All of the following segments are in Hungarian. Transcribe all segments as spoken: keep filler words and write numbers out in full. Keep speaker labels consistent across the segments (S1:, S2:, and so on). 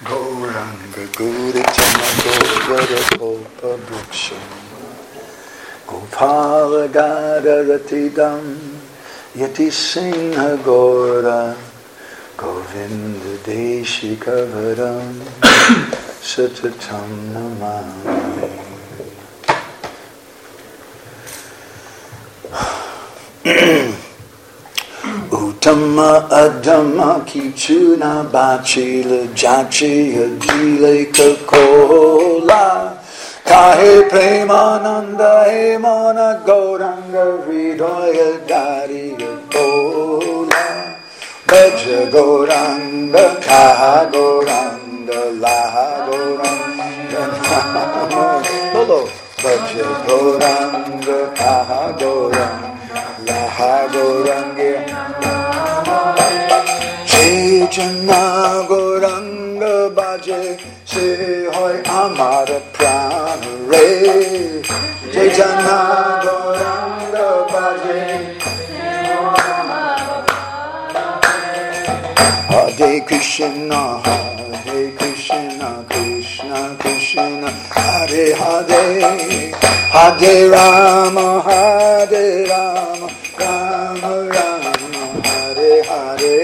S1: Gauranga Gurachana Govara Kopa Briksham Gopala Gadaratidam Yati Singha Gora Govinda Deshikavaram Satatam Namami. Uttama Adama Kichuna Bachila Jachia Jile Kakola Kahe Premananda Hemana Gauranga Hridaya Dari Kakola Bhaja Gauranga Kaha Gauranga Laha Gauranga Bolo Bhaja Gauranga Kaha Gauranga Laha Gauranga Chaitanya Gauranga Bhaje Se Hoy Amara Prana Re Chaitanya Gauranga Bhaje Hare Krishna Hare Krishna Krishna Krishna Hare Hare Hare Rama Hare Rama Rama Rama Hare Hare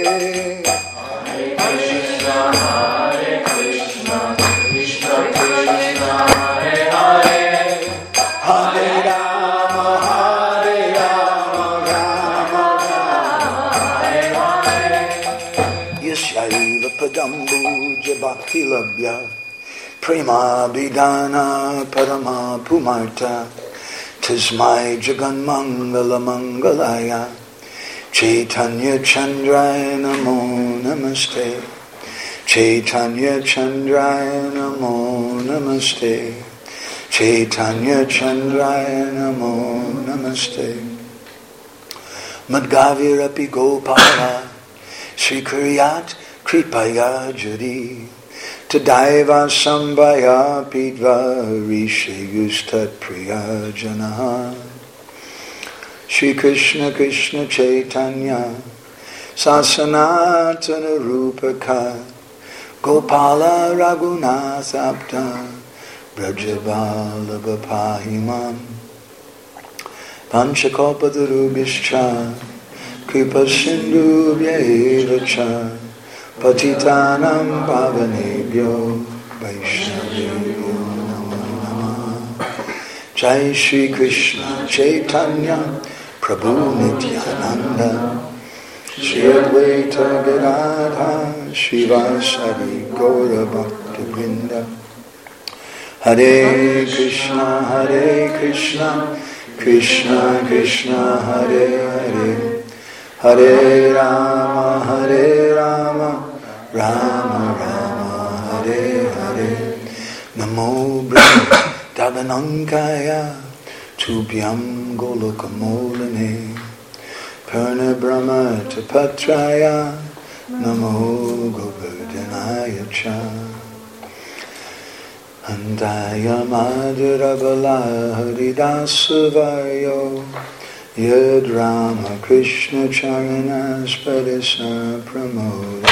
S1: Bhakti Labhya Prema Bhidana Parama Pumarta Tasmai Jagan Mangala Mangalaya Chaitanya Chandraya Namo Namaste Chaitanya Chandraya Namo Namaste Chaitanya Chandraya Namo Namaste Madgavirapi Gopala Sri Kuryat Kripaya Judi Tadaiva Sambhaya Pidva Rishi Gustat Priya Janaha Shri Krishna Krishna Chaitanya Sasanatana Rupaka Gopala Raghunathabda Brajavala Bapahimam Panchakopatarubhischa Kripa Sindhu Vyaevacha Patitanam Pavanebhyo Vaishnavebhyo Namo Namah. Jai Shri Krishna Chaitanya Prabhu Nityananda Shri Advaita Gadadha Shivasari Gaura Bhakta Vrinda. Hare Krishna Hare Krishna Krishna Krishna Hare Hare Hare Rama Hare Rama Rama Rama Hare Hare Namo Brahma Davanankaya Tubhyam Golokamolane Purna Brahma Tapatraya Namo Govardhanaya Cha Andaya Madhura Bala Haridasavayo Yad Rama Krishna Charanas Padasa Pramoda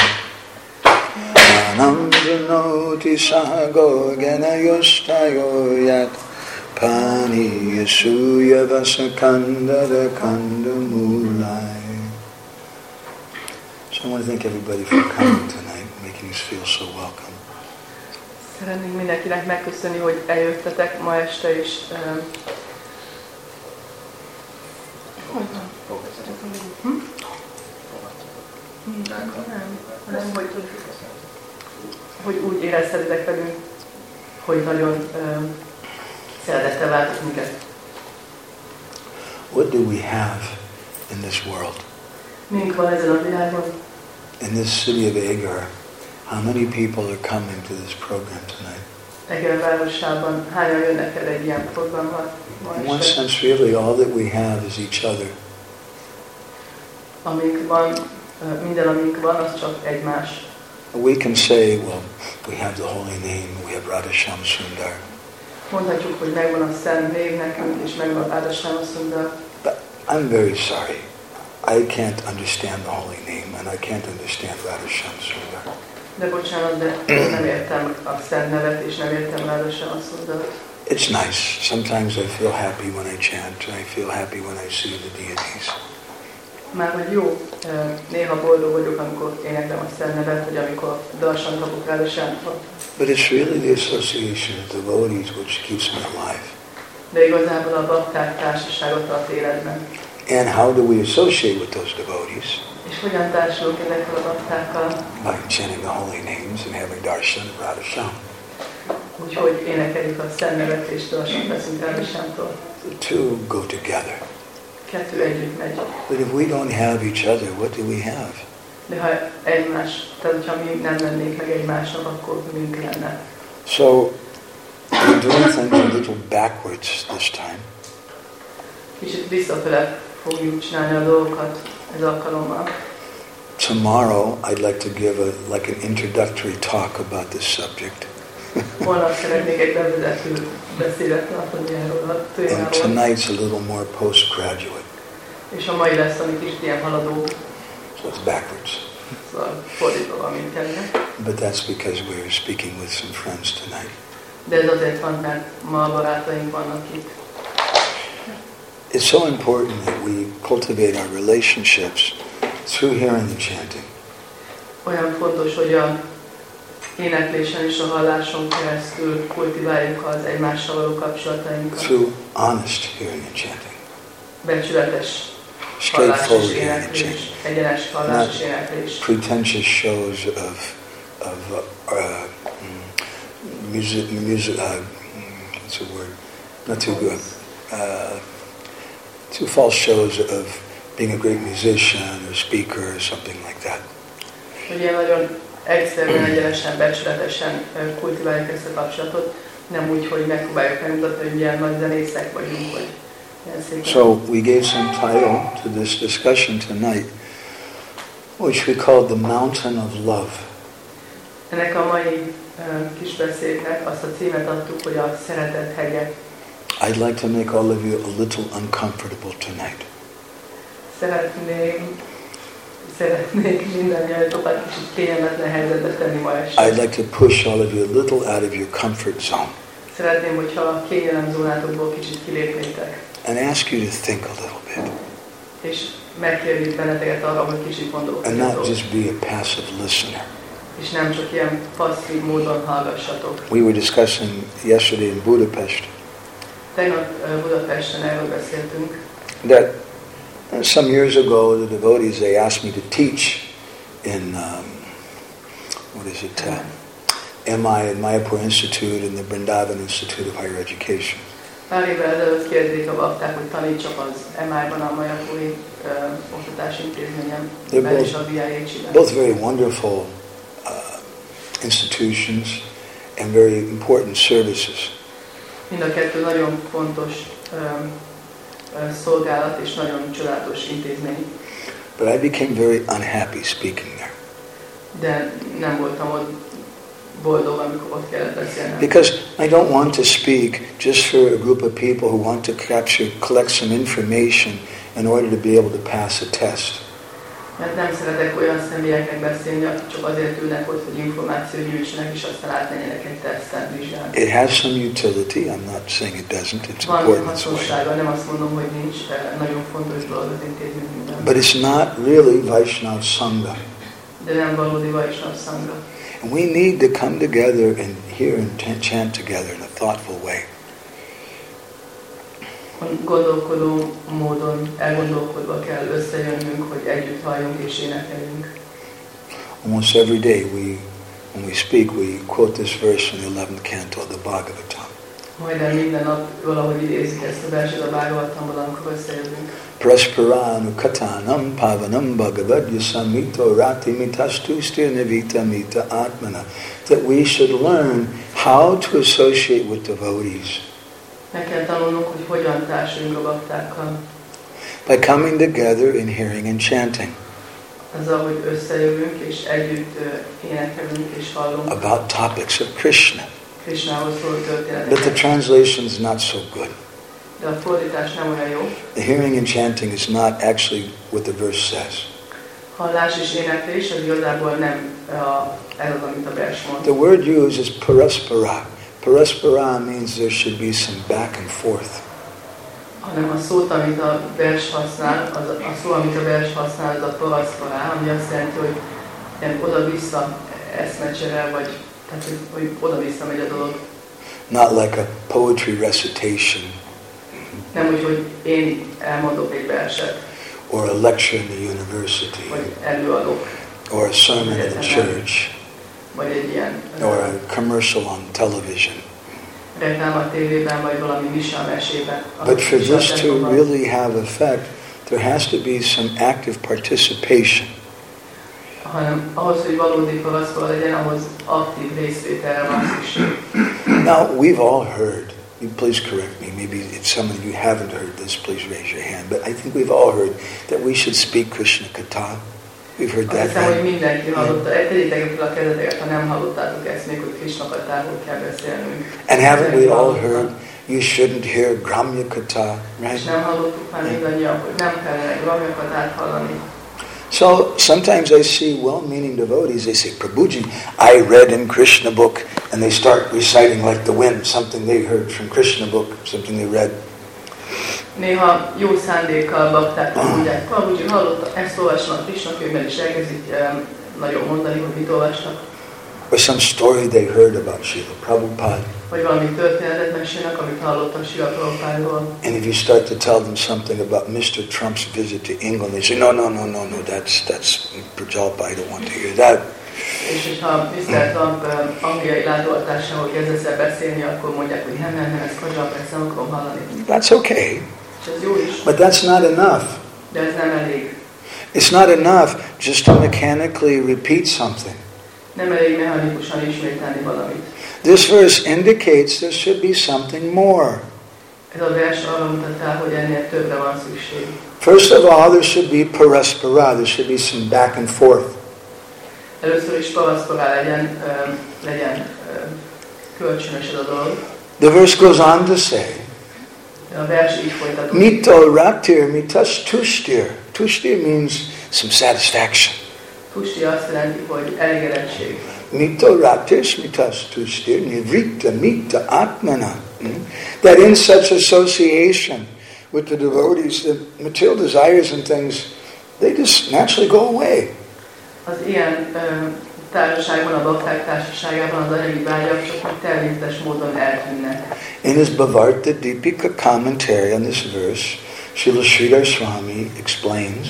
S1: Anandanoti Sahago Ganayostayo Yat Pani Yasuya Vasakanda Kanda Mulai. So I want to thank everybody for coming tonight, making us feel so welcome.
S2: Szeretnénk mindenkinek megköszönni, hogy eljöttetek ma este is. Hm? Nem, hanem hogy, hogy úgy éreztetitek velünk, hogy nagyon uh, szeretettel vártok minket.
S1: What do we have in this world?
S2: Mink van ezen a világon?
S1: In this city of Eger, how many people are coming to this program tonight?
S2: Eger városában hányan jönnek el egy ilyen programra?
S1: In one sense, really, all that we have is each other.
S2: Amink van, minden amink van, az csak egymás.
S1: We can say, well, we have the holy name, we have Radha Shyam Sundar.
S2: Mondhatjuk, hogy megvan a szent név nekünk, és megvan Radha Shyam Sundar.
S1: But I'm very sorry. I can't understand the holy name, and I can't understand Radha Shyam Sundar.
S2: De bocsánat, de nem értem a szent nevet, és nem értem ráadásul a szódat.
S1: It's nice. Sometimes I feel happy when I chant, and I feel happy when I see the deities.
S2: Már hogy jó, néha boldog vagyok, amikor éneklem a szent nevet, vagy amikor dalsan kapok rá a sántva.
S1: But it's really the association of devotees which keeps me alive.
S2: De igazából a bakták társaságot tart életben.
S1: And how do we associate with those devotees?
S2: És hogyan társulunk ezekkel a baktákkal?
S1: By chanting the holy names and having darshan and radhasham.
S2: Úgyhogy énekeljük a szent nevet, és darsan veszünk rádasántól.
S1: The two go together.
S2: Kettő együtt megy.
S1: But if we don't have each other, what do we have?
S2: De ha egymás, tehát ha mi nem lennénk meg egymásnak, akkor mink lenne.
S1: So, we're doing things a little backwards this time.
S2: Kicsit visszafele fogjuk csinálni a dolgokat ez alkalommal.
S1: Tomorrow, I'd like to give a like an introductory talk about this subject.
S2: Holnap szeretnék egy bevezető beszédet tartani erről a témáról.
S1: And tonight's a little more postgraduate.
S2: És a mai lesz, ami kicsit ilyen haladó.
S1: So it's backwards.
S2: Szóval fordítva van mindkettő.
S1: But that's because we're speaking with some friends tonight.
S2: De ez azért van, mert ma a barátaink vannak itt.
S1: It's so important that we cultivate our relationships through hearing and chanting.
S2: Olyan fontos, hogy a éneklésen és a halláson keresztül kultiváljuk az egymással való kapcsolatainkat.
S1: Through honest hearing and chanting.
S2: Becsületes hallás
S1: Straightforward
S2: és
S1: hearing and
S2: éneklés,
S1: chanting.
S2: egyenes hallás és éneklés.
S1: Pretentious shows of of uh, uh, music, music. Uh, what's the word? Not too good. Uh, too false shows of being a great musician or speaker or something like that.
S2: Ugye nagyon egyszerűen, egyenesen, becsületesen kultiváljuk ezt a kapcsolatot, nem úgy, hogy megpróbáljuk megmutatni, hogy milyen nagy zenészek vagyunk, vagy ilyen szépen.
S1: So we gave some title to this discussion tonight, which we called the Mountain of Love.
S2: Ennek a mai uh, kis beszédnek azt a címet adtuk, hogy a szeretet hegye.
S1: I'd like to make all of you a little uncomfortable tonight.
S2: Szeretném, szeretnék mindannyiatokat kicsit kényelmetlen helyzetbe tenni ma este.
S1: I'd like to push all of you a little out of your comfort zone.
S2: Szeretném, hogyha a kényelem zónátokból kicsit kilépnétek.
S1: And ask you to think a little bit.
S2: És megkérjük benneteket arra, hogy kicsit
S1: And not
S2: gondolkodjatok.
S1: just be a passive listener.
S2: És nem csak ilyen passzív módon hallgassatok.
S1: We were discussing yesterday in Budapest
S2: Tegnap uh, Budapesten erről beszéltünk,
S1: that uh, some years ago the devotees, they asked me to teach in, um, what is it, uh, M I at Mayapur Institute and the Vrindavan Institute of Higher Education.
S2: pár évvel ezelőtt kérdték a bakták, hogy tanítsak az em i-ban, a Mayapuri uh, oktatási intézményen, és a bé i há-ben.
S1: Both very wonderful uh, institutions and very important services.
S2: Mind a kettő nagyon fontos um, uh, szolgálat és nagyon csodálatos intézmény.
S1: But I became very unhappy speaking there.
S2: De nem voltam ott boldog, amikor ott kellett beszélnem.
S1: Because I don't want to speak just for a group of people who want to capture, collect some information in order to be able to pass a test.
S2: Mert nem szeretek olyan személyeknek beszélni, akik csak azért ülnek ott, hogy információt gyűjtsenek, és aztán átmenjenek egy teszten vizsgálni.
S1: It has some utility. I'm not saying it doesn't. It's
S2: Van
S1: important this way.
S2: hasznossága, nem azt mondom, hogy nincs, de nagyon fontos dolog az intézményünkben.
S1: But it's not really Vaishnav Sangha.
S2: De nem valódi Vaishnav Sangha.
S1: And we need to come together and hear and chant together in a thoughtful way.
S2: Gondolkodó módon, elgondolkodva kell összejönnünk, hogy együtt halljunk és énekeljünk.
S1: Almost every day we, when we speak, we quote this verse from the eleventh canto of the Bhagavatam.
S2: Majdnem minden nap valahogy idézik ezt a verset a Bhagavatamból, amikor összejövünk.
S1: Prasparanu katanam pavanam bhagavad samito rati mitastu stirnavita mita atmana. That we should learn how to associate with devotees.
S2: Meg kell tanulnunk, hogy hogyan társuljunk a baktákkal.
S1: By coming together in hearing and chanting.
S2: Azzal, hogy összejövünk és együtt énekelünk és hallunk.
S1: About topics of Krishna.
S2: Krishnához szóló történetek.
S1: But the translation is not so good.
S2: De a fordítás nem olyan jó.
S1: The hearing and chanting is not actually what the verse says.
S2: Hallás és éneklés az igazából nem a, ez az, amit a vers mond.
S1: The word used is paraspara. Paraspara means there should be some back and forth.
S2: Hanem a szót, amit a vers használ, az a szó, amit a vers használ, az a paraspara, ami azt jelenti, hogy ilyen oda-vissza eszmecsere, vagy tehát, hogy, hogy oda-vissza megy a dolog.
S1: Not like a poetry recitation.
S2: Nem úgy, hogy én elmondok egy verset.
S1: Or a lecture in the university.
S2: Vagy előadok.
S1: Or a sermon in the church.
S2: Vagy egy ilyen.
S1: Or a commercial on television.
S2: Reklám a tévében, vagy valami misa mesében.
S1: But for this to really have effect, there has to be some active participation.
S2: Hanem ahhoz, hogy valódi parasztval legyen, ahhoz aktív részvételre van szükség.
S1: Now, we've all heard, please correct me, maybe it's some of you haven't heard this, please raise your hand, but I think we've all heard that we should speak Krishna Katha. We've heard that.
S2: Azt hiszem, hogy mindenki hallotta. Tegyétek fel a kezedeket, ha nem hallottátok ezt még, hogy Krishna Katháról kell beszélnünk.
S1: And haven't we all heard you shouldn't hear Gramya Katha, right?
S2: És nem hallottuk már mindannyian, hogy nem kellene Gramya Kathát hallani.
S1: So sometimes I see well-meaning devotees, they say, Prabhuji, I read in Krishna book, and they start reciting like the wind, something they heard from Krishna book, something they read.
S2: Néha jó szándékkal bakták, mondják, Prabhuji, hallottam, ezt olvastam a Krishna könyvben, és elkezdik um, nagyon mondani, hogy mit olvastak.
S1: Or some story they heard about Srila Prabhupada.
S2: Vagy valami történetet mesélnek, amit hallottak Srila Prabhupádról.
S1: And if you start to tell them something about Mister Trump's visit to England, they say, no, no, no, no, no, that's, that's Prajalpa, I don't want to hear that.
S2: És hogyha miszter Trump um, angliai látogatásáról kezdesz el beszélni, akkor mondják, hogy nem, nem, nem, ez Prajalpa, ezt nem akarom hallani.
S1: That's okay.
S2: És ez jó is.
S1: But that's not enough.
S2: De ez nem elég.
S1: It's not enough just to mechanically repeat something.
S2: Nem elég mechanikusan ismételni valamit.
S1: This verse indicates there should be something more.
S2: Ez a vers arra mutat rá, hogy ennél többre van szükség.
S1: First of all, there should be paraspara. There should be some back and forth.
S2: Először is paraszporá legyen, um, legyen um, kölcsönös ez a dolog.
S1: The verse goes on to say,
S2: a vers így folytatódik.
S1: Mito raktir mitas tushtir. Tushtir means some satisfaction.
S2: Tushti azt jelenti, hogy elégedettség.
S1: Mito raktir mitas tushtir nivrita mita atmana. That in such association with the devotees, the material desires and things, they just naturally go away.
S2: Az ilyen uh, társaságban, a bakták társaságában az anyagi vágyak csak hogy természetes módon eltűnnek.
S1: In his Bhavarta Deepika commentary on this verse, Srila Sridhar Swami explains,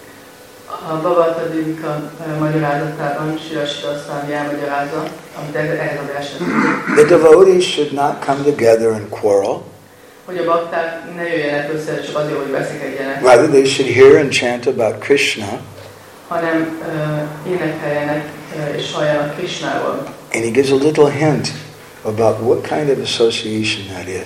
S2: a Bhavarta Deepika uh, magyarázatában Srila Sridhar Swami elmagyarázza, amit ehhez a vershez.
S1: The devotees should not come together and quarrel.
S2: Hogy a bakták ne jöjjenek össze csak azért, hogy veszekedjenek.
S1: Rather, they should hear and chant about Krishna.
S2: Hanem uh, énekeljenek uh, és halljanak Krishnával.
S1: And he gives a little hint about what kind of association that is.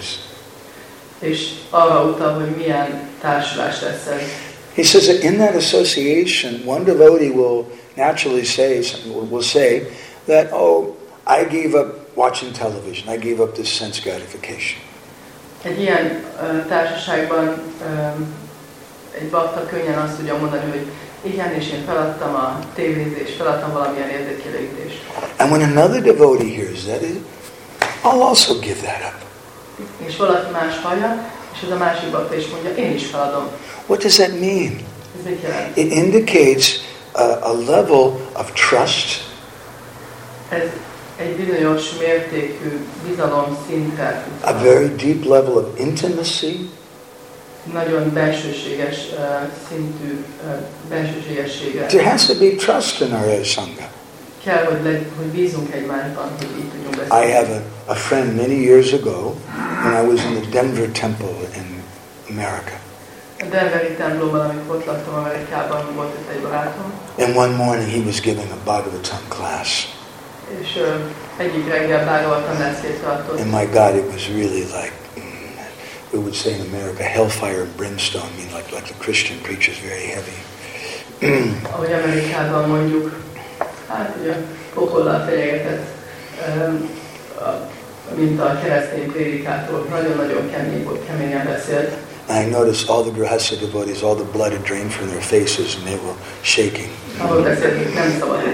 S2: És arra utal, hogy milyen társulás lesz ez.
S1: He says that in that association, one devotee will naturally say, will say that, oh, I gave up watching television. I gave up this sense gratification.
S2: Egy ilyen uh, társaságban um, egy bakta könnyen azt tudja mondani, hogy igen, és én feladtam a tévézést, feladtam valamilyen érzékelődést.
S1: And when another devotee hears that, I'll also give that up.
S2: És valaki más hallja, és ez a másik bakta is mondja, én is feladom.
S1: What does that mean?
S2: Ez mit jelent?
S1: It indicates a, a level of trust.
S2: Ez egy bizonyos mértékű bizalom szintre.
S1: A very deep level of intimacy.
S2: Nagyon bensőséges uh, szintű uh, bensőségessége.
S1: There has to be trust in our sangha.
S2: Kell, hogy, le, hogy bízunk egymásban, hogy így tudjunk beszélni.
S1: I have a, a friend many years ago when I was in the Denver temple in America.
S2: A Denveri templomban, amikor ott laktam Amerikában, volt itt egy barátom.
S1: And one morning he was giving a Bhagavatam class.
S2: És uh, egyik reggel Bhagavatam leszkét tartott.
S1: And my God, it was really like, we would say in America, hellfire and brimstone. I mean, like, like the Christian preacher is very heavy.
S2: Ahogy Amerikában mondjuk, hát ugye pokollal fenyegetett, um, mint a keresztény prédikátor, nagyon-nagyon kemény volt, keményen beszélt.
S1: I noticed all the Grihastha devotees, all the blood had drained from their faces and they were shaking.
S2: Ahol beszéltünk, nem szabad egyébként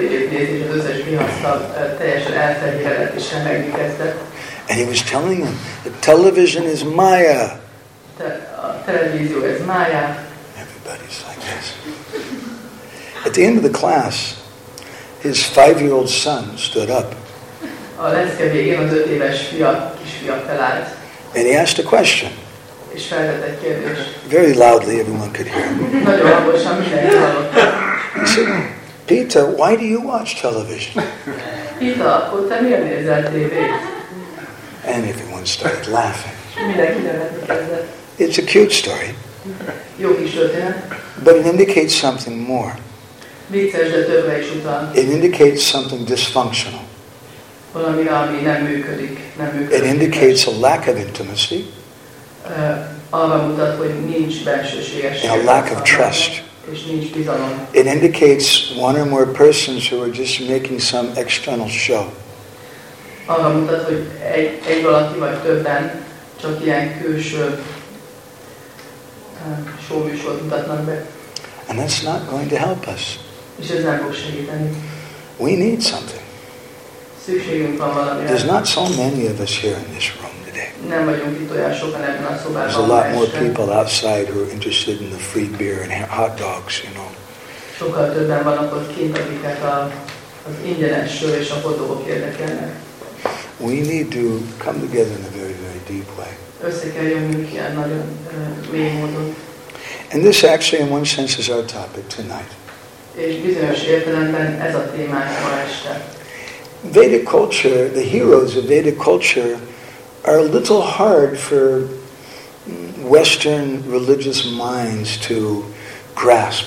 S2: nézni, és az összes vihasztal teljesen elfegyveredett és remegni kezdett.
S1: And he was telling him, the television is Maya.
S2: Te, a televízió, ez mája.
S1: Everybody's like this. At the end of the class, his five-year-old son stood up.
S2: A lecke végén az öt éves fia, kisfia felállt.
S1: And he asked a question.
S2: És feltett egy kérdést.
S1: Very loudly, everyone could hear him.
S2: Nagyon hangosan mindenki hallotta.
S1: He said, Peter, why do you watch television?
S2: Peter, akkor te miért nézel tévét?
S1: And everyone started laughing.
S2: Mindenki nevetni kezdett.
S1: It's a cute story.
S2: Jó kis történet.
S1: But it indicates something more.
S2: Vicces, de többre is utal.
S1: It indicates something dysfunctional.
S2: Valamire, ami nem működik. Nem működik.
S1: It indicates a lack of intimacy.
S2: Uh, arra mutat, hogy nincs bensőségesség.
S1: And a lack of trust.
S2: És nincs bizalom.
S1: It indicates one or more persons who are just making some external show.
S2: Arra mutat, hogy egy, egy valaki vagy többen csak ilyen külső uh, showműsort mutatnak be.
S1: And that's not going to help us.
S2: És ez nem fog segíteni.
S1: We need something.
S2: Szükségünk van valamire.
S1: There's not so many of us here in this room today.
S2: Nem vagyunk itt olyan sokan ebben a szobában.
S1: There's a lot more people outside who are interested in the free beer and hot dogs, you know.
S2: Sokkal többen vannak ott kint, akiket a, az ingyenes sör és a hotdogok érdekelnek.
S1: We need to come together in a very, very deep way.
S2: Össze kell jönnünk ilyen nagyon uh, mély módon.
S1: And this actually, in one sense, is our topic tonight.
S2: És bizonyos értelemben ez a témánk ma este.
S1: Vedic culture, the heroes of Vedic culture, are a little hard for Western religious minds to grasp.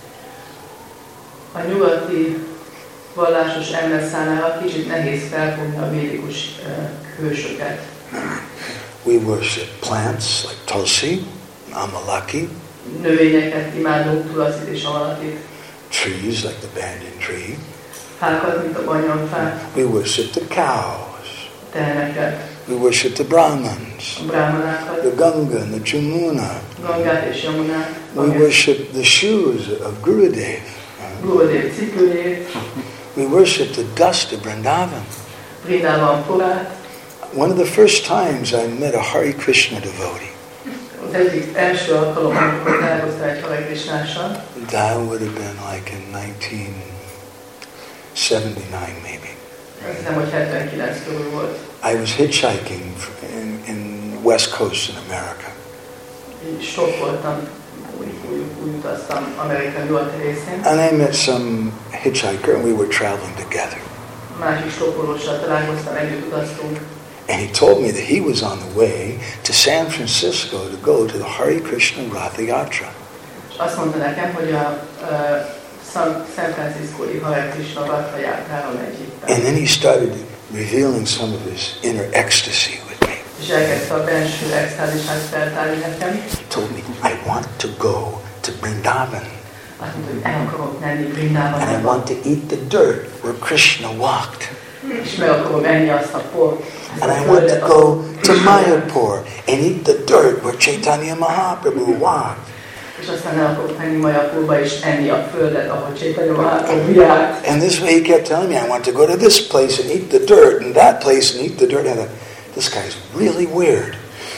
S2: A nyugati vallásos ember számára kicsit nehéz felfogni a védikus uh, hősöket.
S1: We worship plants like Tulsi, Amalaki.
S2: Növényeket imádunk, Tulsit és Amalakit.
S1: Trees like the banyan tree.
S2: Fákat, mint a banyonfák.
S1: We worship the cows.
S2: Teheneket.
S1: We worship the Brahmins.
S2: A brahmanákat.
S1: The Ganga and the Jamuna.
S2: Gangát és Yamunát.
S1: We worship the shoes of Gurudev.
S2: Gurudev cipőjét.
S1: We worship the dust of Vrindavan.
S2: Vrindavan porát.
S1: One of the first times I met a Hare Krishna devotee.
S2: Az egyik első alkalom, amikor találkoztam egy Hare Krishnással.
S1: That would have been like in nineteen seventy-nine maybe.
S2: Azt hiszem, hogy hetvenkilenc körül volt.
S1: I was hitchhiking in, in West Coast in America.
S2: Így sok voltam, úgy, úgy, úgy utaztam Amerika nyugati részén.
S1: And I met some hitchhiker and we were traveling together.
S2: Másik stopolóssal találkoztam, együtt utaztunk.
S1: And he told me that he was on the way to San Francisco to go to the Hare Krishna Ratha Yatra.
S2: És azt mondta nekem, hogy a uh, San, San Francisco-i Hare Krishna Ratha Yatrára megy itt.
S1: And then he started revealing some of his inner ecstasy with me.
S2: És elkezdte a benső extázisát feltárni nekem.
S1: He told me, I want to go to Vrindavan.
S2: Azt mondta, hogy el akarok menni Vrindavanba.
S1: And I want to eat the dirt where Krishna walked.
S2: És meg akarom enni azt a port.
S1: And I want to go to Mayapur and eat the dirt where Chaitanya Mahaprabhu walked.
S2: És aztán el akarok menni Mayapurba és enni a földet, ahol Chaitanya Mahaprabhu járt.
S1: And this way he kept telling me, I want to go to this place and eat the dirt, and that place and eat the dirt. And I thought, this guy's really weird.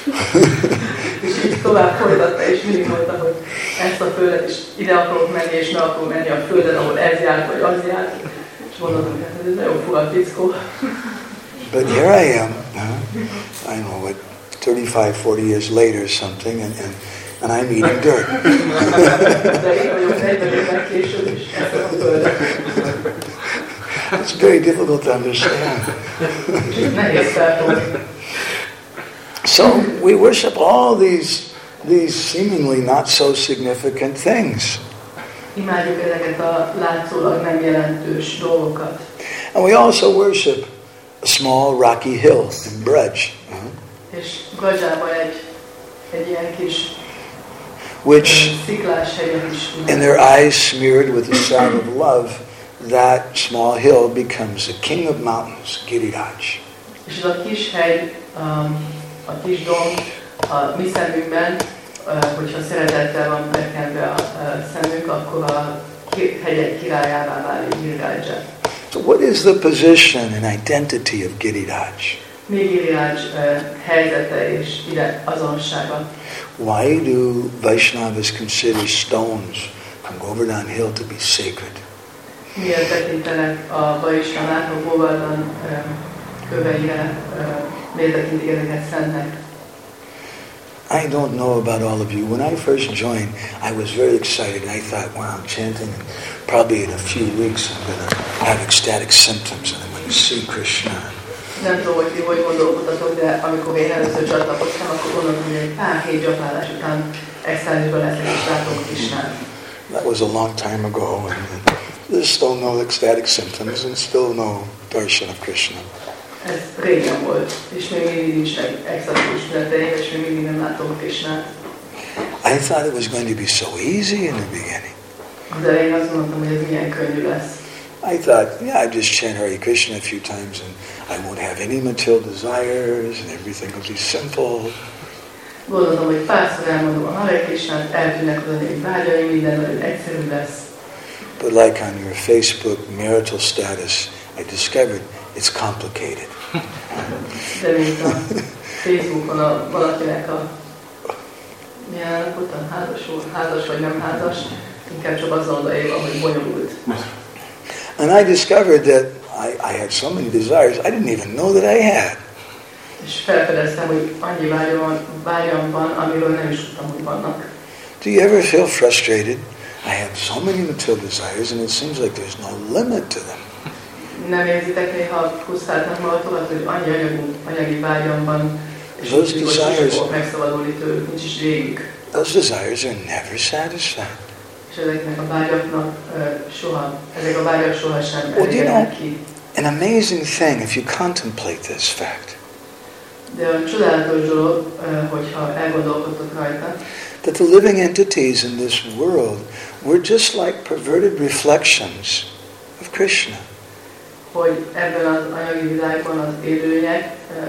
S2: És így tovább folytatta, és mindig mondta, hogy ezt a földet is ide akarok menni, és meg akarom menni a földet, ahol ez járt, vagy az járt. És mondhatom, hogy hát ez nagyon fura fickó.
S1: But here I am, uh, I don't know what, thirty-five, forty years later or something, and, and, and I'm eating dirt. It's very difficult to understand. So we worship all these, these seemingly not so significant things.
S2: Imádjuk ezeket a látszólag nem jelentős dolgokat.
S1: And we also worship a small rocky hill in Braj. Uh-huh.
S2: És Brajában egy, egy ilyen kis
S1: which,
S2: sziklás hegyet is.
S1: in their eyes smeared with the salve of love, that small hill becomes the king of mountains, Giriraj.
S2: És ez a kis hegy, um, a kis domb, a mi szemünkben, uh, hogyha szeretettel van megkenve a uh, szemünk, akkor a hegyek királyává válik Giriraj.
S1: So what is the position and identity of Giriraj?
S2: Mi Giriraj uh, helyzete és ide azonossága?
S1: Why do Vaishnavas consider stones from Govardhan Hill to be sacred?
S2: Miért tekintenek a Vaishnavák a Govardhan uh, köveire, uh, miért tekintik ezeket szentnek?
S1: I don't know about all of you. When I first joined, I was very excited. I thought, wow, I'm chanting, and probably in a few weeks I'm going to have ecstatic symptoms and I'm going to see Krishna.
S2: Nem tudom, hogy ti hogy gondolkodtatok, de amikor én először csatlakoztam, akkor gondoltam, hogy egy pár hét gyakorlás után extázisban leszek és látom Krishnát.
S1: That was a long time ago, and there's still no ecstatic symptoms and still no darshan of Krishna.
S2: Ez régen volt, és még mindig nincsenek extatikus tüneteim, és még mindig nem látom Krishnát.
S1: I thought it was going to be so easy in the beginning.
S2: Az elején azt mondtam, hogy ez milyen könnyű lesz.
S1: I thought, yeah, I just chant Hare Krishna a few times and I won't have any material desires and everything will be simple.
S2: Gondoltam, hogy párszor elmondom a Hare Krishnát, eltűnnek az anyagi vágyaim, minden nagyon egyszerű lesz.
S1: But like on your Facebook marital status, I discovered it's complicated.
S2: De mint a Facebookon a, valakinek a milyen állapotban, házas, házas vagy nem házas, inkább csak azon odaírva, hogy bonyolult.
S1: And I discovered that I, I had so many desires I didn't even know that I had.
S2: És felfedeztem, hogy annyi vágyam, vágyam van, amiről nem is tudtam, hogy vannak.
S1: Do you ever feel frustrated? I have so many material desires and it seems like there's no limit to them.
S2: Nem érzitek néha frusztráltak magatokat, hogy annyi anyagunk, anyagi vágyam van, és
S1: Those
S2: úgy,
S1: desires,
S2: hogy sosem megszabadulni tőlük, nincs is végük.
S1: those desires are never satisfied.
S2: És ezeknek a vágyaknak uh, soha, ezek a vágyak sohasem
S1: Well, you know,
S2: elégednek ki.
S1: an amazing thing if you contemplate this fact,
S2: De a csodálatos dolog, uh, hogyha elgondolkodtok rajta,
S1: that the living entities in this world were just like perverted reflections of Krishna.
S2: hogy ebben az anyagi világban az élőlények uh,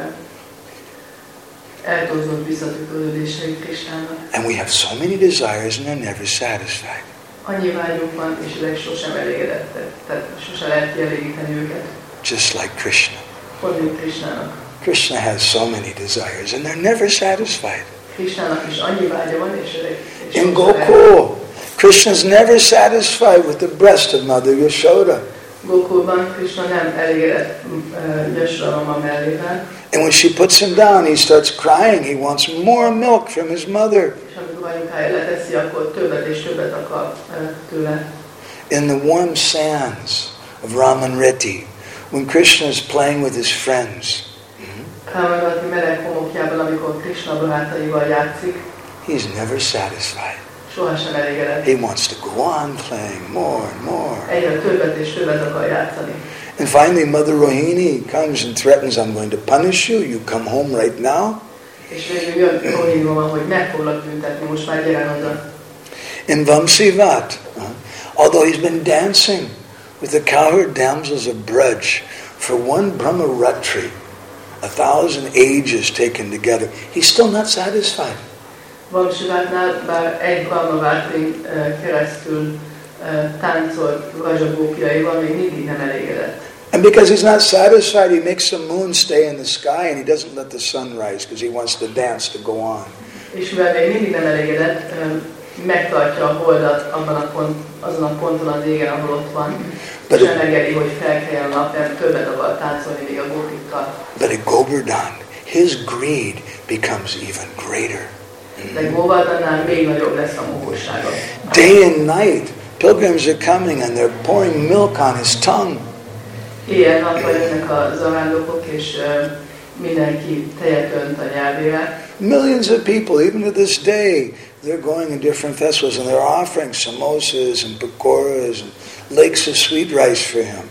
S2: eltozott visszatükröződései Krishnának.
S1: And we have so many desires and they're never satisfied.
S2: Annyi vágyunk van, és ezek sosem elégedettek, tehát sosem lehet kielégíteni őket.
S1: Just like Krishna.
S2: Pont mint Krishnának.
S1: Krishna has so many desires and they're never satisfied.
S2: Krishnának is annyi vágya van, és ezek... És
S1: In
S2: sosem
S1: Gokul, Krishna's never satisfied with the breast of Mother Yashoda.
S2: Gokulban Krishna nem elégedett uh, Yashoda mama mellével.
S1: And when she puts him down, he starts crying. He wants more milk from his mother.
S2: És amikor anyukája leteszi, akkor többet és többet akar uh, tőle.
S1: In the warm sands of Ramanreti, when Krishna is playing with his friends,
S2: Kámagati meleg homokjában, amikor Krishna barátaival játszik,
S1: he's never satisfied.
S2: sohasem elégedett.
S1: He wants to go on playing more and more.
S2: Egyre többet és többet akar játszani.
S1: And finally, Mother Rohini comes and threatens, I'm going to punish you. You come home right now.
S2: És végül jön Rohini van, hogy meg foglak büntetni, most már gyere oda.
S1: In Vamsivat, uh, although he's been dancing with the cowherd damsels of Braj for one Brahmaratri, a thousand ages taken together, he's still not satisfied.
S2: Vamsivátnál bár egy Brahmavatrin keresztül táncolt Rajagópiaival, még mindig nem elégedett.
S1: And because he's not satisfied, he makes the moon stay in the sky and he doesn't let the sun rise because he wants the dance to go on.
S2: És mivel még mindig nem elégedett, megtartja a holdat abban a pont, azon a ponton az égen, ahol ott van, és nem engedi, hogy felkeljen a nap, mert többet akar táncolni még a gópikkal.
S1: But at Govardhan, his greed becomes even greater.
S2: De Govardhannál még nagyobb lesz a mohósága.
S1: Day and night, pilgrims are coming and they're pouring milk on his tongue.
S2: Éjjel-nappal jönnek a zarándokok, és uh, mindenki tejet önt a nyelvére.
S1: Millions of people, even to this day, they're going in different festivals and they're offering samosas and pakoras and lakes of sweet rice for him.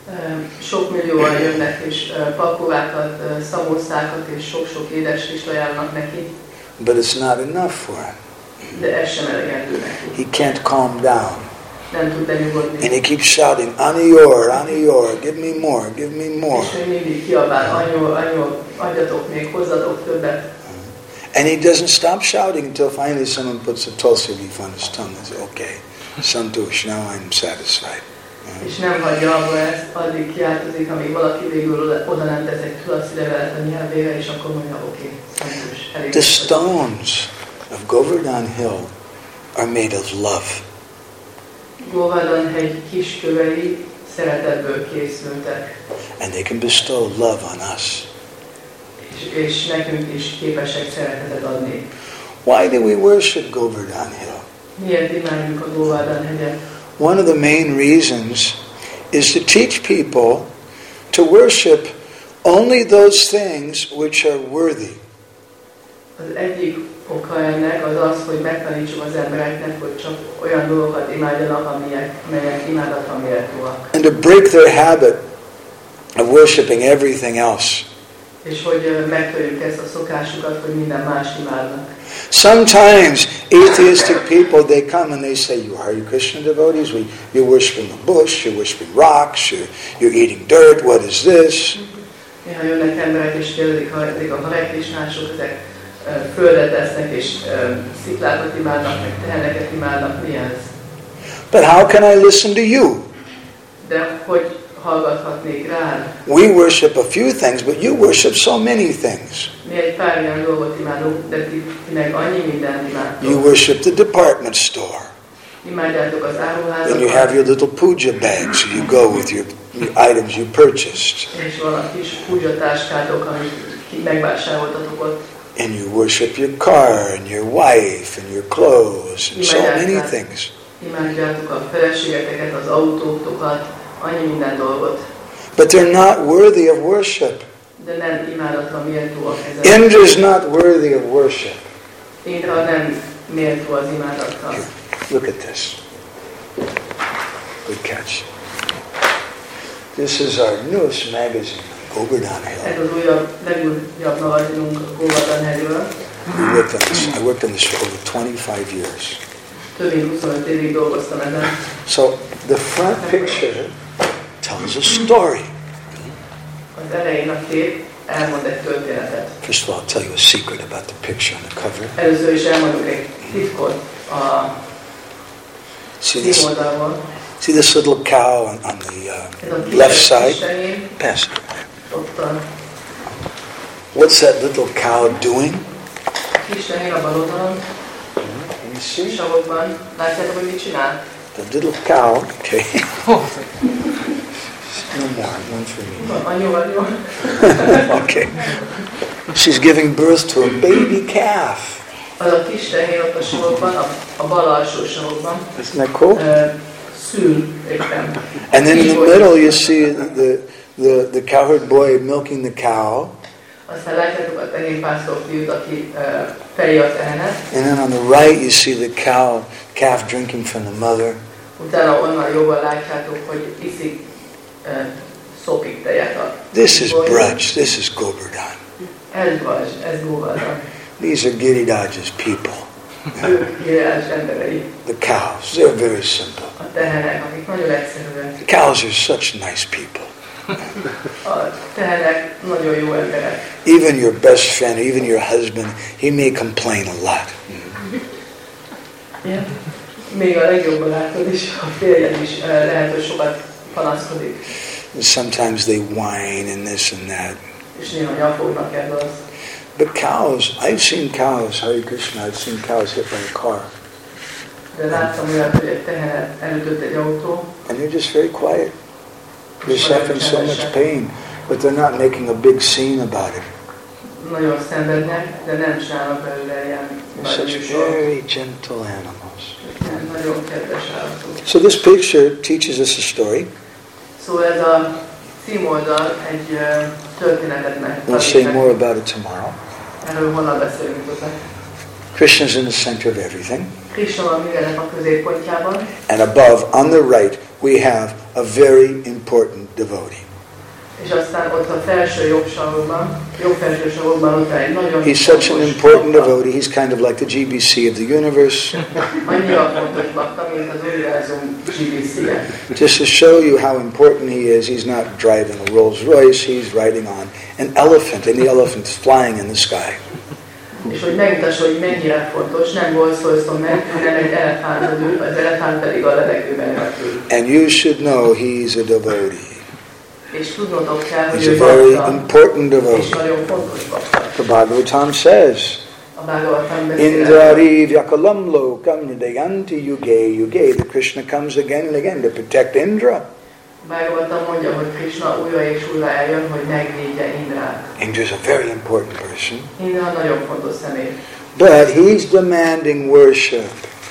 S2: Sok millióan jönnek, és pakorákat, szamószákat és sok-sok édes is ajánlnak neki.
S1: But it's not enough for him.
S2: De ez sem elegendő neki.
S1: He can't calm down.
S2: Nem tud lenyugodni.
S1: And he keeps shouting, Aniyor, Aniyor, give me more, give me more.
S2: És ő mindig kiabál, Anyor, Anyor, adjatok még, hozzatok többet.
S1: And he doesn't stop shouting until finally someone puts a tulsi leaf on his tongue and says, okay, Santosh, now I'm satisfied.
S2: És nem hagyja abba ezt, addig kiáltozik, amíg valaki végül oda, oda nem tesz egy tudaci levelet a nyelvére, és akkor mondja, oké, okay, szentus, elég.
S1: The stones of Govardhan Hill are made of love.
S2: Govardhan hegy kis kövei szeretetből készültek.
S1: And they can bestow love on us.
S2: És, és nekünk is képesek szeretetet adni.
S1: Why do we worship Govardhan Hill?
S2: Miért imádjuk a Govardhan hegyet?
S1: One of the main reasons is to teach people to worship only those things which are worthy.
S2: Az egyik oka ennek az az, hogy megtanítsuk az embereknek, hogy csak olyan dolgokat imádjanak, amelyek, amelyek imádatra méltóak.
S1: And to break their habit of worshiping everything else.
S2: És hogy megtörjük ezt a szokásukat, hogy minden más imádnak.
S1: Sometimes atheistic people, they come and they say, you Hare Krishna devotees, we, you're worshiping the bush, you're worshiping rocks, you're, you're eating dirt, what is this?
S2: Néha jönnek emberek és kérdezik, ha ezek a Hare Krishnások, ezek földet esznek és sziklákat imádnak, meg teheneket imádnak, mi ez?
S1: But how can I listen to you?
S2: De hogy hallgathatnék rád?
S1: We worship a few things, but you worship so many things.
S2: Mi egy pár ilyen dolgot imádunk, de ti, ti meg annyi mindent imádtok.
S1: You worship the department store.
S2: Imádjátok az áruházakat.
S1: And you have your little puja bags, so you go with your, your items you purchased.
S2: És van a kis puja táskátok, amit megvásároltatok ott.
S1: And you worship your car and your wife and your clothes and so many things.
S2: Imádjátok a feleségeteket, az autótokat, annyi minden dolgot.
S1: But they're not worthy of worship.
S2: De nem imádatra méltóak ezek.
S1: Indra is not worthy of worship.
S2: Indra nem méltó az imádatra.
S1: Here, look at this. Good catch. This is our newest magazine, Govardhan Hill.
S2: Ez az újabb, legújabb magazinunk a Govardhan hegyről.
S1: We worked on this. I worked on this for over twenty-five years.
S2: Több mint huszonöt évig dolgoztam ezen.
S1: So the front picture tells a story.
S2: Az elején a kép elmond egy történetet.
S1: First of all, I'll tell you a secret about the picture on the cover.
S2: Először is elmondok egy titkot a címoldalon.
S1: See this little cow on, on the uh, left side? Pass it. What's that little cow doing?
S2: Kis-tehén a bal oldalon.
S1: Can you see?
S2: Savokban. Látjátok, hogy mit csinál?
S1: The little cow, okay. No more, one for me.
S2: Annyival, annyival.
S1: Okay. She's giving birth to a baby calf.
S2: Az a kis-tehén ott a savokban, a, a bal alsó savokban.
S1: Isn't that cool?
S2: Uh, szül éppen.
S1: And then in the middle you see the, the, the cowherd boy milking the cow.
S2: Aztán látjátok a tehénpásztor fiút, aki uh, fejé a tehenet.
S1: And then on the right you see the cow, calf drinking from the mother.
S2: Utána onnan jobban látjátok, hogy iszik uh, szopik tejet a
S1: This is Braj, this is Govardhan.
S2: Ez Braj, ez Govardhan.
S1: These are Giriraj's people.
S2: Ők Giriraj emberei.
S1: The cows, they're very simple.
S2: A tehenek, akik nagyon egyszerűek.
S1: The cows are such nice people.
S2: A tehenek nagyon jó emberek.
S1: Even your best friend, even your husband, he may complain a lot.
S2: Yeah. Még a legjobb barátod is, a férjed is uh, lehet, hogy sokat panaszkodik.
S1: Sometimes they whine and this and that.
S2: És néha nyafognak ebből.
S1: But cows, I've seen cows, Hare Krishna, I've seen cows hit by a car.
S2: De láttam olyat, hogy egy tehenet elütött egy autó.
S1: And they're just very quiet. They're suffering so much pain, but they're not making a big scene about it.
S2: Nagyon szenvednek, de nem csinálnak belőle ilyen
S1: They're such very gentle animals.
S2: Nagyon kedves állatok.
S1: So this picture teaches us a story.
S2: Szóval ez a címoldal egy uh, történetet meg.
S1: We'll say more about it tomorrow.
S2: Erről holnap beszélünk hozzá.
S1: Krishna is in the center of everything.
S2: Krishna van mindennek a középpontjában.
S1: And above, on the right, we have a very important devotee.
S2: És aztán ott a felső jobb sarokban, jobb felső sarokban ott egy nagyon
S1: He's such an important devotee. He's kind of like the G B C of the universe.
S2: Annyira fontos bakta, mint az univerzum G B C-je.
S1: Just to show you how important he is, he's not driving a Rolls Royce, he's riding on an elephant, and the elephant's flying in the sky.
S2: És hogy megmutassa, hogy mennyire fontos, nem Rolls-Royce-on megy, hanem egy elefántot ül, az elefánt pedig a levegőben repül.
S1: And you should know he's a devotee.
S2: És tudnotok kell, hogy
S1: He's
S2: ő
S1: a very
S2: bakta,
S1: important
S2: és
S1: devotee.
S2: nagyon fontos bakta.
S1: The Bhagavatam says,
S2: A Bhagavatam beszél.
S1: Indrari Vyakalam Lokam Nidayanti Yuge Yuge. The Krishna comes again and again to protect Indra.
S2: Bhagavatam mondja, hogy Krishna újra és újra eljön, hogy megvédje Indrát.
S1: Indra's a very important person.
S2: Indra nagyon fontos személy.
S1: But he's demanding worship.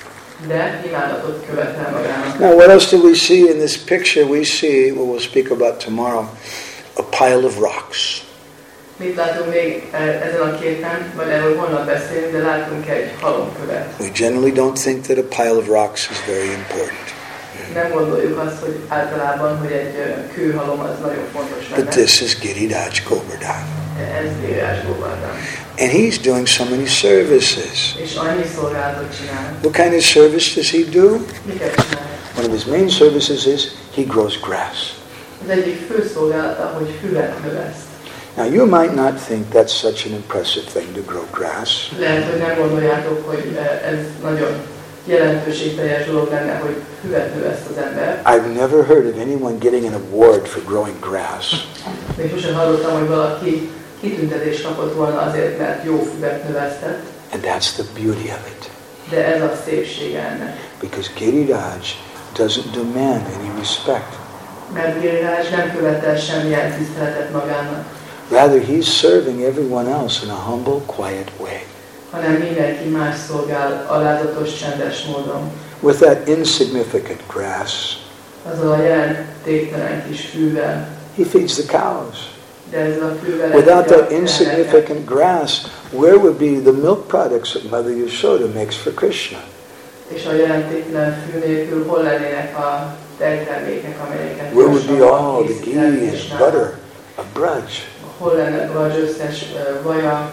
S2: De imádatot követel magának.
S1: Now what else do we see in this picture? We see, what we'll speak about tomorrow, a pile of rocks.
S2: Mit látunk még ezen a képen, vagy erről holnap beszélünk, de látunk egy halomkövet.
S1: We generally don't think that a pile of rocks is very important.
S2: Nem gondoljuk azt, hogy általában, hogy egy kőhalom az nagyon fontos lenne.
S1: But this is Giriraj Govardhan.
S2: Ez Giriraj Govardhan.
S1: And he's doing so many services.
S2: És annyi szolgálatot csinál.
S1: What kind of service does he do?
S2: Miket csinál?
S1: One of his main services is he grows grass.
S2: Az egyik fő szolgálata, hogy füvet növeszt.
S1: Now you might not think that's such an impressive thing to grow grass.
S2: Lehet, hogy nem gondoljátok, hogy ez nagyon jelentőségteljes dolog lenne, hogy füvet növeszt az ember.
S1: I've never heard of anyone getting an award for growing grass.
S2: Még sosem hallottam, hogy valaki kitüntetést kapott volna azért, mert jó füvet növesztett.
S1: And that's the beauty of it.
S2: De ez a szépsége ennek.
S1: Because Giriraj doesn't demand any respect.
S2: Mert Giriraj nem követel semmilyen tiszteletet magának.
S1: Rather, he's serving everyone else in a humble, quiet way.
S2: Hanem mindenki más szolgál alázatos, csendes módon.
S1: With that insignificant grass,
S2: azzal a jelentéktelen kis fűvel.
S1: he feeds the cows.
S2: De ez a fűvel
S1: Without that insignificant grass, where would be the milk products that Mother Yashoda makes for Krishna?
S2: És a jelentéktelen fű nélkül hol lennének a tejtermékek, amelyeket
S1: Where would be all the ghee and butter of Braj?
S2: Hol lenne Braj összes vaja,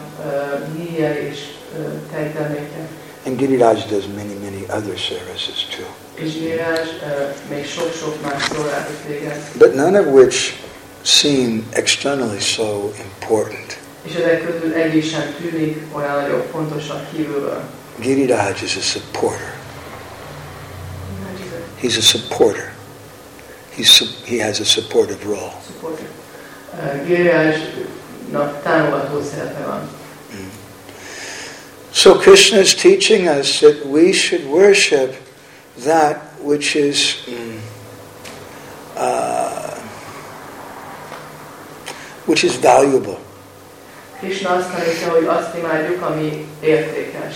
S2: ghee és tejterméke?
S1: And Giriraj does many, many other services too.
S2: És Giriraj még sok-sok más szolgálatot végez.
S1: But none of which seem externally so important.
S2: És ezek közül egyik sem tűnik olyan nagyon fontosak kívülről.
S1: Giriraj is a supporter. He's a supporter. He's, he has a supportive role.
S2: Supporter. Uh, Girirajnak támogató szerepe van.
S1: Mm. So Krishna is teaching us that we should worship that which is mm, uh, which is valuable.
S2: Krishna azt tanítja, hogy azt imádjuk, ami értékes.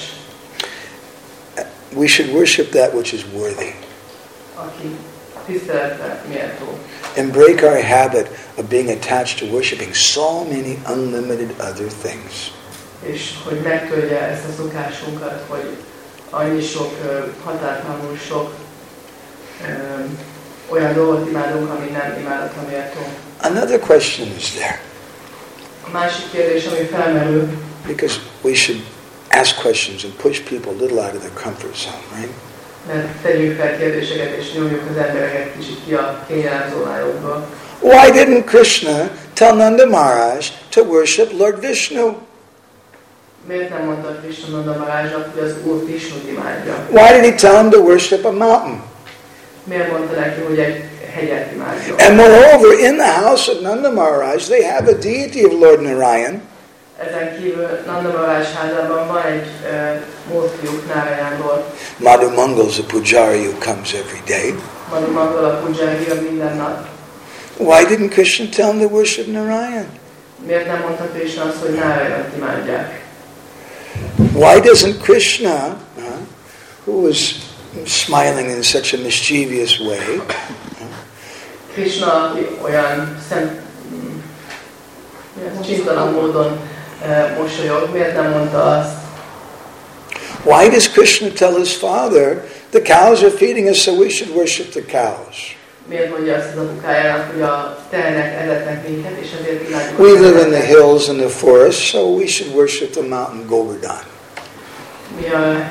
S1: We should worship that which is worthy.
S2: Aki tiszteletre méltó.
S1: And break our habit of being attached to worshiping so many unlimited other things.
S2: És hogy megtörje ezt a szokásunkat, hogy annyi sok, határtalanul sok um, olyan dolgot imádunk, ami nem imádatra méltó.
S1: Another question is there.
S2: A másik kérdés, ami felmerül,
S1: because we should ask questions and push people a little out of their comfort zone, right?
S2: Mert tegyünk fel kérdéseket, és nyomjuk az embereket kicsit ki a kényelem zónájukból.
S1: Why didn't Krishna tell Nanda Maharaj to worship Lord Vishnu?
S2: Miért nem mondta Krishna Nanda Maharajnak, hogy az Úr Vishnut imádja?
S1: Why did he tell him to worship a mountain?
S2: Miért mondta neki, hogy egy hegyet imádja?
S1: And moreover, in the house of Nanda Maharaj, they have a deity of Lord Narayan.
S2: Ezen kívül Nanda Maharaj házában van egy uh, múltfiúk, Narayanból.
S1: Madhu Mangal is a pujari who comes every day.
S2: Madhu Mangal a pujari minden nap.
S1: Why didn't Krishna tell him to worship Narayan?
S2: Miért nem mondta Krishna azt, hogy Narayanot imádják?
S1: Why doesn't Krishna, uh, who is smiling in such a mischievous way,
S2: Krishna, aki olyan szem, csintalan módon uh, mosolyog, miért nem mondta azt?
S1: Why does Krishna tell his father, the cows are feeding us, so we should worship the cows?
S2: Miért mondja azt az apukájának, hogy a tehenek ezetnek minket, és ezért imádjuk?
S1: We live in the hills and the forests, so we should worship the mountain Govardhan.
S2: Mi a,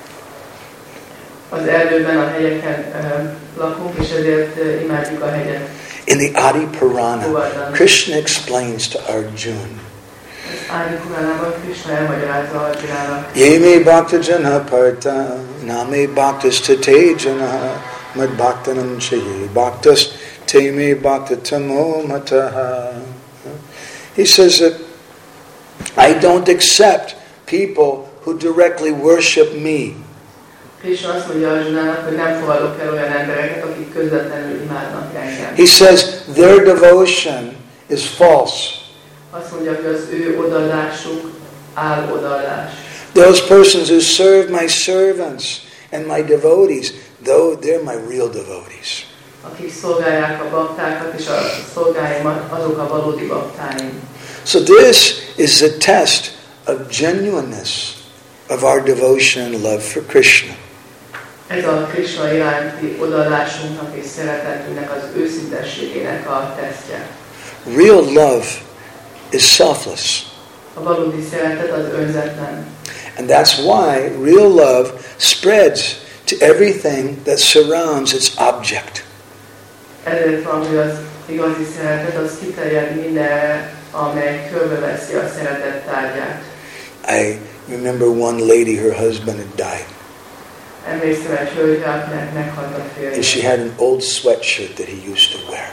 S2: az erdőben, a hegyeken uh, lakunk, és ezért uh, imádjuk a hegyet.
S1: In the Adi Purana, Krishna explains to Arjuna
S2: Ádi Puránában Krishna elmagyarázza Arjunának.
S1: Yeme bhakta jana parta, name bhaktas tate jana, mad bhaktanam chaye, bhaktas teme bhakta tamo mataha. He says that I don't accept people who directly worship me.
S2: Krishna azt mondja Arjunának, hogy nem fogadok el olyan embereket, akik közvetlenül imádnak engem.
S1: He says their devotion is false.
S2: Azt mondja, hogy az ő odadásuk álodadás.
S1: Those persons who serve my servants and my devotees, though they're my real devotees.
S2: Akik szolgálják a baktákat és a szolgáimat, azok a valódi baktáim.
S1: So this is a test of genuineness of our devotion and love for Krishna.
S2: Ez a Krishna iránti odadásunknak és szeretetünknek az őszintességének a tesztje.
S1: Real love is selfless.
S2: A valódi szeretet az önzetlen.
S1: And that's why real love spreads to everything that surrounds its object.
S2: Ezért van, hogy az igazi szeretet az kiterjed mindenre, amely körbeveszi a szeretet tárgyát.
S1: I remember one lady, her husband had died.
S2: Emlékszem egy hölgyre, akinek meghalt a férje.
S1: And she had an old sweatshirt that he used to wear.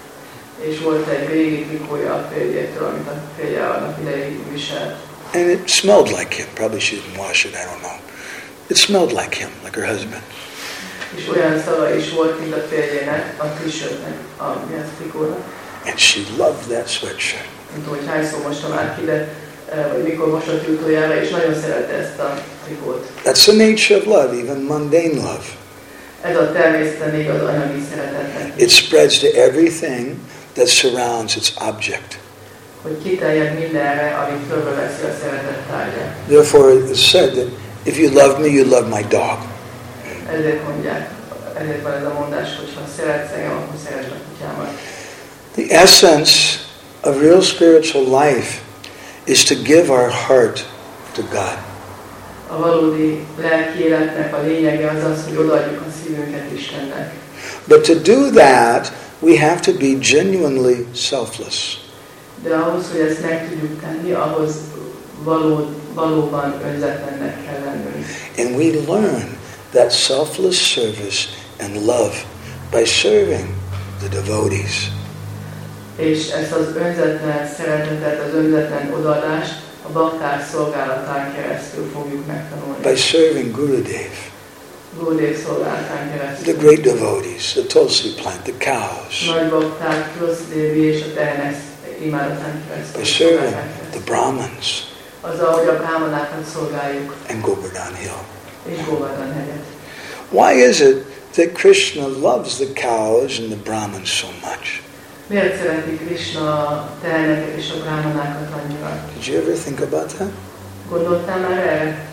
S2: És volt egy régi trikója a férjétől, amit a férje annak idején viselt.
S1: And it smelled like him. Probably she didn't wash it, I don't know. It smelled like him, like her husband.
S2: És olyan szaga is volt, mint a férjének, a t-shirtnek, a trikónak.
S1: And she loved that sweatshirt.
S2: Nem tudom, hogy hányszor mostam át ki, de vagy mikor mosott utoljára, és nagyon szerette ezt a trikót.
S1: That's the nature of love, even mundane love.
S2: Ez a természete még az anyagi szeretetnek.
S1: It spreads to everything that surrounds its object.
S2: Hogy kiterjed mindenre, ami körbeveszi a szeretet tárgyát.
S1: Therefore it is said that if you love me, you love my dog.
S2: Ezért mondják, ezért van ez a mondás, hogy ha szeretsz engem, akkor szeretd a kutyámat.
S1: The essence of real spiritual life is to give our heart to God.
S2: A valódi lelki életnek a lényege az az, hogy odaadjuk a szívünket Istennek.
S1: But to do that, we have to be genuinely selfless.
S2: De ahhoz, hogy ezt meg tudjuk tenni, ahhoz való, valóban önzetlennek kell lennünk.
S1: And we learn that selfless service and love by serving the devotees.
S2: És ezt az önzetlen szeretetet, az önzetlen odaadást a bakták szolgálatán keresztül fogjuk megtanulni.
S1: By serving Gurudev,
S2: Gurudev szolgálatán keresztül.
S1: the great devotees, the Tulsi plant, the cows.
S2: Nagy bakták, Tulsi és a tehenek imádatán keresztül.
S1: By serving the Brahmins
S2: Azzal, hogy a brámanákat szolgáljuk.
S1: and Govardhan Hill.
S2: És Govardhan hegyet.
S1: Why is it that Krishna loves the cows and the Brahmins so much?
S2: Miért szereti Krishna a teheneket és a brámanákat annyira?
S1: Did you ever think about that?
S2: Gondoltál már erre?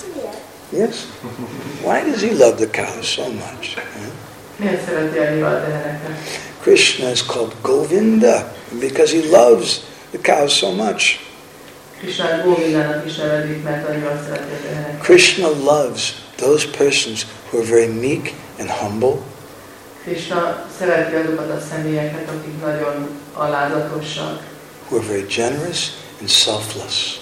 S1: Yes? Why does he love the cows so much? Huh?
S2: Miért szereti annyira a teheneket?
S1: Krishna is called Govinda because he loves the cows so much.
S2: Krishnát Govindának is nevezik, mert annyira szereti a teheneket.
S1: Krishna loves those persons who are very meek and humble.
S2: Krishna szereti azokat a személyeket, akik nagyon alázatosak,
S1: who are very generous and selfless.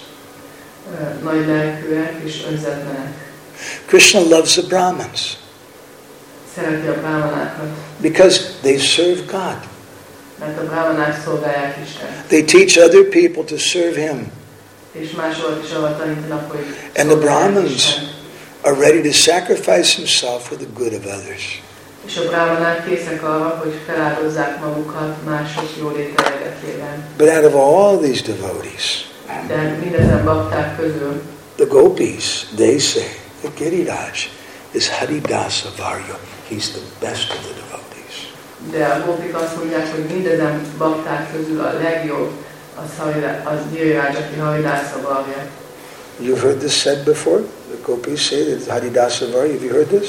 S2: nagy lelkűek és önzetlenek.
S1: Krishna loves the Brahmins
S2: Szereti a brámanákat,
S1: because they serve God.
S2: mert a brámanák szolgálják Istent.
S1: They teach other people to serve Him.
S2: És másokat is arra tanítanak, hogy
S1: And the
S2: szolgálják
S1: Brahmins
S2: Istent.
S1: are ready to sacrifice himself for the good of others.
S2: És a brámanák készek arra, hogy feláldozzák magukat mások jóléte érdekében.
S1: But out of all these devotees,
S2: De mindezen bakták közül
S1: the gopis, they say that Giriraj is Haridasa Varya. He's the best of the devotees.
S2: de a gópik azt mondják, hogy mindezen bakták közül a legjobb az, Harida- az Giriraj, aki Haridasa Varya.
S1: You've heard this said before? The gopis say that Haridasa Varya. Have you heard this?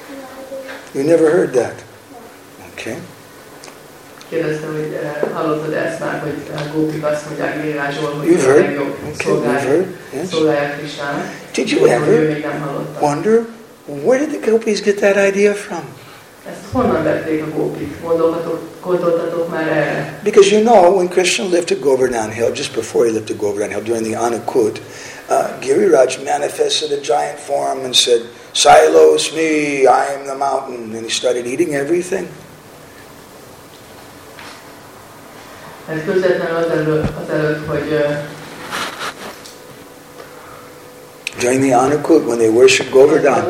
S1: You never heard that? Okay.
S2: Kérdeztem, hogy uh, hallottad ezt már, hogy a gópik azt mondják Girirajról, hogy
S1: You've
S2: a
S1: heard?
S2: legjobb
S1: Okay, you've
S2: szolgálják,
S1: heard? Yes.
S2: szolgálják Krisnának.
S1: Did you
S2: Hogy ő
S1: ever
S2: még nem hallotta.
S1: wonder, where did the gopis get that idea from?
S2: Ezt honnan vették a gópik? Gondoltatok már erre?
S1: Because you know, when Krishna lifted Govardhan Hill, just before he lifted Govardhan Hill, during the Anukut, uh, Giriraj manifested a giant form and said, Silos me, I am the mountain. And he started eating everything.
S2: Ez közvetlenül azelőtt, azelőtt hogy uh,
S1: during the Anukut, when they worship Govardhan.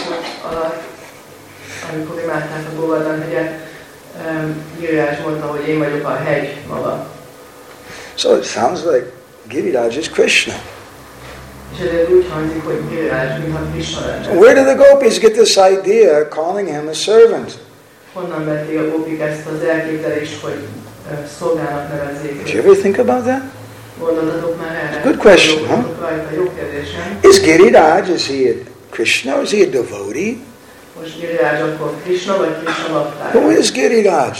S2: Amikor imádták a Govardhan hegyet, Giriraj mondta, hogy én vagyok a hegy maga.
S1: So it sounds like Giriraj is Krishna.
S2: És ezért úgy hangzik, hogy Giriraj mintha Krishna lenne.
S1: So where did the gopis get this idea, calling him a servant?
S2: Honnan vették a gópik ezt az elképzelést, hogy szolgának nevezzék?
S1: Did you ever think about that?
S2: Gondoltatok már erre?
S1: Good question, huh?
S2: Jó kérdés, nem?
S1: Is Giriraj, is he a Krishna or is he a devotee?
S2: Most Giriraj akkor Krishna vagy Krishna baktája?
S1: Who is Giriraj?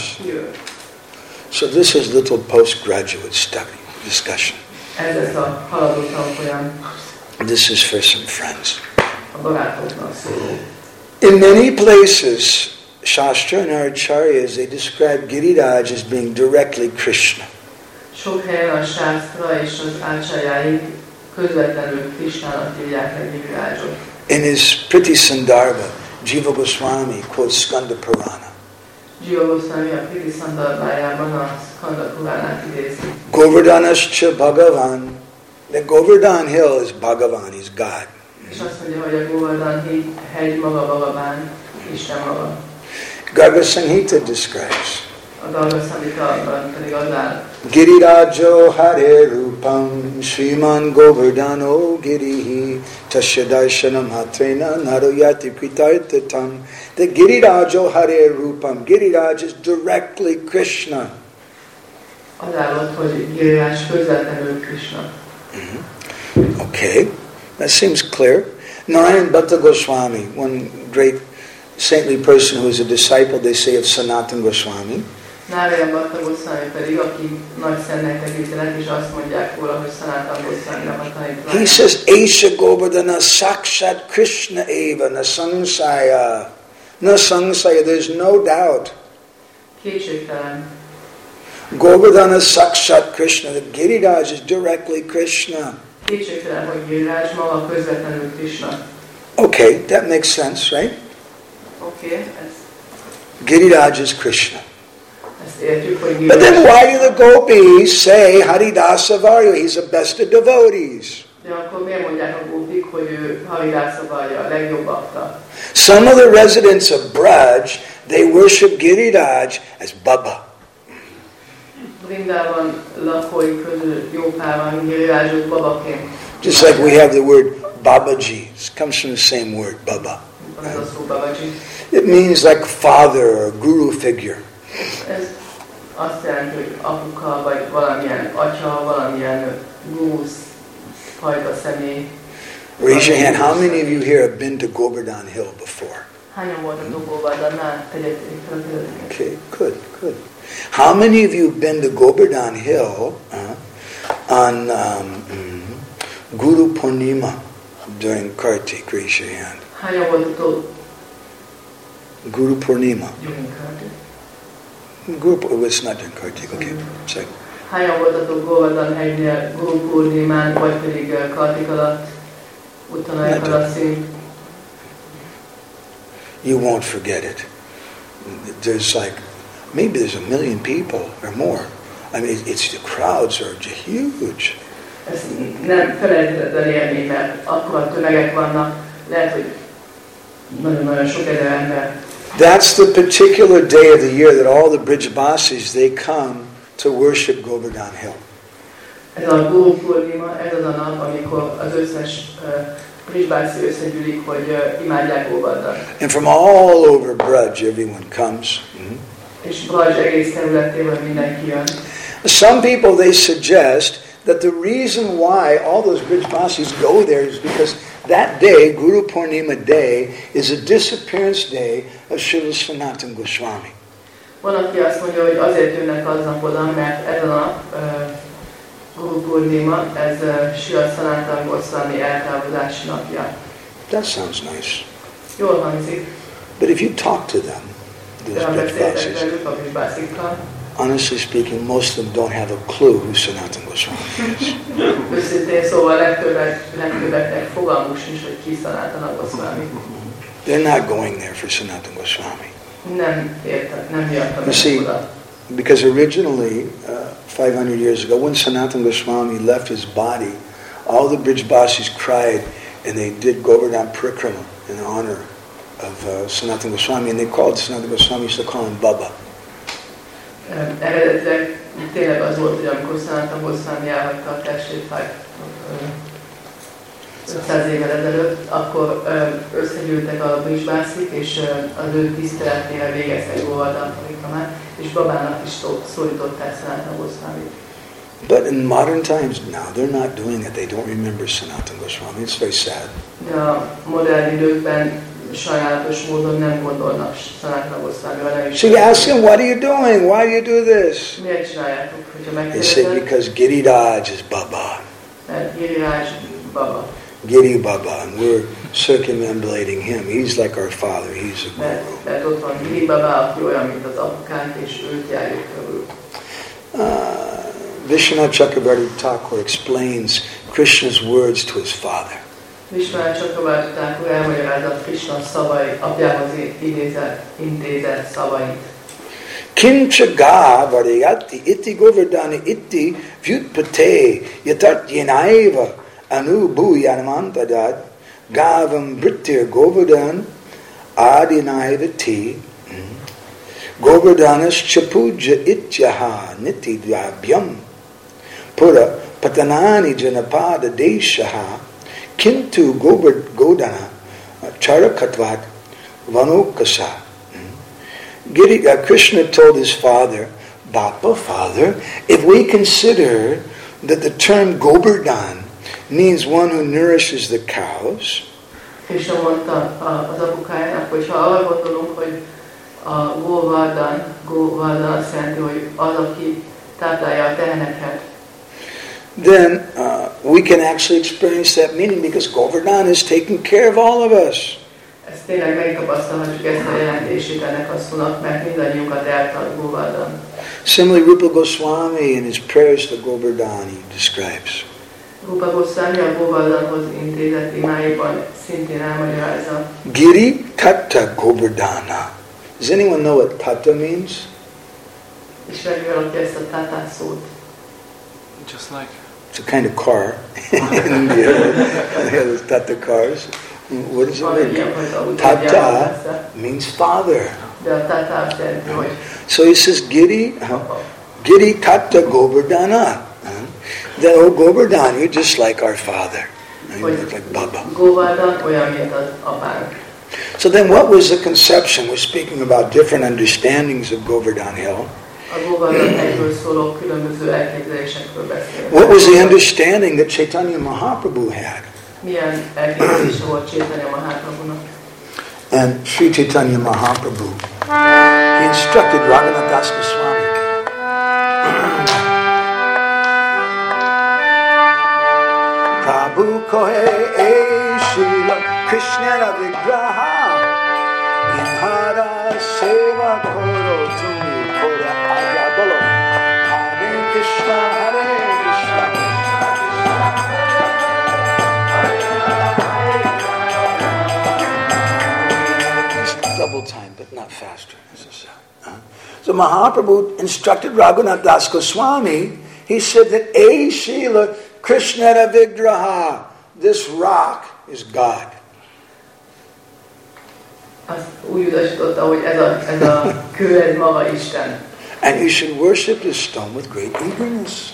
S1: So this is little postgraduate study, discussion.
S2: Ez lesz a haladó tanfolyam.
S1: This is for some friends.
S2: A barátoknak szóló.
S1: In many places, Shastra and our acharyas, they describe Giriraj as being directly Krishna.
S2: Sok helyen a sásztra és az ácsárjáink közvetlenül Krishnának hívják meg Girirajot.
S1: In his Priti Sandarbha, Jiva Goswami quotes Skanda Purana.
S2: Jiva Goswami a Priti Sandarbhájában a Skanda Puránát idézi.
S1: Govardhanascha Bhagavan. The Govardhan Hill is Bhagavan, he's God.
S2: És azt mondja, hogy a Govardhan hegy maga Bhagavan, Isten maga.
S1: Garga Samhita describes.
S2: A Garga Samhita pedig az áll.
S1: Girirajo Hare Rupam Sriman Govardhano Girihi Tasya Darshanam Hatrena Narayati Kritartatam. The Girirajo Hare Rupam. Giriraj is directly Krishna.
S2: Az állott, hogy Giriraj közvetlenül Krishna.
S1: Mm-hmm. Okay, that seems clear. Narayan Bhatta Goswami, one great saintly person who is a disciple, they say, of Sanatana Goswami.
S2: Narayan Bhatta Goswami pedig, aki nagy szentnek tekítenek, és azt mondják róla, hogy Sanatana Goswaminak a tanítványa.
S1: He says, Esha Govardhana Sakshat Krishna Eva Na Sangsaya. Na Sangsaya, there's no doubt.
S2: Kétségtelen.
S1: Govardhana Sakshat Krishna. The Giriraj is directly Krishna.
S2: Kétségtelen, hogy Giriraj maga közvetlenül Krishna.
S1: Okay, that makes sense, right?
S2: Okay, ez...
S1: Giriraj is Krishna.
S2: Ezt értjük, hogy
S1: But then
S2: Giriraj...
S1: why do the gopis say Haridasa Varya? He's the best of devotees.
S2: De akkor miért mondják a gópik, hogy ő Haridasa Varya, a legjobb bakta?
S1: Some of the residents of Braj, they worship Giriraj as Baba.
S2: Vrindában lakói közül jó pár van Girirajot babaként.
S1: Just like we have the word Babaji. It comes from the same word, Baba. It means like father or guru figure.
S2: Ez azt jelenti, hogy apuka, vagy valamilyen atya, valamilyen guru fajta személy.
S1: Raise your hand. How many of you here have been to Govardhan Hill before?
S2: Hányan voltatok Govardhannál? Tegyetek fel a kezeteket.
S1: Okay, good, good. How many of you have been to Govardhan Hill uh, on um, mm, Guru Purnima during Kartik? Raise your hand.
S2: Hányan voltatok?
S1: Guru Purnima.
S2: During Kartik.
S1: Guru, oh, it's not during Kartik, okay. Sorry.
S2: Hányan voltatok Govardhan hegynél Guru Purnimán, vagy pedig Kartik alatt? Utanai Kalaszi?
S1: You won't forget it. There's like, maybe there's a million people or more. I mean, it's the crowds are huge.
S2: Ezt nem felejthetetlen élmény, mert akkora tömegek vannak, lehet, hogy nagyon-nagyon sok ezer ember.
S1: That's the particular day of the year that all the Brijbasis, they come to worship Govardhan Hill.
S2: Ez a Guru Purnima, ez az a nap, amikor az összes uh, Brijbasi összegyűlik, hogy uh, imádják Govardhan.
S1: And from all over Braj, everyone comes. Mm-hmm.
S2: És Braj egész területéből mindenki jön.
S1: Some people, they suggest that the reason why all those Brijbasis go there is because that day, Guru Purnima day, is a disappearance day of Srila Sanatana Goswami.
S2: Van, aki azt mondja, hogy azért jönnek aznap oda, mert ez a nap, uh, Guru Purnima, ez uh, Srila Sanatana Goswami eltávozási napja.
S1: That sounds nice.
S2: Jól hangzik.
S1: But if you talk to them, those Brajbasis. Honestly speaking, most of them don't have a clue who Sanatana Goswami is.
S2: Őszintén szóval legtöbbeknek fogalmuk sincs, hogy ki Sanatana Goswami.
S1: They're not going there for Sanatana Goswami.
S2: Nem értek, nem miattam oda.
S1: Because originally, uh, five hundred years ago, when Sanatana Goswami left his body, all the Brajbasis cried and they did Govardhan Parikrama in honor of uh, Sanatana Goswami, and they called Sanatana Goswami, used to call him Baba.
S2: Eredetileg tényleg az volt, hogy amikor Sanatana Goswami elhagyta a testét ötszáz évvel ezelőtt, akkor összegyűltek a Brajbásik, és az ő tiszteletére végeztek Govardhan Parikramát, és Babának is szólították Sanatana Goswamit.
S1: But in modern times now, they're not doing it. They don't remember Sanatana Goswami. It's very sad.
S2: De a modern időkben sajnálatos módon nem gondolnak Sanatana Goswamira.
S1: So you ask him, what are you doing? Why do you do this?
S2: Miért csináljátok, hogyha
S1: They say, because Giriraj is Baba.
S2: Mert Giriraj Baba.
S1: Giri Baba, and we're circumambulating him. He's like our father. He's a guru.
S2: Mert ott van Giri Baba, aki olyan, mint az apukánk, és őt járjuk körül.
S1: Vishwanath Chakravarti Thakur explains Krishna's words to his father.
S2: Vishwanath Chakravarti Thakur elmagyarázza Krishna szavai, apjához idézett, intézett szavait.
S1: Kincha ga varayati iti govardhani iti vyutpate yatat yenaiva anubu yanamantadad gavam brittir govardhan adinaiva ti govardhanas chapuja ityaha niti dvabyam pura patanani janapada deshaha kintu govardhana charakatvat vanokasa. Giri, uh, Krishna told his father, Bapa, father, if we consider that the term Govardhan means one who nourishes the cows,
S2: Krishna mondta az apukájának, hogy ha arra gondolunk, hogy a Govardhan, Govardhan azt jelenti, hogy az, aki táplálja a teheneket,
S1: then uh, we can actually experience that meaning because Govardhan is taking care of all of us.
S2: Ezt tényleg megtapasztalhatjuk ezt a jelentését ennek a szónak, mert mindannyiunkat eltart Govardhan.
S1: Similarly, Rupa Goswami in his prayers to Govardhan he describes.
S2: Rupa Goswami a Govardhanhoz intézett imáiban szintén elmagyarázza.
S1: Giri Tatta Govardhana. Does anyone know what Tatta means?
S2: Ismeri valaki ezt a Tata szót?
S3: Just like
S1: it's a kind of car in India. They have those Tata cars. What does it mean? Tata means father. So he says, Giri, Giri Tata Govardhana. Then, oh Govardhan, you're just like our father. You look like Baba. So then what was the conception? We're speaking about different understandings of Govardhan Hill. What was the understanding that Chaitanya Mahaprabhu had? And Sri Chaitanya Mahaprabhu, he instructed Raghunath Das Goswami. Prabhu kohe e Srila Krishna Vigraha Imhara seva koro tumi kora aja bolo Hare Krishna Hare Krishna double time, but not faster necessarily. Uh, so Mahaprabhu instructed Raghunath Das Goswami. He said that A Srila Krishna Vigraha, this rock is God. And you should worship this stone with great eagerness.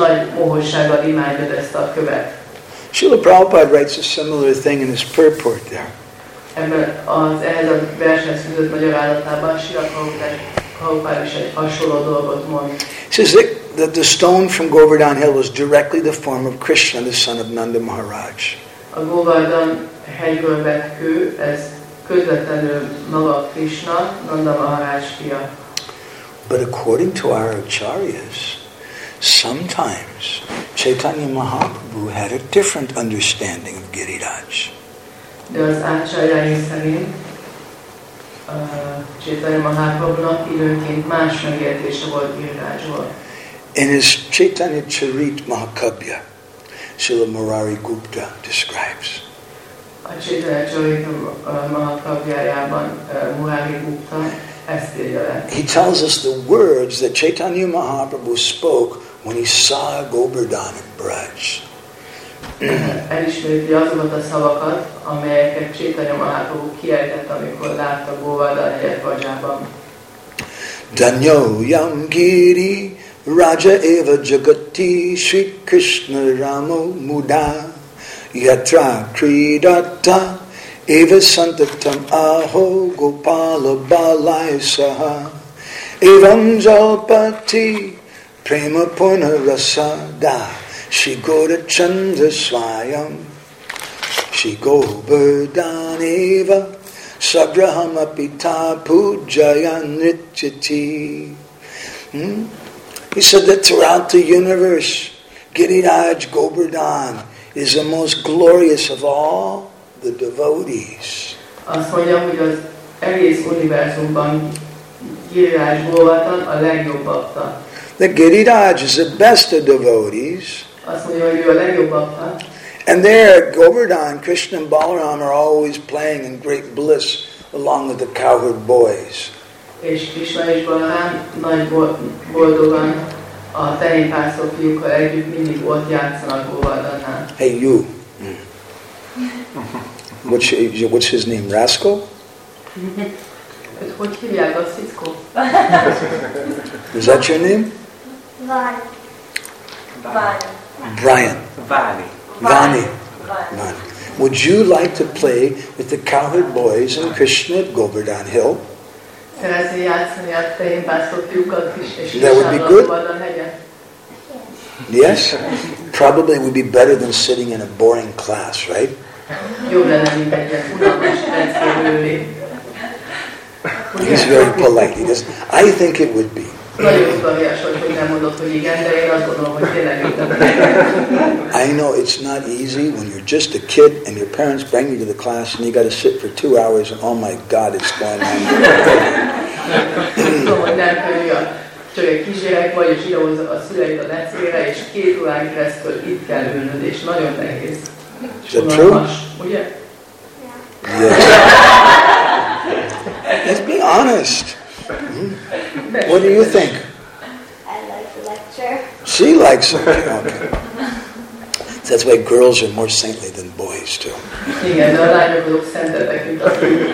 S1: Srila Prabhupada writes a similar thing in his purport there.
S2: Ebben az ehhez a vershez fűzött magyarázatában Srila Prabhupada is egy hasonló dolgot mond.
S1: He says that, that the stone from Govardhan Hill was directly the form of Krishna, the son of Nanda Maharaj.
S2: A Govardhan hegyből vett kő, ez közvetlenül maga Krishna, Nanda Maharaj fia.
S1: But according to our acharyas, sometimes Chaitanya Mahaprabhu had a different understanding of Giriraj.
S2: De az ácsarjáink szerint Chaitanya Mahaprabhunak időnként más megértése volt Girirajról.
S1: In his Chaitanya Charit Mahakabya, Srila Murari Gupta describes.
S2: A Chaitanya Charit Mahakabjájában Murari Gupta ezt írja le.
S1: He tells us the words that Chaitanya Mahaprabhu spoke when he saw Govardhan at Braj.
S2: Elismétli azokat a szavakat, amelyeket Chaitanya Mahaprabhu kiejtett, amikor látta Govardhan Brajában.
S1: Danyo yam giri raja eva jagati Sri Krishna Ramo muda yatra kridata eva santatam aho gopala balai saha evam jalpati prema purna rasada Shri Goda Chandra Swayam Shri Govardhaneva Sagraham Apita Pujayan Nityati. Hmm? He said that throughout the universe, Giriraj Govardhan is the most glorious of all the devotees.
S2: Azt mondja, hogy az egész univerzumban Giriraj Govardhan a legjobb bakta.
S1: That Giriraj is the best of devotees.
S2: Azt mondja, hogy ő a legjobb bakta.
S1: And there, Govardhan, Krishna and Balaram are always playing in great bliss along with the cowherd boys.
S2: És Krishna és Balaram nagy boldogan a tehénpásztor fiúkkal együtt mindig ott játszanak Govardhannál.
S1: Hey, you. Mm. What's, what's his name? Rascal?
S2: Hogy hívják a Cisco?
S1: Is that your name?
S4: Vani. Vani.
S1: Brian.
S3: Vani.
S1: Vani. Vani. Would you like to play with the cowherd boys and Krishna at Govardhan Hill?
S2: Szeretnél játszani a tehénpásztor fiúkkal és
S1: That would be good.
S2: Govardhan hegyen?
S1: Yes? Probably would be better than sitting in a boring class, right?
S2: Jobb lenne, mint egy ilyen unalmas rendszerülni.
S1: He's very polite. He does. I think it would be.
S2: Nagyon udvarias vagy, hogy nem mondod, hogy igen, de én azt gondolom, hogy tényleg
S1: I know it's not easy when you're just a kid and your parents bring you to the class and you got to sit for two hours and oh my God, it's going on.
S2: Tudom, hogy nem könnyű, csak egy kisgyerek vagy, és idehozza a szüleid a lecére, és két órán keresztül itt kell ülnöd, és nagyon nehéz.
S1: Is that true?
S2: Ugye?
S1: Yes. Let's be honest. Hmm? What do you think?
S4: I like the lecture.
S1: She likes it. Okay. That's why girls are more saintly than boys too.
S2: Igen, de a lányok azok szentetek, mint a fiúk.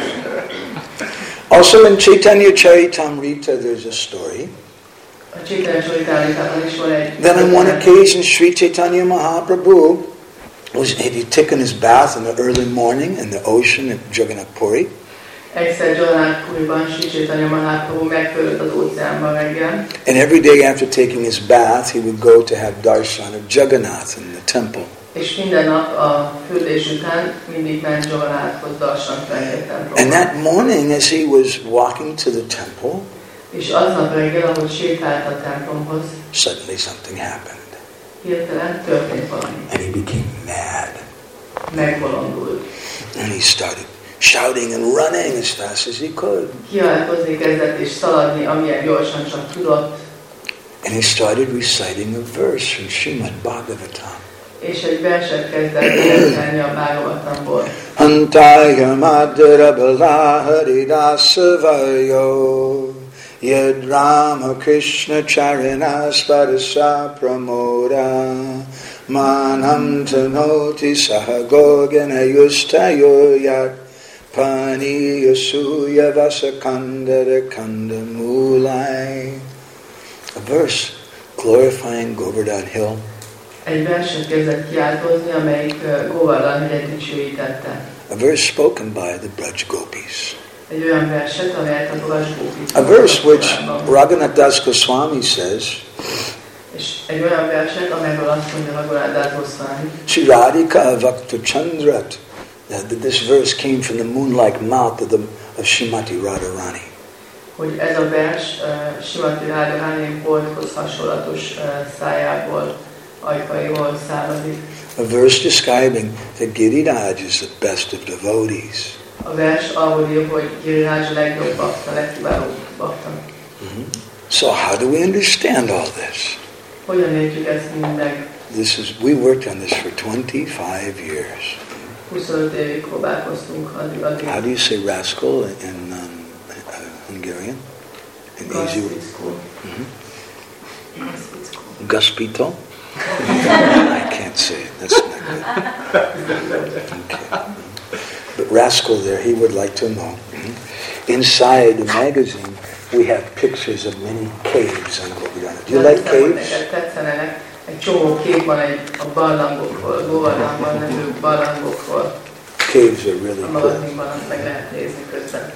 S1: Also in Chaitanya Charitamrita there's a story.
S2: A Chaitanya Charitamritában is van egy...
S1: Then on one occasion Sri Chaitanya Mahaprabhu was, had taken his bath in the early morning in the ocean at Jagannath Puri.
S2: Egyszer Jagannath Puriban Sri Chaitanya Mahaprabhu megfölött az óceánban reggel.
S1: And every day after taking his bath, he would go to have darshan of Jagannath in the temple.
S2: És minden nap a fürdés után mindig ment Jagannathhoz darsant venni a templomban.
S1: And that morning, as he was walking to the temple,
S2: és aznap reggel, ahogy sétált a templomhoz,
S1: suddenly something happened.
S2: hirtelen történt valami.
S1: And he became mad.
S2: Megbolondult.
S1: And he started shouting and running as fast as he could.
S2: Kiáltozni kezdett és szaladni, amilyen gyorsan csak tudott.
S1: And he started reciting a verse from Srimad Bhagavatam.
S2: És egy verset kezdett énekelni a Bhagavatamból.
S1: Hantaya madhura bala haridasavayo yad Rama Krishna charinas parasa pramoda manam tanoti sahagogana yustayo yat pani yasuya vasakandara kandamulai. A verse glorifying Govardhan Hill.
S2: Egy verset kezdett kiáltozni, amelyik Govardhan hegyet dicsőítette.
S1: A verse spoken by the Braj Gopis.
S2: Egy olyan verset, amelyet a Braj Gopis.
S1: A verse which Raghunath Das Goswami says.
S2: És egy olyan verset, amelyről azt mondja Raghunath Das Goswami.
S1: Shri Radhika Vakta Chandrat. That this verse came from the moon-like mouth of, the, of Srimati Radharani.
S2: Hogy ez a vers uh, Srimati Radharani bolthoz hasonlatos uh, szájából, a verse describing
S1: that Giriraj is the best of devotees.
S2: a vers ahol ír, hogy Giriraj a legjobb bakta, legkiválóbb bakta.
S1: Mm-hmm. So how do we understand all this?
S2: Hogyan értjük ezt mind meg?
S1: This is, we worked on this for twenty-five years.
S2: huszonöt évig próbálkoztunk addig. addig.
S1: How do you say rascal in um, uh, Hungarian? In easy mm-hmm. Gaspito? I can't say it. That's not good. Okay. But rascal there, he would like to know. Mm-hmm. Inside the magazine, we have pictures of many caves on Govardhana. Do you like caves?
S2: Egy csomó kép van egy a barlangokról, Govardhanban nevű barlangokról.
S1: Caves are really
S2: cool. A magazinban azt meg lehet nézni közben.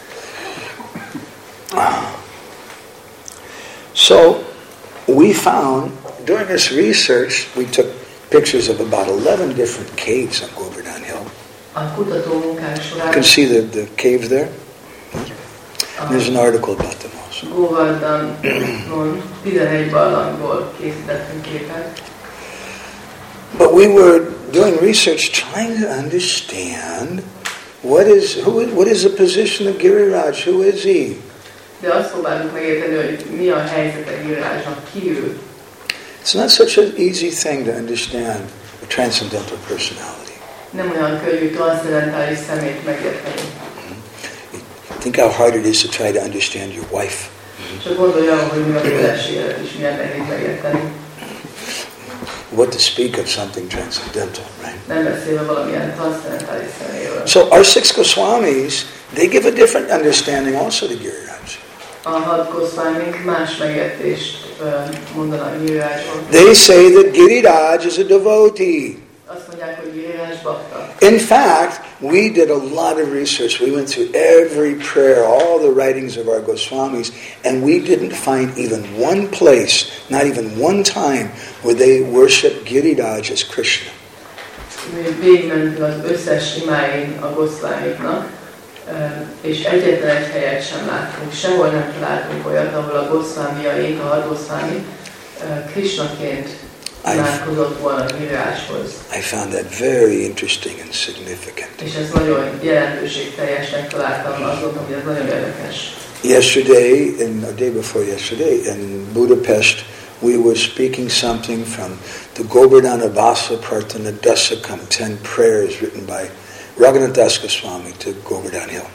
S1: So, we found, during this research, we took pictures of about eleven different caves on Govardhan Hill.
S2: A kutató munkánk során...
S1: You can see the, the cave there. There's an article about them also.
S2: Govardhanon tizenegy barlangból készítettünk képet.
S1: But we were doing research trying to understand what is who what is the position of Giriraj, who is he?
S2: De azt próbáljuk megérteni, hogy mi a helyzet a Girirajnak, ki ő.
S1: It's not such an easy thing to understand a transcendental personality.
S2: Nem olyan könnyű transzcendentális szemét megérteni.
S1: Think how hard it is to try to understand your wife.
S2: Csak gondoljam, hogy mi a feleséget is milyen nehéz megérteni.
S1: What to speak of something transcendental, right?
S2: Nem beszélve valamilyen transzcendentális szeméről.
S1: So our six Goswamis, they give a different understanding also to Giriraj.
S2: A hat Goswamik más megértést mondanak Girirajról.
S1: They say that Giriraj is a devotee.
S2: Azt mondják, hogy Giriraj bakta.
S1: In fact, we did a lot of research. We went through every prayer, all the writings of our Goswamis, and we didn't find even one place, not even one time, where they worship Giriraj as Krishna.
S2: Mi végigmentünk az összes imáin a Goswamiknak, és egyetlen egy helyet sem láttunk, sehol nem találtunk olyat, ahol a Goswamiaink, a hat Goswami Krishnaként imádkozott volna Girirajhoz.
S1: I found that very interesting and significant.
S2: És ez nagyon jelentőségteljesnek találtam, azt mondtam, hogy ez nagyon érdekes.
S1: Yesterday, and a day before yesterday, in Budapest, we were speaking something from the Govardhana Vasapartana Dasakam, ten prayers written by Raghunath Das Goswami to Govardhan Hill.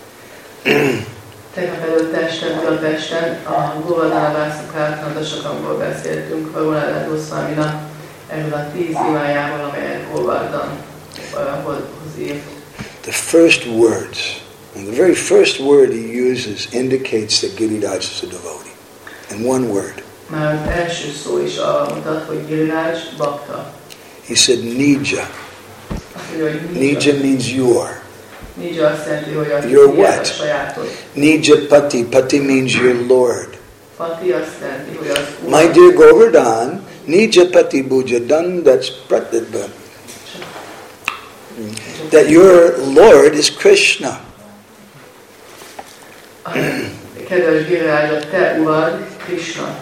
S2: Tegnap előtt este Budapesten a Govardhana Vasapartana Dasakamból beszéltünk Raghunath Goswaminak erről a tíz imájával, amelyet Govardhanhoz írt.
S1: The first words, and the very first word he uses indicates that Giriraj is a devotee. In one word.
S2: Már az első szó is arra mutat, hogy Giriraj bakta.
S1: He said Nija. Nija means your.
S2: Nija azt jelenti, hogy a
S1: your what?
S2: A sajátod.
S1: Nija Pati. Pati means your Lord.
S2: Pati azt jelenti, hogy az Úr.
S1: My dear Govardhan, Nija Pati Bujadan, that's Pratidban. That your Lord is Krishna.
S2: Kedves Giriraj, a te urad Krishna.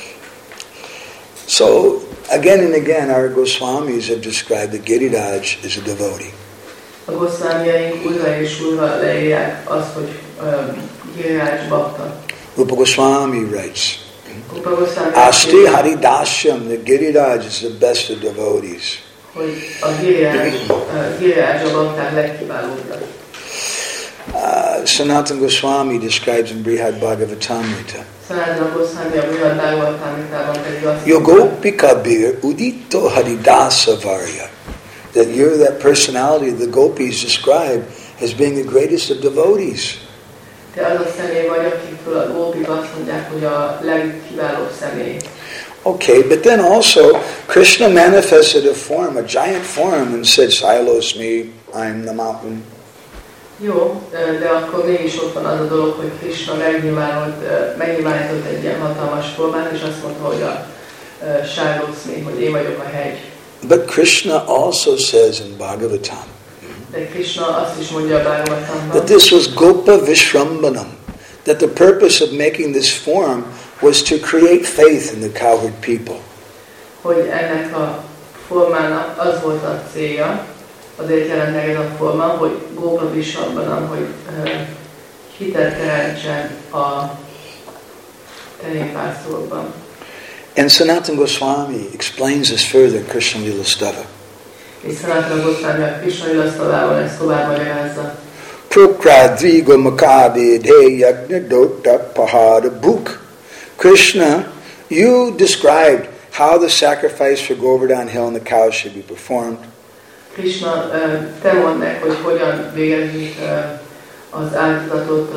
S1: So, again and again, our Goswamis have described that Giriraj is a devotee.
S2: A Goswamiaink újra és újra leírják azt, hogy um, Giriraj bakta.
S1: Rupa Goswami writes,
S2: Rupa Goswami
S1: Asti Haridasyam, that Giriraj is the best of devotees.
S2: Hogy a Giriraj, uh, Giriraj a bakták legkiválóbb.
S1: Uh, Sanatana Goswami describes in Brihad Bhagavatamrita. Yogopika bir udito haridasa varya. That you're that personality the gopis describe as being the greatest of devotees. Okay, but then also Krishna manifested a form, a giant form, and said, Silos me, I'm the mountain.
S2: Jó, de akkor mégis ott van az a dolog, hogy Krishna megnyilvánított egy ilyen hatalmas formát, és azt mondta, hogy a uh, Sájlócmi, hogy én vagyok a hegy.
S1: But Krishna also says in Bhagavatam,
S2: de Krishna azt is mondja a Bhagavatamban,
S1: that this was Gopa Vishrambanam, that the purpose of making this form was to create faith in the cowherd people.
S2: Hogy ennek a formának az volt a célja, azért jelent meg ez a forma, hogy Gópa Vishambanam, hogy uh, hitet teremtsen a tenyérpásztorokban.
S1: And Sanatana Goswami explains this further in Krishna Lila Stava.
S2: És Sanatana Goswami a Krishna Lila Stavában ezt tovább magyarázza.
S1: Prukradviga Makabhide Yagna Dota Pahada Bhuk. Krishna, you described how the sacrifice for Govardhan Hill and the cows should be performed.
S2: Krishna, te mondd meg, hogy hogyan végezzük az áldozatot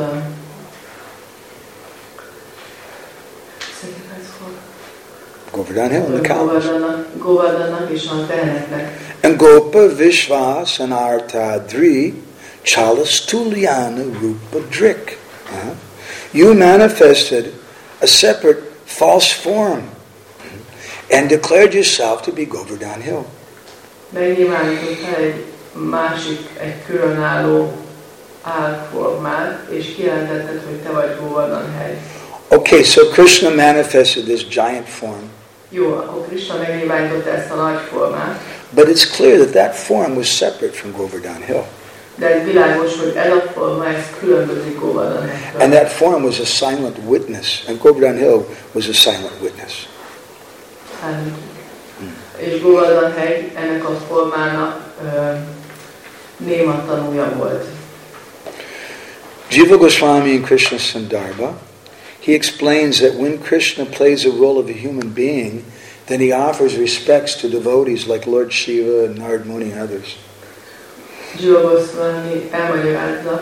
S1: Govardhan Hill and the cows.
S2: Govardhannak és a teheneknek.
S1: And Gopa Vishvas and Artadri Chalastulyana Rupa Drik. Uh-huh. You manifested a separate false form and declared yourself to be Govardhan Hill.
S2: Megnyilvánítottál egy másik, egy különálló álformát, és kijelentetted, hogy te vagy Govardhan hely.
S1: Okay, so Krishna manifested this giant form.
S2: Jó, akkor Krishna megnyilvánította ezt a nagy formát.
S1: But it's clear that that form was separate from Govardhan Hill.
S2: De ez világos, hogy ez a forma, ez különbözik Govardhan helytől.
S1: And that form was a silent witness, and Govardhan Hill was a silent witness.
S2: And, hmm. És Govardhan hegy ennek a formának uh, néma tanúja volt.
S1: Jiva Goswami in Krishna Sandarbha, he explains that when Krishna plays a role of a human being, then he offers respects to devotees like Lord Shiva and Narad Muni and others.
S2: Jiva Goswami elmagyarázza,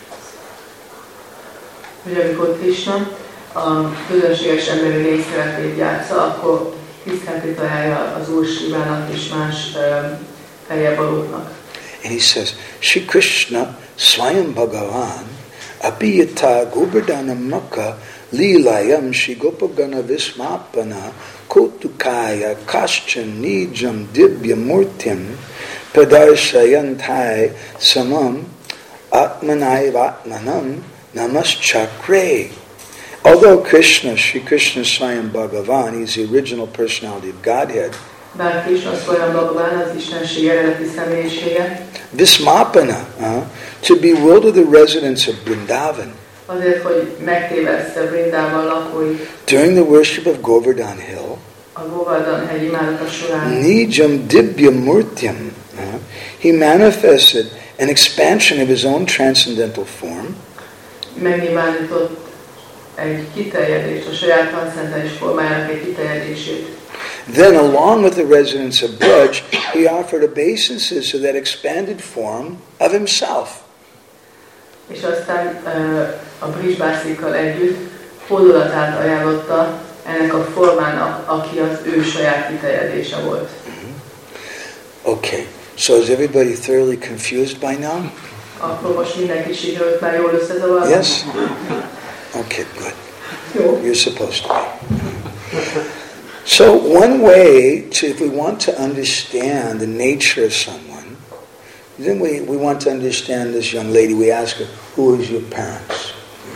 S2: hogy amikor Krishna a közönséges emberi részszerepét játsza, akkor tiszteltét ajánlja az Úr Shivának és más feljebbalóknak.
S1: And he says, Shri Krishna Swayam Bhagavan Abhiyata Govardhana Makka Lilayam Shri Gopagana Vismapana Kotukaya Kaschan Nijam Dibya Murtim Padarsayantai Samam Atmanai Vatmanam Namaschakre. Although Krishna, Shri Krishna Swayam Bhagavan, he's the original personality of Godhead,
S2: bár Krishna Swayam Bhagavan az Istenség eredeti személyisége,
S1: Vismapana, uh, to bewilder the residents of Vrindavan,
S2: azért, hogy megtéveszte Vrindavan lakói,
S1: during the worship of Govardhan Hill,
S2: a Govardhan hegy imádata során,
S1: Nijam Dibya Murtyam, uh, he manifested an expansion of his own transcendental form,
S2: megnyilvánított egy kiterjedést, a saját transzcendentális formájának egy kiterjedését.
S1: Then, along with the residents of Braj, he offered obeisances to that expanded form of himself.
S2: És aztán uh, a Brisbászikkal együtt hódolatát ajánlotta ennek a formának, aki az ő saját kiterjedése volt.
S1: Mm-hmm. Okay, so is everybody thoroughly confused by now?
S2: Akkor most mindenki sikerült már jól összezavarni?
S1: Yes? Okay, good.
S2: Jó.
S1: You're supposed to be. So one way to, if we want to understand the nature of someone, then we, we want to understand this young lady, we ask her, who is your parents?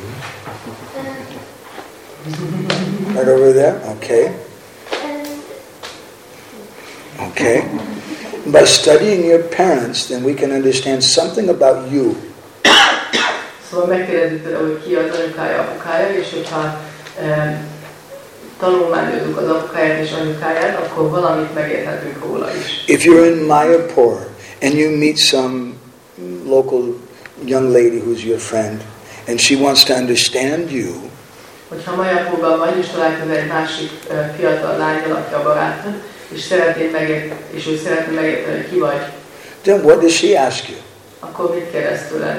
S1: Mm-hmm. Right over there? Okay. Okay. By studying your parents, then we can understand something about you.
S2: Szóval megkérdezzük tőle, hogy ki az anyukája, apukája, és hogyha e, tanulmányozzuk az apukáját és anyukáját, akkor valamit megérthetünk róla is.
S1: If you're in Mayapur and you meet some local young lady who's your friend, and she wants to understand you,
S2: hogyha Mayapurban vagy, és találkozol egy másik uh, fiatal lányjal, aki a barátod, és szeretnéd megérteni, és ő szeretné megérteni, hogy ki vagy,
S1: then what does she ask you?
S2: akkor mit kérdez tőled?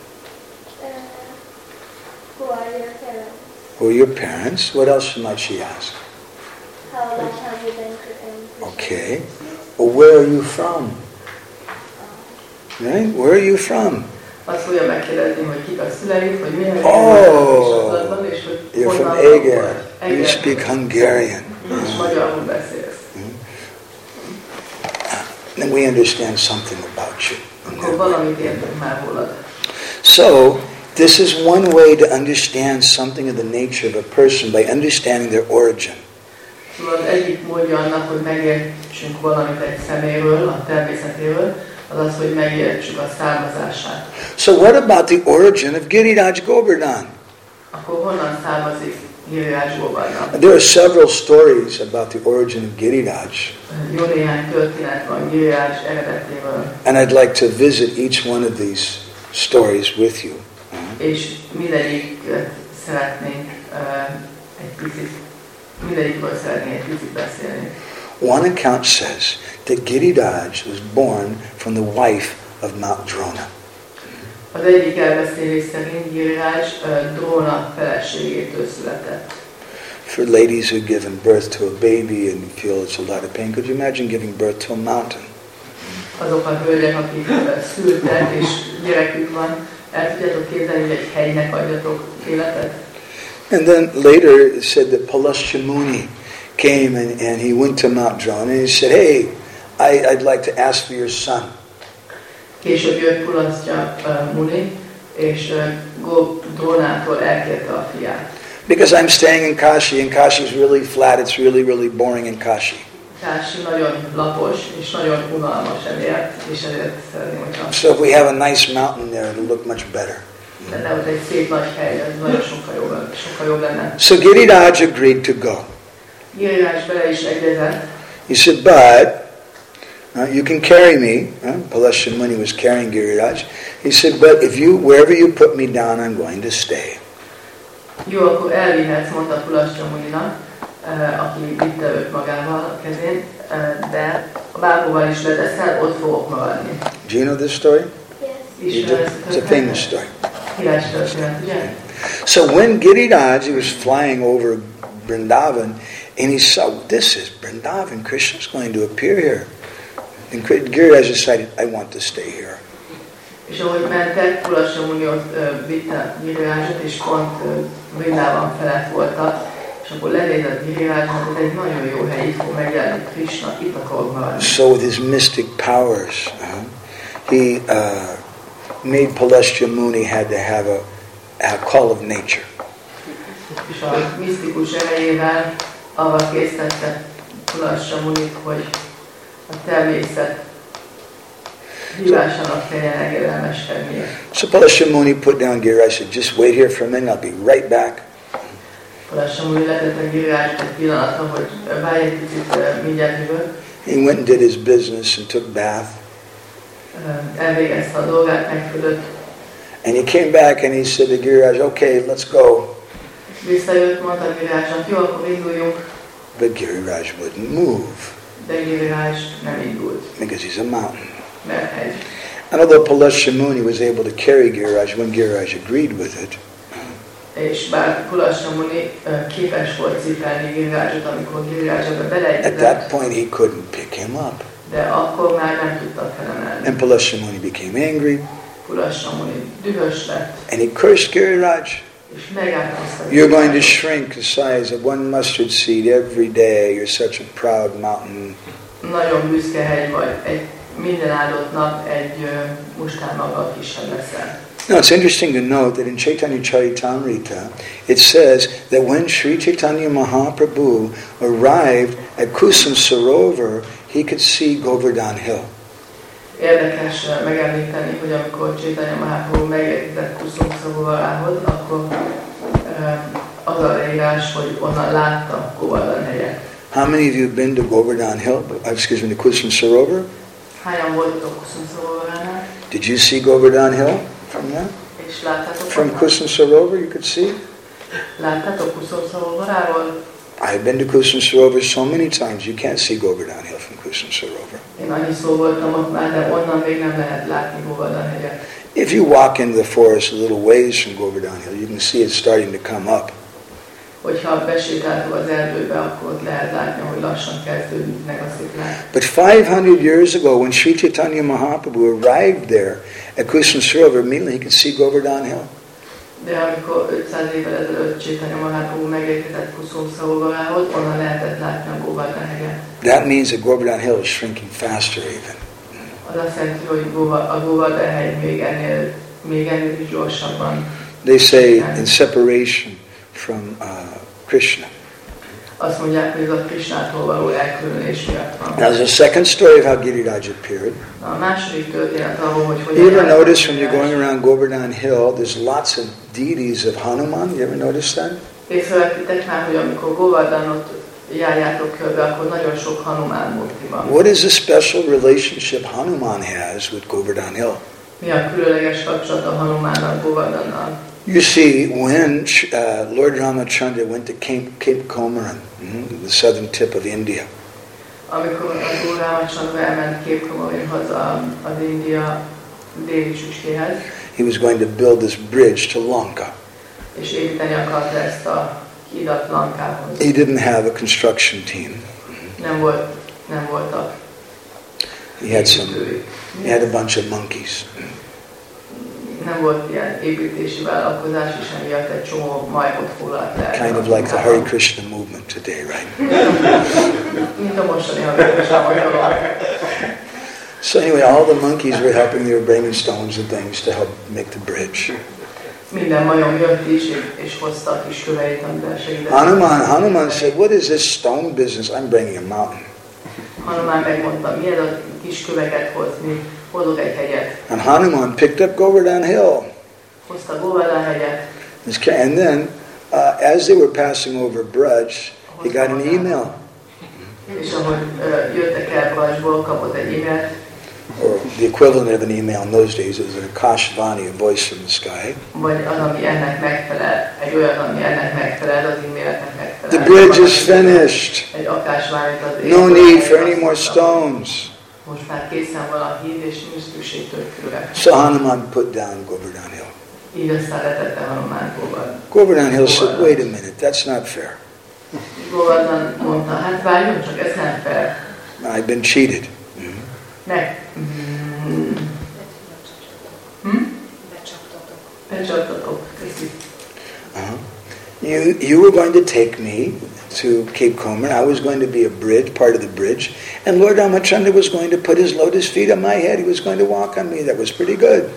S4: Who are your parents?
S1: Who are your parents? What else might she ask?
S4: How long have you been Christian?
S1: Okay. Well, where are you from? Right? Where are you from?
S2: Azt fogja megkérdezni, hogy kik a szüleid, hogy milyen
S1: oh, és hogy you're from Eger. You speak Hungarian.
S2: És magyarul beszélsz.
S1: Then we understand something about you.
S2: Akkor valamit értünk már rólad.
S1: So, this is one way to understand something of the nature of a person, by understanding their origin.
S2: Szóval az egyik módja annak, hogy megértsünk valamit egy szeméről, a természetéről, az az, hogy megértsük a származását.
S1: So what about the origin of Giriraj Govardhan?
S2: Akkor honnan származik Giriraj Govardhan?
S1: There are several stories about the origin of Giriraj.
S2: Jó néhány történet van Giriraj eredetéről.
S1: And I'd like to visit each one of these stories with you.
S2: És mindegyiket szeretnénk uh, egy picit, mindegyikről szeretnénk egy picit beszélni.
S1: One account says that Giriraj was born from the wife of Mount Drona.
S2: Az egyik elbeszélés szerint Giriraj uh, Drona feleségétől született.
S1: For ladies who've given birth to a baby and feel it's a lot of pain, could you imagine giving birth to a mountain?
S2: Azok a hölgyek, akik uh, szültek és gyerekük van, el tudjátok képzelni, hogy egy hegynek adjatok életet?
S1: And then later it said that Pulasya Muni came and, and he went to Mount Drona and he said, hey, I, I'd like to ask for your son.
S2: Később jött Pulasya uh, Muni, és uh, Drónától elkérte a fiát.
S1: Because I'm staying in Kashi and Kashi is really flat, it's really, really boring in Kashi.
S2: Kashi nagyon lapos és nagyon unalmas ezért, és ezért szeretném, hogyha...
S1: So if we have a nice mountain there, it'll look much better.
S2: De ott egy szép nagy hely, ez nagyon sokkal jobb, sokkal jobb lenne.
S1: So Giriraj agreed to go.
S2: Giriraj bele is egyezett.
S1: He said, but uh, you can carry me. Uh, Pulasya Muni was carrying Giriraj. He said, but if you, wherever you put me down, I'm going to stay.
S2: Jó, akkor elvihetsz, mondta Pulasya Muninak, uh, aki vitte őt magával a kezén, uh, de bárhova is leteszel, ott fogok maradni.
S1: Do you know this story?
S4: Yes.
S1: You do? It's a famous story.
S2: Híres történet, ugye?
S1: So when Giriraj was flying over Vrindavan, and he saw, this is Vrindavan, Krishna's going to appear here. And Giriraj decided, I want to stay here.
S2: És ahogy mentek, Pulasya Muni ott uh, vitte Girirajot, és pont uh, Vrindavan felett voltak, és akkor lenézett Giriraj, hogy ez egy nagyon jó hely, itt fog megjelenni Krishna, itt akarok maradni.
S1: So with his mystic powers, uh, he uh, made Pulasya Muni had to have a, a call of nature.
S2: És a misztikus erejével arra késztette Pulasya Munit, hogy a természet hívásának kelljen engedelmeskednie.
S1: So Pulasya Muni put down Giriraj, said, just wait here for a minute, I'll be right back.
S2: Pulasya Muni letette Girirajt egy pillanatra, hogy várj egy picit, mindjárt jövök.
S1: He went and did his business and took bath.
S2: Elvégezte a dolgát, megfődött.
S1: And he came back and he said to Giriraj, okay, let's go.
S2: Visszajött, mondta Girirajnak, jó, akkor induljunk.
S1: But Giriraj wouldn't move.
S2: De Giriraj nem indult.
S1: Because he's a mountain.
S2: Mert hegy.
S1: And although Pulasya Muni was able to carry Giriraj when Giriraj agreed with it,
S2: És bár Pulasya Muni képes volt cipelni Girirajot, amikor Girirajot
S1: at
S2: beleegyezett,
S1: that point he couldn't pick him up.
S2: de akkor már nem tudta felemelni.
S1: And Pulasya Muni became angry
S2: Pulasya Muni dühös lett,
S1: and he cursed Giriraj.
S2: és megáltalazta
S1: You're going to
S2: Girirajot.
S1: shrink the size of one mustard seed every day. You're such a proud mountain.
S2: Nagyon büszke hegy vagy, egy, minden áldott nap egy uh, mustármaggal kisebb leszel.
S1: Now it's interesting to note that in Chaitanya Charitamrita it says that when Sri Chaitanya Mahaprabhu arrived at Kusum Sarovar, he could see Govardhan Hill.
S2: Érdekes uh, megemlíteni, hogy amikor Chaitanya Mahaprabhu megérkezett Kusum Sarovarhoz, akkor uh, az a leírás, hogy onnan látta Govardhan hegyet.
S1: How many of you have been to Govardhan Hill? Uh, excuse me, to Kusum Sarovar?
S2: Hányan voltatok Kusum Sarovarnál?
S1: Did you see Govardhan Hill from there?
S2: És láttátok
S1: From
S2: onnan?
S1: Kusum Sarovar you could see?
S2: Láttátok Kusum Sarovaráról?
S1: I've been to Kusum Sarovar so many times you can't see Govardhan Hill from Kusum Sarovar.
S2: Én annyi szó voltam ott már, de onnan még nem lehet látni Govardhan hegyet.
S1: If you walk into the forest a little ways from Govardhan Hill, you can see it starting to come up.
S2: Hogyha besétáltok az erdőbe, akkor ott lehet látni, hogy lassan kezdődnek a sziklák.
S1: But five hundred years ago, when Sri Chaitanya Mahaprabhu arrived there at Kusum Sarovar, immediately he could see Govardhan Hill.
S2: De amikor ötszáz évvel ezelőtt Chaitanya Mahaprabhu megérkezett Kusum Sarovarához, onnan lehetett látni a Govardhan hegyet.
S1: That means that Govardhan Hill is shrinking faster even.
S2: Az azt jelenti, hogy a Govardhan hegy még ennél, még ennél is gyorsabban.
S1: They say in separation from uh, Krishna.
S2: azt mondják, hogy ez a Krishnától való elkülönülés miatt van.
S1: Now there's a second story of how Giriraj appeared.
S2: A második történet arról, hogy hogyan...
S1: You ever notice when you're going around Govardhan Hill, there's lots of deities of Hanuman? You ever notice that?
S2: Észrevettétek már, hogy amikor Govardhanot járjátok körbe, akkor nagyon sok Hanuman murti van.
S1: What is the special relationship Hanuman has with Govardhan Hill?
S2: Mi a különleges kapcsolat a Hanumánnal, Govardhannal?
S1: You see, when uh, Lord Ramachandra went to Cape, Cape Comorin, mm-hmm, the southern tip of India,
S2: amikor a Úr Ramachandra elment Cape Comorinhoz az India déli csücskéhez,
S1: he was going to build this bridge to Lanka.
S2: És építeni akarta ezt a hidat Lankához.
S1: He didn't have a construction team.
S2: Nem volt, nem voltak.
S1: He had some. He had a bunch of monkeys.
S2: Nem volt ilyen építési vállalkozás, és emiatt egy csomó majmot foglalt el.
S1: Kind of like the Hare Krishna movement today, right?
S2: Mint a mostani Hare Krishna mozgalom.
S1: So anyway, all the monkeys were helping. They were bringing stones and things to help make the bridge.
S2: Minden majom jött is, és hozta a kis köveit, amivel segített.
S1: Hanuman, Hanuman said, "What is this stone business? I'm bringing a mountain."
S2: Hanuman megmondta, mi ez a kis köveket hozni, hozok egy hegyet.
S1: And Hanuman picked up Govardhan Hill.
S2: Hozta Govardhan hegyet.
S1: And then, uh, as they were passing over Braj, he got an email.
S2: És ahogy uh, jöttek el Brajból, kapott egy e-mailt.
S1: Or the equivalent of an email in those days was an Akashvani, a voice from the sky.
S2: Vagy az, ami ennek megfelel, egy olyan, ami ennek megfelel, az e-maileknek megfelel.
S1: The bridge is finished.
S2: Egy Akashvani az
S1: No need for any more stones.
S2: Most már készen van a híd, és nincs szükség több kőre.
S1: So Hanuman put down Govardhan Hill.
S2: Így aztán letette Hanuman Govardhan.
S1: Govardhan Hill said, "Wait a minute, that's not fair.
S2: Govardhan mondta, hát várjon csak, ez nem fair.
S1: I've been cheated."
S2: Ne. Mm. Hm? Becsaptatok. Köszi.
S1: Uh-huh. You, you were going to take me to Cape Comorin. I was going to be a bridge, part of the bridge. And Lord Ramachandra was going to put his lotus feet on my head. He was going to walk on me. That was pretty good.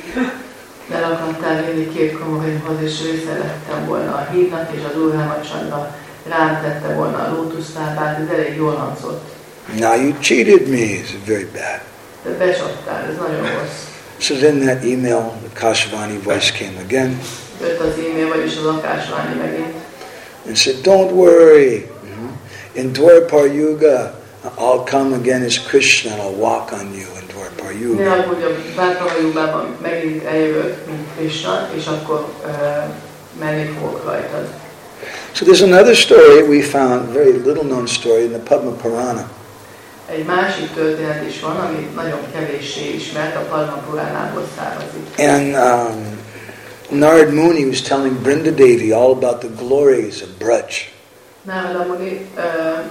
S2: El akartál vinni Cape Comorinhoz, és része lettem volna a hídnak, és az Úr Ramachandra rám tette volna a lótuszlábát, ez elég jól hangzott.
S1: Now you cheated me. It's very bad.
S2: De becsaptál, ez nagyon rossz.
S1: So then that email, the Kashvani voice came again.
S2: Jött az e-mail, vagyis az Akashvani megint.
S1: And said, "Don't worry. In Dwarpar Yuga, I'll come again as Krishna and I'll walk on you in Dwarpar
S2: Ne
S1: Yuga."
S2: aggódjon, Dwarpar Yugában megint eljövök, mint Krishna, és akkor uh, menni fogok rajtad.
S1: So there's another story we found, very little known story in the Padma Purana.
S2: Egy másik történet is van, ami nagyon kevéssé ismert, a Padma Puránából származik.
S1: And um, Narad Muni was telling Brinda Devi all about the glories of Braj.
S2: Narada Muni uh,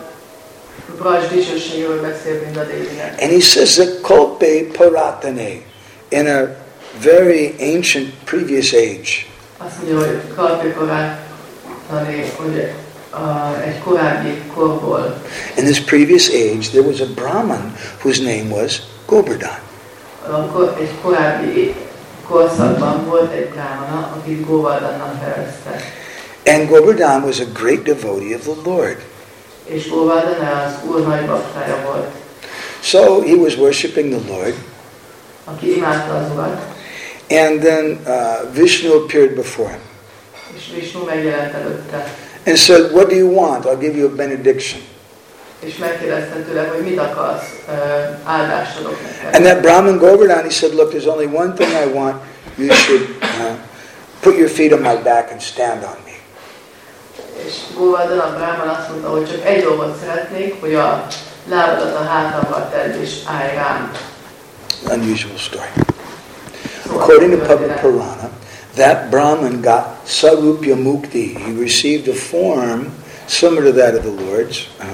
S2: Braj dicsőségéről beszél Brinda Devinek.
S1: And he says that Kolpe Paratane, in a very ancient previous age,
S2: Azt mondja, hogy Kalpe Paratane, hogy uh, egy korábbi korból.
S1: in this previous age there was a Brahman whose name was Govardhan.
S2: Akkor egy korábbi korszakban volt egy brahmana, akit Govardhannak nevezte.
S1: And Govardhan was a great devotee of the Lord.
S2: És Govardhan az Úr nagy baktája volt.
S1: So he was worshipping the Lord.
S2: Aki imádta az Urat.
S1: And then uh, Vishnu appeared before him.
S2: És Vishnu megjelent előtte.
S1: And said, "What do you want? I'll give you a benediction."
S2: És megkérdezte tőle, hogy mit akarsz, uh, áldást adok neked.
S1: And that Brahman Govardhan, he said, "Look, there's only one thing I want. You should uh, put your feet on my back and stand on me."
S2: És Govardhan, a Brahman azt mondta, hogy csak egy dolgot szeretnék, hogy a lábadat a hátamra tedd és állj rám.
S1: Unusual story. According to Padma Purana, that Brahman got Sarupya Mukti. He received a form similar to that of the Lord's. Uh-huh.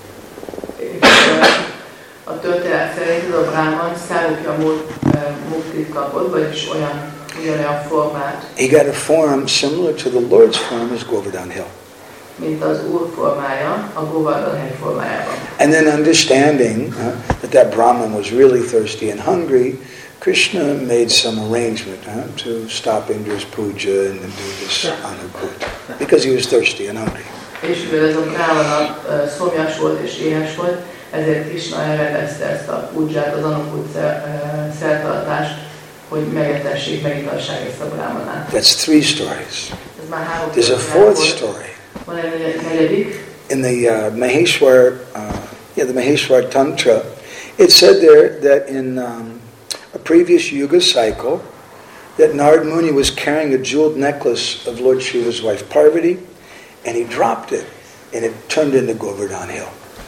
S2: A történet szerint ez a Brahman Sarupya Muktit kapott, vagyis olyan, ugyanolyan formát.
S1: He got a form similar to the Lord's form as Govardhan Hill.
S2: Mint az Úr formája, a Govardhan hegy formájában.
S1: And then understanding uh, that that Brahman was really thirsty and hungry, Krishna made some arrangement uh, to stop Indra's puja and do this anukut, because he was thirsty and hungry.
S2: És mivel ez a brahmana szomjas volt és éhes volt, ezért Krishna elrendezte ezt a pudzsát, az anuput szertartást, hogy megetessék, megitassák ezt a brahmanát.
S1: That's three stories.
S2: Ez már három
S1: There's a fourth story.
S2: Van egy negyedik.
S1: In the uh, Maheshwar, uh, yeah, the Maheshwar Tantra, it said there that in um, a previous yuga cycle, that Narad Muni was carrying a jeweled necklace of Lord Shiva's wife Parvati, and he dropped it, and it turned into Govardhan Hill.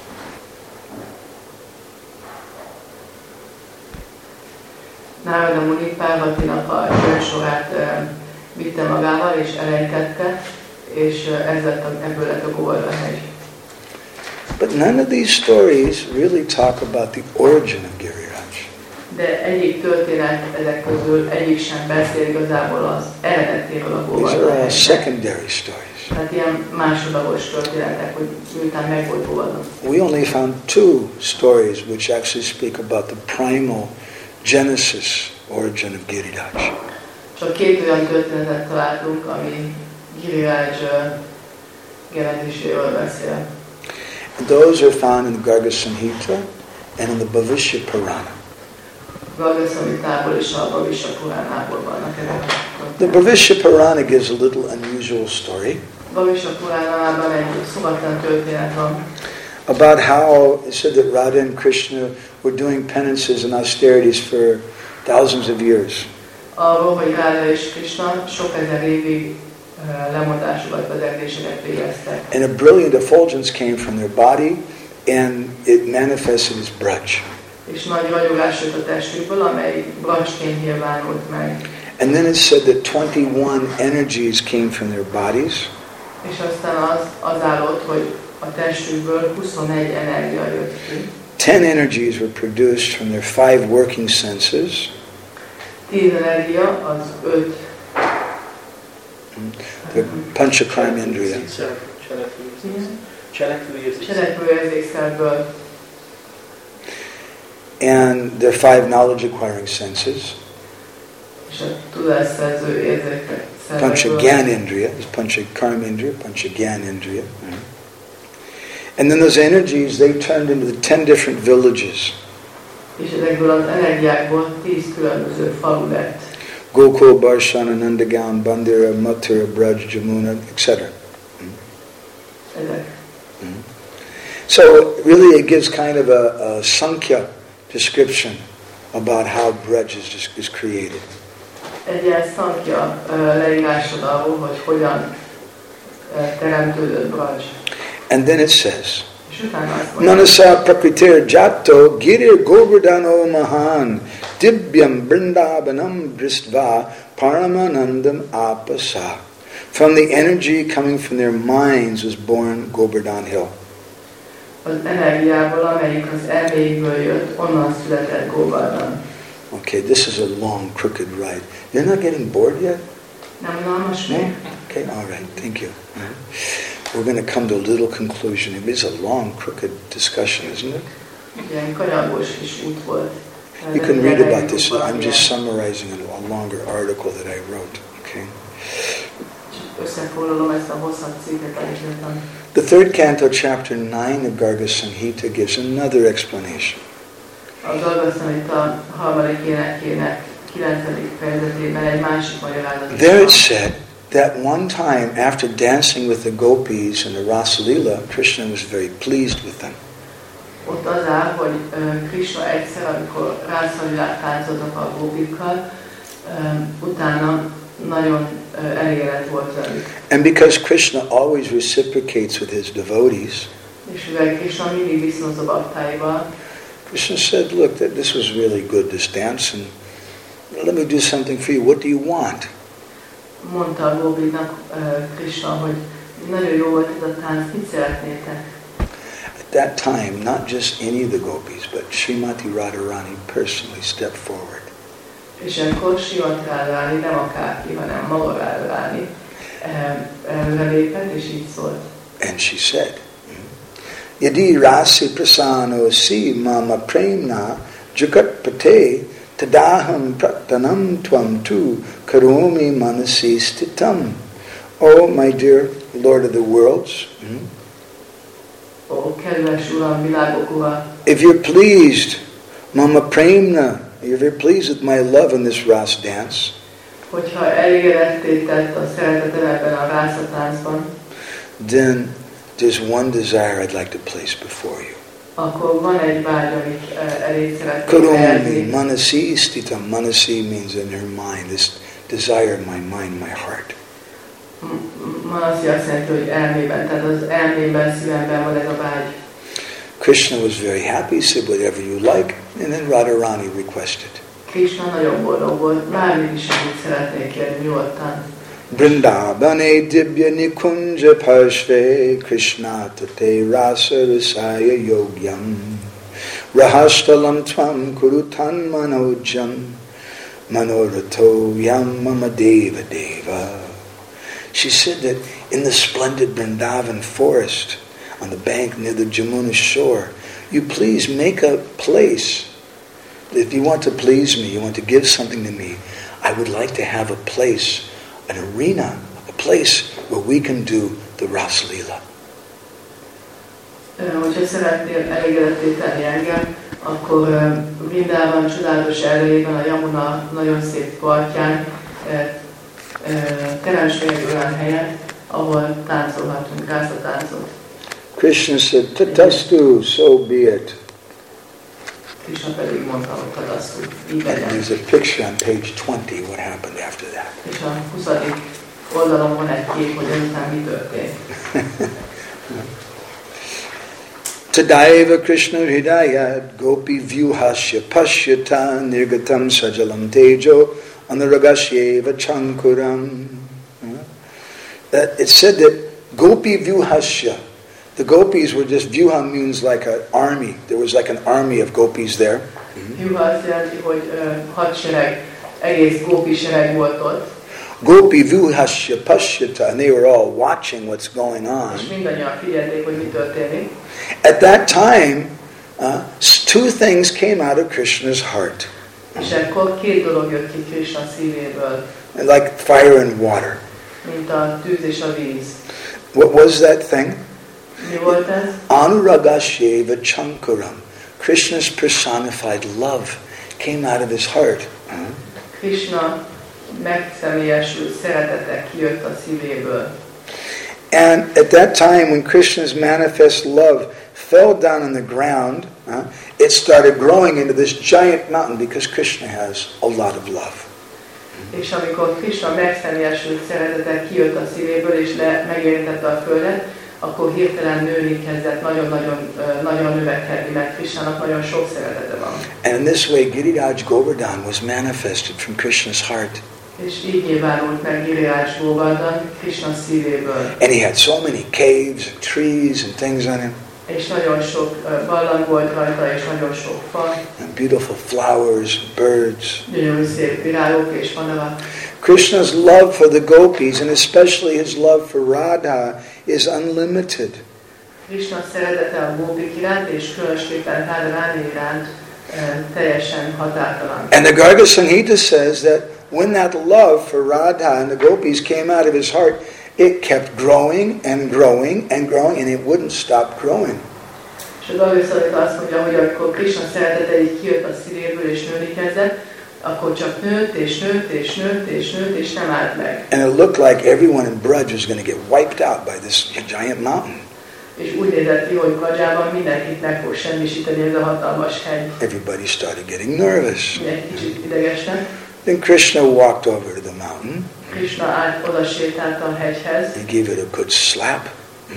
S2: Narada Muni Parvatinak a gyöngysorát uh, vitte magával, és elejtette, és uh, ez lett a, ebből lett a Govardhan hegy.
S1: But none of these stories really talk about the origin of Giriraj.
S2: De egyik történet ezek közül egyik sem beszél igazából az eredetéről a
S1: These are
S2: Govardhan
S1: all
S2: hegynek.
S1: secondary stories.
S2: Tehát ilyen másodlagos történetek, hogy miután meg volt Govardhan.
S1: We only found two stories which actually speak about the primal genesis origin of Giriraj.
S2: Csak két olyan történetet találtunk, ami Giriraj uh, genezéséről beszél.
S1: And those are found in the Garga Samhita and in the Bhavishya Purana.
S2: Garga Samhitából és a Bhavishya Puránából vannak ezek.
S1: The Bhavishya Purana gives a little unusual story
S2: Bhavishya Puránában egy szokatlan történet van,
S1: about how it said that Radha and Krishna were doing penances and austerities for thousands of years.
S2: arról, hogy Ráda és Krishna sok ezer évig uh, lemondásokat, vezetéseket végeztek.
S1: And a brilliant effulgence came from their body and it manifested as Braj.
S2: És nagy ragyogás jött a testükből, amely brancsként nyilvánult meg.
S1: And then it said that twenty-one energies came from their bodies.
S2: És aztán az, az állott, hogy a testükből huszonegy energia jött ki.
S1: Ten energies were produced from their five working senses.
S2: Tíz energia az öt.
S1: The Panchakarmendriya.
S2: Cselekvőérzékszerből.
S1: And their five knowledge acquiring senses.
S2: És a tudásszerző érzékek.
S1: Panchagyanendriya is Panchakarmendriya, Panchagyanendriya. Mm. And then those energies, they turned into the ten different villages.
S2: És ezekből az energiákból tíz különböző falu lett.
S1: Gokul, Barshana, Nandagam, Bandira, Mathura, Braj, Jamuna, et cetera. Mm.
S2: Ezek.
S1: Mm. So really it gives kind of a, a Sankhya description about how Braj is, is created.
S2: Egy ilyen szankja uh, leírásod arról, hogy hogyan uh, teremtődött Braj.
S1: And then it says,
S2: És utána azt mondja,
S1: Manasa prakritir jato girir govardhano mahan dibyam brindavanam dristva paramanandam apasa. From the energy coming from their minds was born Govardhan Hill.
S2: az energiából, amelyik az elméjükből jött, onnan született Govardhan.
S1: Okay, this is a long, crooked ride. You're not getting bored yet?
S2: Nem unalmas még?
S1: Okay, all right, thank you. We're going to come to a little conclusion. It is a long, crooked discussion, isn't it?
S2: Ilyen kanyargós kis út volt.
S1: You can read about this. I'm just summarizing a longer article that I wrote. Okay.
S2: Összefoglalom ezt a hosszabb cikket, amit írtam.
S1: The third canto, chapter nine of Garga Samhita gives another explanation.
S2: A Garga Samhita harmadik énekének kilencedik fejezetében egy másik magyarázat.
S1: There it said that one time after dancing with the gopis in the Rasalila, Krishna was very pleased with them.
S2: Ott az áll, hogy uh, Krishna egyszer, amikor Rasalilát táncoltak a gópikkal, um, utána nagyon uh, elégedett volt velük.
S1: And because Krishna always reciprocates with his devotees,
S2: És mivel Krishna mindig viszont a baktáival,
S1: Krishna said, look, that this was really good, this dance, and let me do something for you. What do you want?
S2: mondta a gópiknak uh, Krishna, hogy nagyon jó volt ez a tánc, mit szeretnétek?
S1: At that time, not just any of the gopis, but Srimati Radharani personally stepped forward.
S2: És akkor Srimati Radharani, nem akárki, hanem maga Radharani előrelépett, és így szólt.
S1: And she said, Yadi rasi prasano si mama premna jugat pate tadaham prattanam tvam tu karomi manasi stitam. Oh, my dear Lord of the worlds. Mm-hmm.
S2: Ó, kedves Uram, világok ura.
S1: If you're pleased, Mama Premna, if you're pleased with my love in this Ras dance,
S2: hogyha elégedetté tett a szeretetem ebben a rászatáncban,
S1: then there's one desire I'd like to place before you.
S2: Akkor van egy vágy, amit elég szeretnék
S1: Karomi
S2: fejezni.
S1: manasi stita. Manasi means in her mind, this desire in my mind, my heart.
S2: Manasi azt jelenti, hogy elmében, tehát az elmében, szívemben van ez a vágy.
S1: Krishna was very happy, he said whatever you like, and then Radharani requested.
S2: Krishna nagyon boldog volt, bármit is, amit szeretnék kérni, nyugodtan.
S1: Vrindavane dibya nikunja parshve Krishna tate rasa rasaya yogyam Rahastalam tvam kurutan manojam Manorato yam mama deva deva. She said that in the splendid Vrindavan forest on the bank near the Jamuna shore, you please make a place. If you want to please me, you want to give something to me, I would like to have a place, an arena, a place where we can do the Ras Leela.
S2: Hogyha szeretnél elégedetté tenni engem, akkor Vrindában csodálatos erdejében, a Yamuna nagyon szép partján teremts meg egy olyan helyen, ahol táncolhatunk, rászatáncot.
S1: Krishna said, Tatastu, so be it.
S2: Krishna pedig mondta, hogy tatastu, így legyen.
S1: There's a picture on page twenty, what happened after that.
S2: És a huszadik oldalon van egy kép, hogy ezután mi történt.
S1: Tadaiva Krishna Hridayat Gopi Vyuhasya Pashyata Nirgatam Sajalam Tejo Anuragasyeva Chankuram. That it said that Gopi Vyuhasya, the gopis were just, Vyuha means like an army. There was like an army of gopis there.
S2: Vyuha azt jelenti, hogy hadsereg, egész gópi sereg volt ott.
S1: Gopi Vyuhasya Pashyata, and they were all watching what's going on.
S2: És mindannyian figyelték, hogy mi történik.
S1: At that time, uh, two things came out of Krishna's heart.
S2: És akkor két dolog jött ki Krishna szívéből.
S1: Like fire and water.
S2: Mint a tűz és a víz.
S1: What was that thing?
S2: Mi volt ez?
S1: Anuragasyeva Chankuram. Krishna's personified love came out of his heart. Uh-huh.
S2: Krishna megszemélyesült szeretete kijött a szívéből.
S1: And at that time when Krishna's manifest love fell down on the ground, uh, it started growing into this giant mountain because Krishna has a lot of love.
S2: És amikor Krishna megszemélyesült szeretete kijött a szívéből és le, megérintette a földet, akkor hirtelen nőni kezdett, nagyon-nagyon nagyon növekedni, mert Krishnának nagyon sok szeretete van.
S1: And in this way Giriraj Govardhan was manifested from Krishna's heart.
S2: És így nyilvánult meg Giriraj Govardhan Krishna szívéből.
S1: And he had so many caves and trees and things on him.
S2: És nagyon sok barlang volt rajta, és nagyon sok fa.
S1: And beautiful flowers, birds.
S2: Gyönyörű szép virágok és madarak.
S1: Krishna's love for the gopis, and especially his love for Radha, is unlimited.
S2: Krishna szeretete a gópik iránt, és különösképpen Radharani iránt teljesen határtalan.
S1: And the Garga Samhita says that when that love for Radha and the gopis came out of his heart, it kept growing and growing and growing, and it wouldn't stop growing.
S2: És a Garga Samhita azt mondja, hogy amikor Krishna szeretete így kijött a szívéből és nőni kezdett, akkor csak nőtt és nőtt és nőtt és nőtt és nem állt meg.
S1: And it looked like everyone in Braj was going to get wiped out by this giant mountain.
S2: És úgy nézett ki, hogy Brajában mindenkit meg fog semmisíteni ez a hatalmas hegy.
S1: Everybody started getting nervous.
S2: Egy kicsit idegesnek.
S1: Then Krishna walked over to the mountain.
S2: Krishna át oda sétált a hegyhez.
S1: He gave it a good slap.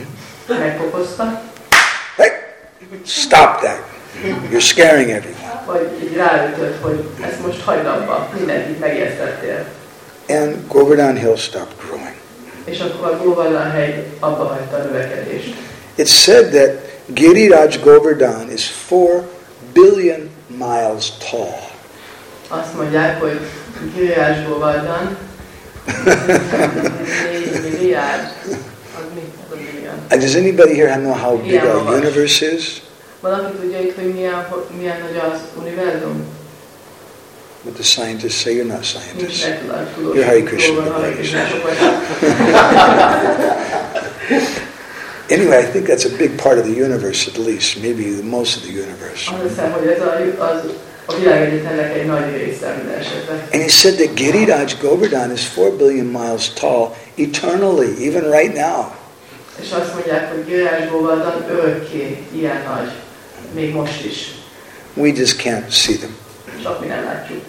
S2: Megpopozta.
S1: Hey, stop that. You're scaring everyone.
S2: Vagy így ráütött, hogy ezt most hagyd abba, mindenkit megijesztettél.
S1: And Govardhan Hill stopped growing.
S2: És akkor a Govardhan hegy abba hagyta a növekedést.
S1: It's said that Giriraj Govardhan is four billion miles tall.
S2: Azt mondják, hogy Giriraj Govardhan négy milliárd. Az mi? Az a milliárd.
S1: Does anybody here know how big our universe is?
S2: Valaki tudja itt, hogy milyen, milyen nagy az univerzum?
S1: But the scientists say you're not scientists.
S2: Nincs
S1: You're Hare Krishna. Anyway, I think that's a big part of the universe, at least, maybe most of the universe.
S2: Azt hiszem, hogy ez a, az, a világegyetemnek egy nagy része minden esetben.
S1: And he said that Giriraj Govardhan is four billion miles tall eternally, even right now.
S2: És azt mondják, hogy Giriraj Govardhan örökké ilyen nagy, még most is.
S1: We just can't see them.
S2: Csak mi nem látjuk.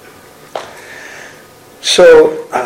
S1: So, uh,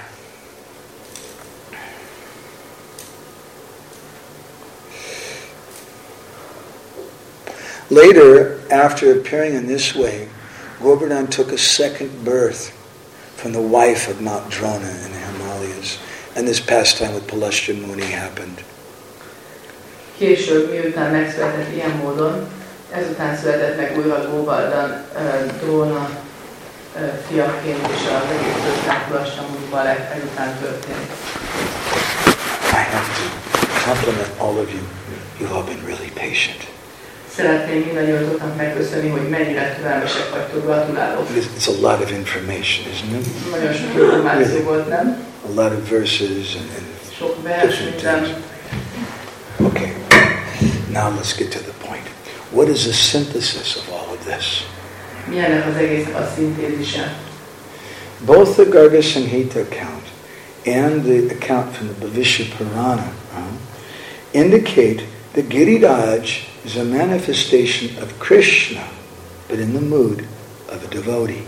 S1: later, after appearing in this way, Govardhan took a second birth from the wife of Mount Drona in the Himalayas. And this pastime with Pulastya Muni happened.
S2: Később, miután megszületett ilyen módon, ezután született meg újra Govardhan uh, Drona uh, fiaként, és az egész történet Pulastya Munival ezután történt.
S1: I have to compliment all of you. You've all been really patient.
S2: Szeretném mindannyiatoknak megköszönni, hogy mennyire türelmesek vagytok, gratulálok.
S1: It's a lot of information, isn't it?
S2: Nagyon sok információ volt, nem?
S1: A lot of verses and, and
S2: Sok vers,
S1: different things. Okay, now let's get to the point. What is the synthesis of all of this?
S2: Mi ennek az egésznek a szintézise?
S1: Both the Garga Samhita account and the account from the Bhavishya Purana uh, indicate that Giriraj is a manifestation of Krishna, but in the mood of a devotee.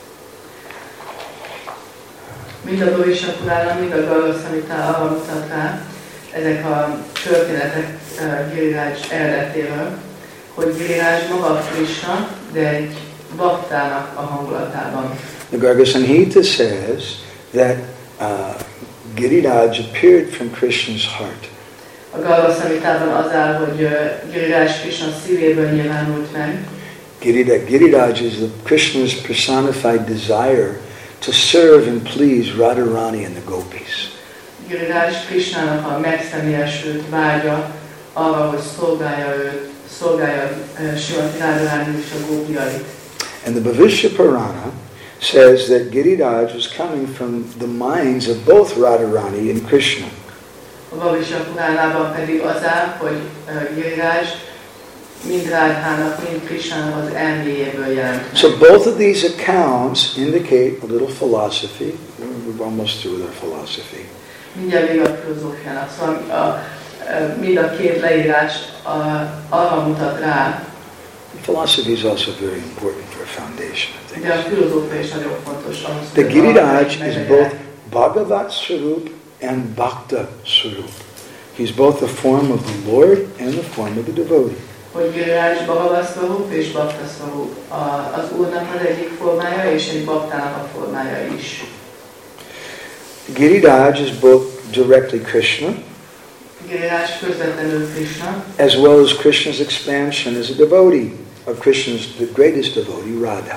S2: Mind a Bhavishya Purana, mind a Garga Samhita arra mutat rá, ezek a történetek uh, Giriraj eredetéről, hogy Giriraj maga Krishna, de egy baktának a hangulatában.
S1: The Garga Samhita says that uh, Giriraj appeared from Krishna's heart.
S2: A Garga Samhitában az áll, hogy uh, Giriraj Krishna szívéből nyilvánult meg.
S1: Giriraj, Giriraj is the Krishna's personified desire to serve and please Radharani and the gopis.
S2: Giriraj Krishnának a megszemélyesült vágya arra, hogy szolgálja őt, szolgálja uh, Srimati Radharani és a gópiait.
S1: And the Bhavishya Purana says that Giriraj was coming from the minds of both Radharani and Krishna.
S2: A Bhavishya Puránában pedig az áll, hogy uh, Giriraj mind Radhának, mind Krishnának az elméjéből jelent meg.
S1: So both of these accounts indicate a little philosophy. We're almost through with our philosophy.
S2: Mindjárt még a filozófiának. Szóval a, a, mind a két leírás a, arra mutat rá.
S1: Philosophy is also very important for a foundation, I think.
S2: De a filozófia is nagyon fontos ahhoz,
S1: The
S2: hogy
S1: Giriraj is both Bhagavat Swarup and Bhakta Swarup. He's both a form of the Lord and the form of the devotee.
S2: Hogy Giriraj Bhagavat Swarup és Bhakta Swarup. Az Úrnak az egyik formája és egy baktának a formája is.
S1: Giriraj is both directly Krishna,
S2: Giriraj közvetlenül Krishna,
S1: as well as Krishna's expansion as a devotee of Krishna's the greatest devotee, Radha.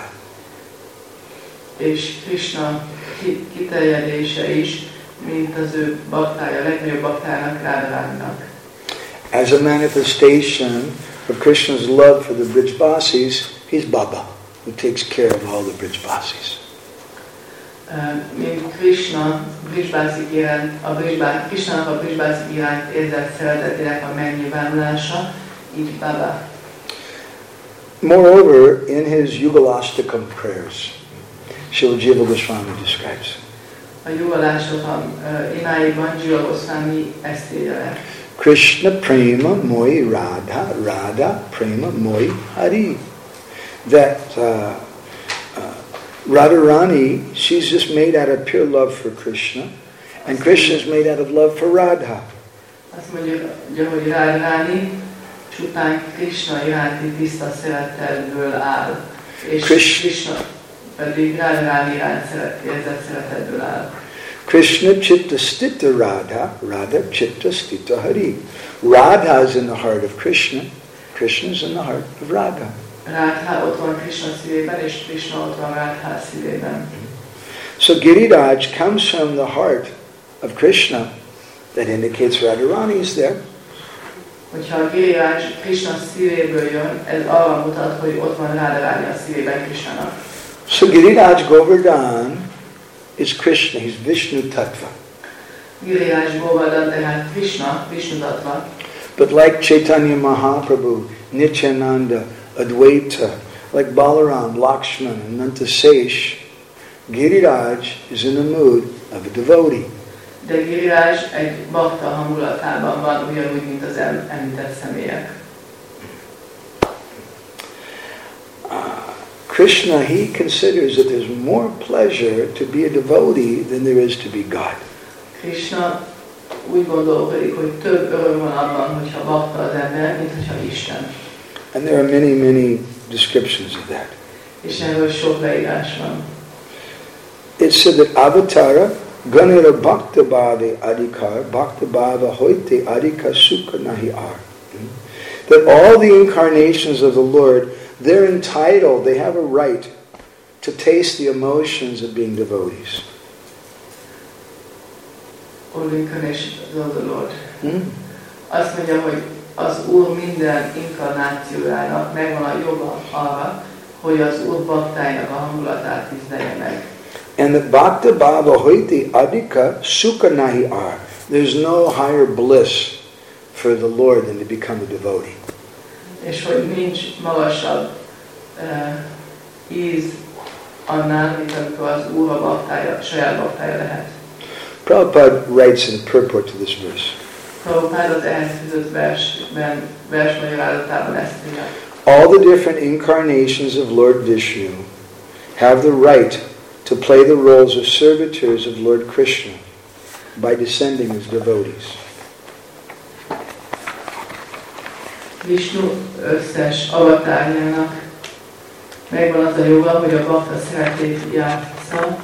S2: És Krishna kiterjedése is, mint az ő baktája, a legnagyobb baktának, Radharaninak.
S1: As a manifestation of Krishna's love for the Brijbasis, he's Baba, who takes care of all the Brijbasis.
S2: Mint Krishna, Brijbászik iránt, a Brijbá, Krishnának a Brijbászik iránt érzett szeretetének a megnyilvánulása, így Baba.
S1: Moreover, in his Yugalastakam prayers, Srila Jiva Goswami describes.
S2: A Yugalastakam uh, imáiban Jiva Goswami ezt írja le.
S1: Krishna prema moi Radha, Radha prema moi Hari. That uh, uh, Radharani, she's just made out of pure love for Krishna, and Krishna is made out of love for Radha.
S2: Azt mondja, hogy Radharani csupán Krishna iránti tiszta szeretetből áll, és Krishna pedig Radharani iránt érzett szeretetből áll.
S1: Krishna chitta stita Radha, Radha chitta stita Hari. Radha is in the heart of Krishna, Krishna is in the heart of Radha.
S2: Radha ott van Krishna szívében, és Krishna ott van Radha szívében.
S1: So Giriraj comes from the heart of Krishna. That indicates Radharani is there.
S2: Hogyha a Giriraj Krishna szívéből jön, ez arra mutat, hogy ott van Radharani a szívében Krishnának.
S1: So Giriraj Govardhan is Krishna, he's Vishnu Tattva.
S2: Giriraj Govardhan, tehát Krishna, Vishnu Tattva.
S1: But like Chaitanya Mahaprabhu, Nityananda, Advaita, like Balaram, Lakshman, and Nantasesh, Giriraj is in the mood of a devotee.
S2: De Giriraj egy bakta hangulatában van, ugyanúgy, mint az említett személyek.
S1: Krishna, he considers that there's more pleasure to be a devotee than there is to be God.
S2: Krishna úgy gondolkodik, hogy több öröm van abban, hogyha bakta az ember, mint hogyha Isten.
S1: And there are many, many descriptions of that.
S2: És erről sok leírás van.
S1: It said that Avatara, Ganera Bhakta Bhave Adhikar, Bhakta Bhava Hoite Adhika Sukha Nahi Ar. That all the incarnations of the Lord, they're entitled, they have a right to taste the emotions of being devotees.
S2: All incarnations of the Lord.
S1: Hmm?
S2: Azt mondja, hogy az Úr minden inkarnációjának megvan a joga arra, hogy az Úr baktáinak a hangulatát ízlelje meg.
S1: And that Bhakta Bhava Hoiti Adhika Sukha Nahi Ar. There's no higher bliss for the Lord than to become a devotee.
S2: És hogy nincs magasabb uh, íz annál, mint amikor az Úr a baktája, saját baktája lehet.
S1: Prabhupada writes in the purport to this verse.
S2: Prabhupada az ehhez fűzött versben, vers magyarázatában ezt írja.
S1: All the different incarnations of Lord Vishnu have the right to play the roles of servitors of Lord Krishna by descending as devotees.
S2: Vishnu összes avatárjának megvan az a joga, hogy a bakta szeretét játsza.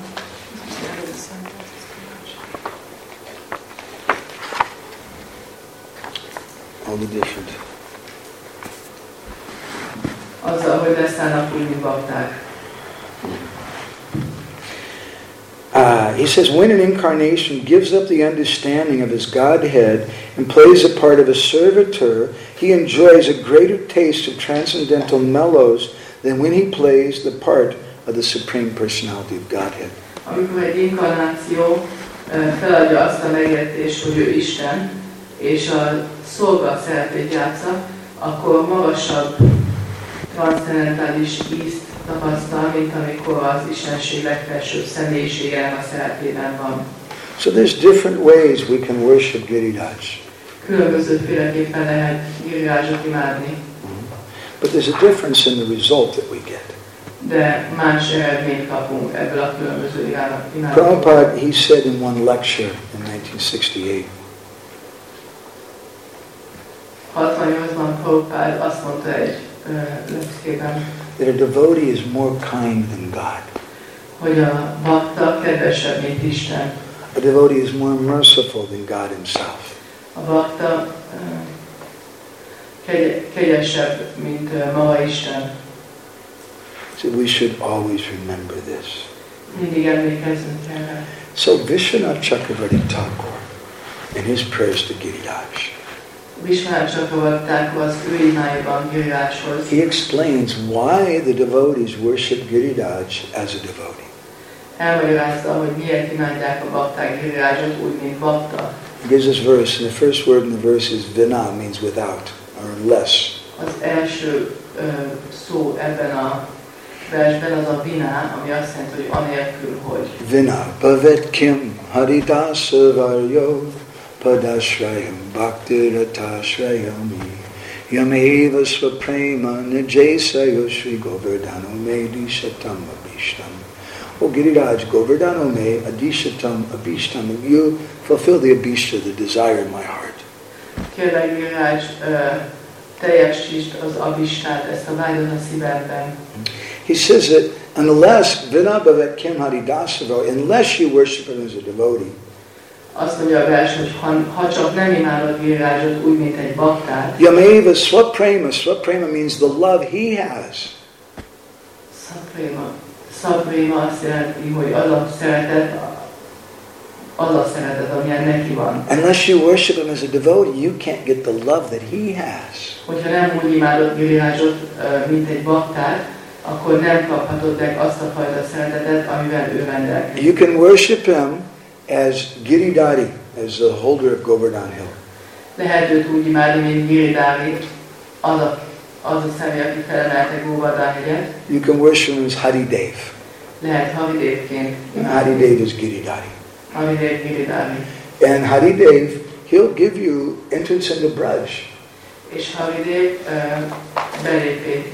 S1: All the different.
S2: Azzal, hogy leszállnak úgy, mint bakták.
S1: Uh, he says, when an incarnation gives up the understanding of his Godhead and plays the part of a servitor, he enjoys a greater taste of transcendental mellows than when he plays the part of the Supreme Personality of Godhead.
S2: Amikor egy inkarnáció feladja azt a megértést, hogy ő Isten, és a szolga szerepét játsza, akkor magasabb transzcendentális ízt tapasztal, mint amikor az Istenség legfelsőbb személyisége a szerepében van.
S1: So there's different ways we can worship Giriraj.
S2: Különbözőféleképpen lehet Girirajot imádni.
S1: But there's a difference in the result that we get.
S2: De más eredményt kapunk ebből a különböző imádokból.
S1: Prabhupada, he said in one lecture in nineteen sixty-eight,
S2: hatvannyolcban Prabhupada azt mondta egy leckében,
S1: that a devotee is more kind than God.
S2: Hogy a bakta kedvesebb, mint Isten.
S1: A devotee is more merciful than God himself.
S2: A bakta uh, kegy- kegyesebb, mint uh, maga Isten.
S1: So we should always remember this.
S2: Mindig emlékezzünk erre.
S1: So Vishwanath Chakravarti Thakur, in his prayers to Giriraj,
S2: Vishwanath Chakravarti Thakur az ő imáiban Girirajhoz.
S1: he explains why the devotees worship Giriraj as a devotee.
S2: Elmagyarázta, hogy miért imádják a bakták Girirajot úgy, mint bakta.
S1: He gives this verse, and the first word in the verse is vina, means without, or unless.
S2: Az első uh, szó ebben a versben az a vina, ami azt jelenti, hogy anélkül, hogy.
S1: Vina, bhavet kim haridasa varyo padashrayam bhaktiratashayami yameva svaprema nijasayo shri govardhano me dishatam abhishtam. O Giriraj, govardhano me adishatam abhishtam. You fulfill the abhishta, the desire in my heart.
S2: Kérlek, Giriraj, uh, teljesítsd az abhistát, ezt a vágyat a szívemben.
S1: He says that unless vina bhavet kim haridasava, unless you worship him as a devotee,
S2: Azt mondja a vers, hogy ha, ha csak nem imádod Girirajot úgy, mint egy baktát,
S1: Yameva swaprema, swaprema means the love he has.
S2: Szapréma. Szapréma azt jelenti, hogy az a szeretet, az a szeretet, amilyen neki van.
S1: Unless you worship him as a devotee, you can't get the love that he has.
S2: Hogyha nem úgy imádod Girirajot, mint egy baktát, akkor nem kaphatod meg azt a fajta szeretetet, amivel ő rendelkezik.
S1: You can worship him as Giridhari, as the holder of Govardhan Hill.
S2: Lehet őt úgy imádni, mint Giridhari, az a, az a személy, aki felemelte Govardhan hegyet.
S1: You can worship him as Haridev.
S2: Lehet Haridevként imádni.
S1: Haridev is Giridhari.
S2: Haridev Giridhari.
S1: And Haridev, he'll give you entrance into Braj.
S2: És Haridev uh, belépé,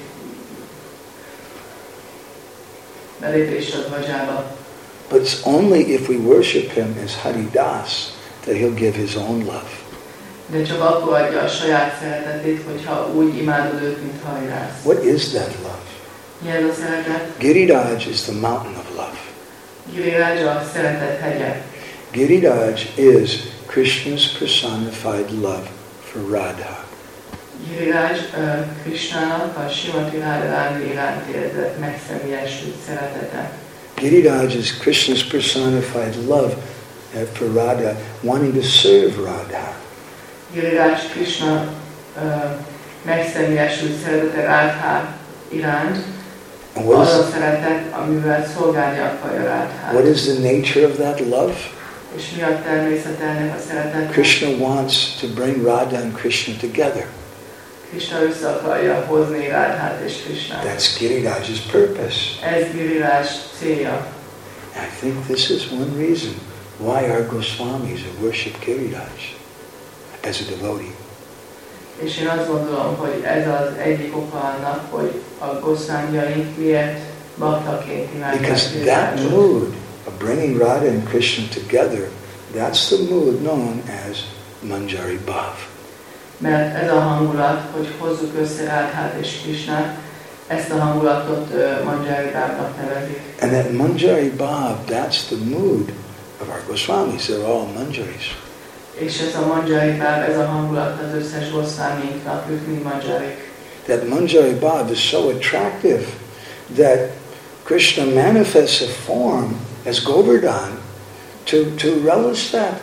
S2: belépés a Dvajába.
S1: But it's only if we worship him as Haridas that he'll give his own love.
S2: De csak akkor adja a saját szeretetét, hogyha úgy imádod őt, mint Haridász.
S1: What is that love?
S2: Mi ez a szeretet?
S1: Giriraj is the mountain of love.
S2: Giriraj a szeretet hegye.
S1: Giriraj is Krishna's personified love for Radha.
S2: Giriraj uh, Krishnának a Srimati Radharani iránt érzett megszemélyesült szeretete.
S1: Giriraj is Krishna's personified love for Radha, wanting to serve Radha.
S2: Giriraj Krishna uh, megszemélyesült szeretete Radha iránt, az a szeretet, amivel szolgálni akarja Radhát.
S1: What is the nature of that love?
S2: És mi a természet ennek a szeretetnek?
S1: Krishna wants to bring Radha and Krishna together.
S2: Krishna össze akarja hozni Radhát és Krishnát.
S1: That's Giriraj's purpose.
S2: Ez Giriraj célja.
S1: I think this is one reason why our Goswamis have worshipped Giriraj as a devotee.
S2: És én azt gondolom, hogy ez az egyik oka annak, hogy a Goswamiaink miért baktaként imádják
S1: Because that
S2: Girirajot.
S1: mood of bringing Radha and Krishna together, that's the mood known as Manjari Bhav.
S2: Mert ez a hangulat, hogy hozzuk össze Radhát és Krishnát, ezt a hangulatot uh, Manjari Bhavnak nevezik.
S1: And that Manjari Bhav, that's the mood of our Goswamis. They're all Manjaris.
S2: És ez a Manjari Bhav, ez a hangulat az összes Goswamiinknak, ők mind Manjarik.
S1: That Manjari Bhav is so attractive that Krishna manifests a form as Govardhan to, to relish that.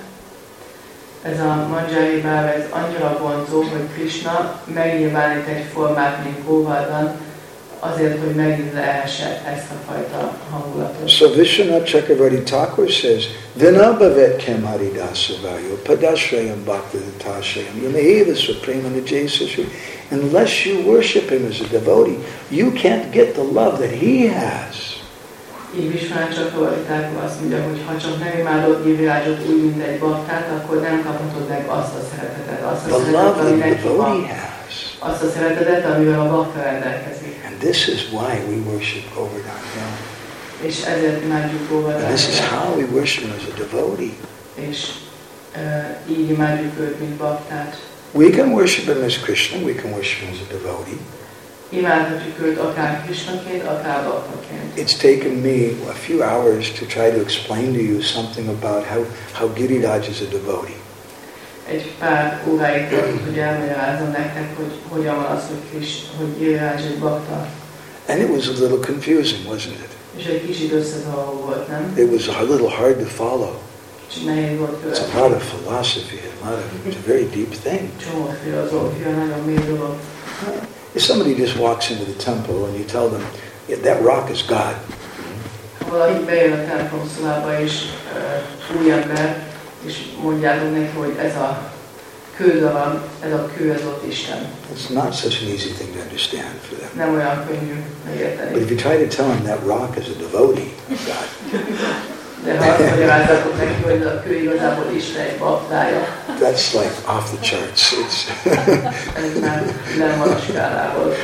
S2: Ez a Manjari Bhav, ez annyira vonzó, hogy Krishna megnyilvánít egy formát, mint Govardhan, azért, hogy megnyilvánítsa ezt a fajta hangulatot.
S1: So Vishwanath Chakravarti Thakur says, Vinabhavet kem haridasavayo padashrayam bhaktidatashrayam yamaheva supremana jaisasri. Unless you worship him as a devotee, you can't get the love that he has.
S2: Így Vishwanath Chakravarti Thakur azt mondja, hogy ha csak nem imádod Girirajot úgy, mint egy baktát, akkor nem kaphatod meg azt a szeretetet, azt a szeretetet, ami neki van. Azt a szeretetet, amivel a bakta rendelkezik.
S1: And this is why we worship Govardhan Hill.
S2: És ezért imádjuk Govardhan.
S1: And this is how we worship him as a devotee.
S2: És uh, így imádjuk őt, mint baktát.
S1: We can worship him as Krishna, we can worship him as a devotee.
S2: Imádhatjuk őt akár Krishnaként, akár baktaként.
S1: It's taken me a few hours to try to explain to you something about how, how Giriraj is a devotee.
S2: Egy pár óráig tartott, hogy elmagyarázom nektek, hogy hogyan van az, hogy, Krish, hogy Giriraj egy bakta.
S1: And it was a little confusing, wasn't it?
S2: És egy kicsit összezavaró volt, nem?
S1: It was a little hard to follow.
S2: És nehéz volt
S1: It's
S2: követni.
S1: a lot of philosophy, a lot of, it's a very deep thing.
S2: Csomó filozófia, nagyon mély dolog.
S1: If somebody just walks into the temple and you tell them, yeah, that rock is God.
S2: Ha valaki bejön a templom szobába, és uh, új ember, és mondjátok neki, hogy ez a kődarab, ez a kő, ez ott Isten.
S1: It's not such an easy thing to understand for them.
S2: Nem olyan könnyű
S1: But
S2: megérteni.
S1: if you try to tell them that rock is a devotee of God,
S2: De ha azt magyarázzatok neki, hogy a kő igazából Isten egy baktája,
S1: that's like off the charts. It's
S2: ez már nem van a skálából.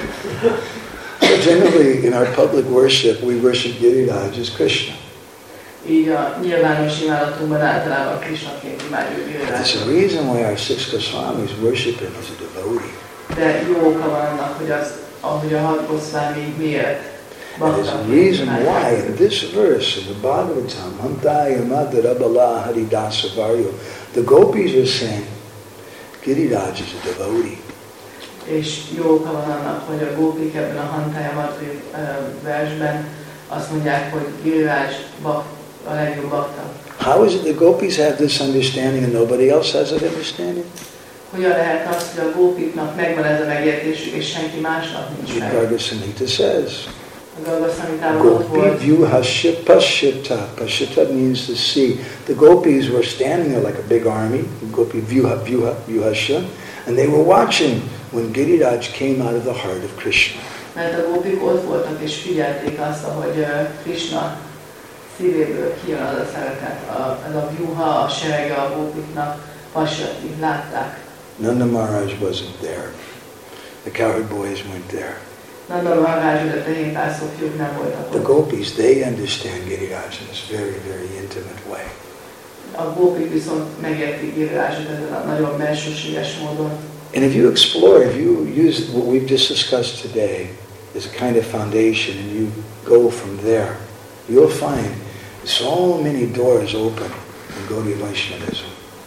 S1: so generally in our public worship, we worship Giriraj as Krishna.
S2: Így a nyilvános imádatunkban általában Krishnaként imádjuk
S1: There's a
S2: Girirajot.
S1: reason why our six Goswamis worship him as a devotee.
S2: De jó oka van annak, hogy, az, ahogy a hat Goswami miért
S1: And there's a reason why in this verse in the Bhagavatam, Hantaya Madarabala Haridasa Varyo, the gopis are saying, Giriraj is a devotee.
S2: És jó oka van annak, hogy a gópik ebben a Hantaya Madri uh, versben azt mondják, hogy Giriraj bak, a legjobb bakta.
S1: How is it the gopis have this understanding and nobody else has that understanding?
S2: Hogyan lehet az, hogy a gópiknak megvan ez a megértésük, és senki másnak nincs meg?
S1: Bhagavad Samhita says,
S2: A Gangaszami tábor ott
S1: Gopi
S2: volt.
S1: Vyuhasya Pashyata. Pashyata means to see. The gopis were standing there like a big army. Gopi Vyuha, Vyuha, Vyuhasya. And they were watching when Giriraj came out of the heart of Krishna.
S2: Mert a gópik ott voltak és figyelték azt, ahogy Krishna szívéből kijön az a szeretet. A, ez a Vyuha, a serege a gópiknak, Pashyati, látták.
S1: Nanda Maharaj wasn't there. The cowherd boys weren't there.
S2: Nanda Maharaj, de tehénpászok fiúk nem voltak
S1: The
S2: ott.
S1: gopis, they understand Giriraj in this very, very intimate way.
S2: A gópik viszont megértik Girirajot ezen a nagyon belsőséges módon.
S1: And if you explore, if you use what we've just discussed today as a kind of foundation and you go from there, you'll find so many doors open in Gaudiya Vaishnavism.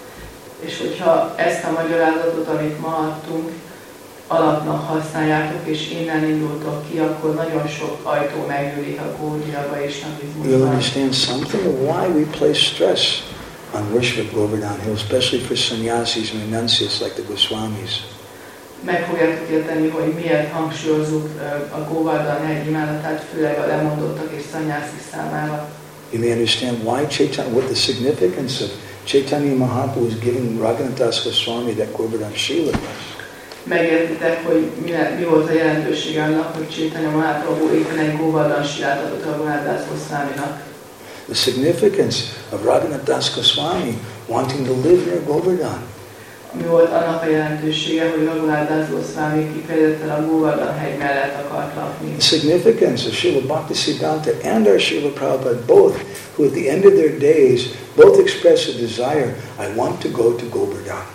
S2: És hogyha ezt a magyarázatot, amit ma adtunk, alapnak használjátok, és innen indultok ki, akkor nagyon sok ajtó megnyílik a Gaudiya
S1: You'll
S2: Vaishnavizmusban.
S1: understand something of why we place stress on worship at Govardhan Hill, especially for sannyasis and renunciates like the Goswamis.
S2: Meg fogjátok érteni, hogy miért hangsúlyozzuk a Govardhan hegy imádatát, főleg a lemondottak és szanyászik számára.
S1: You may understand why Chaitanya, what the significance of Chaitanya Mahaprabhu was giving Raghunath Das Goswami that Govardhan Shila was.
S2: Megértitek, hogy mi, mi volt a jelentősége annak, hogy Chaitanya Mahaprabhu éppen egy Govardhan Shilát adott Raghunath Das Goswaminak.
S1: The significance of Raghunath Das Goswami wanting to live near Govardhan.
S2: Mi volt annak a jelentősége, hogy Raghunath Das Goswami kifejezetten a Govardhan hegy mellett akart lakni.
S1: The significance of Srila Bhaktisiddhanta and our Srila Prabhupada both, who at the end of their days both express a desire, I want to go to Govardhan.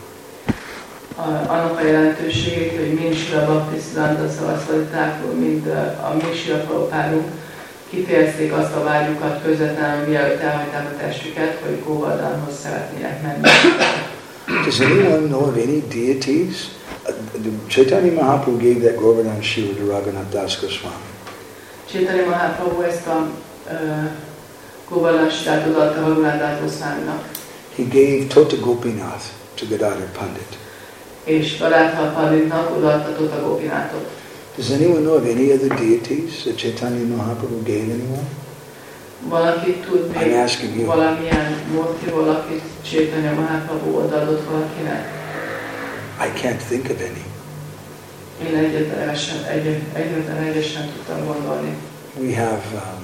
S2: Annak a jelentőségét, hogy mind Srila Bhaktisiddhanta Saraswati Thakur, mind a mi Srila Prabhupádunk kifejezték azt a vágyukat közvetlenül, mielőtt elhagyták a testüket, hogy Govardhanhoz szeretnének menni.
S1: Does anyone know of any deities? Uh, Chaitanya Mahaprabhu gave that Govardhan Shila to Raghunath Das Goswami.
S2: Chaitanya Mahaprabhu ezt a uh, Govardhan Shilát odaadta Raghunath Das Goswaminak.
S1: He gave Tota Gopinath to Gadadhar Pandit.
S2: És Gadadhar Panditnak odaadta Tota Gopinathot.
S1: Does anyone know of any other deities that Chaitanya Mahaprabhu gave anyone?
S2: Valaki tud
S1: I'm
S2: még
S1: asking you.
S2: valamilyen motivról, akit Chaitanya Mahaprabhu odaadott valakinek?
S1: I can't think of any.
S2: Én egyetlen sem, egy, egyetlen egyet sem tudtam gondolni.
S1: We have um,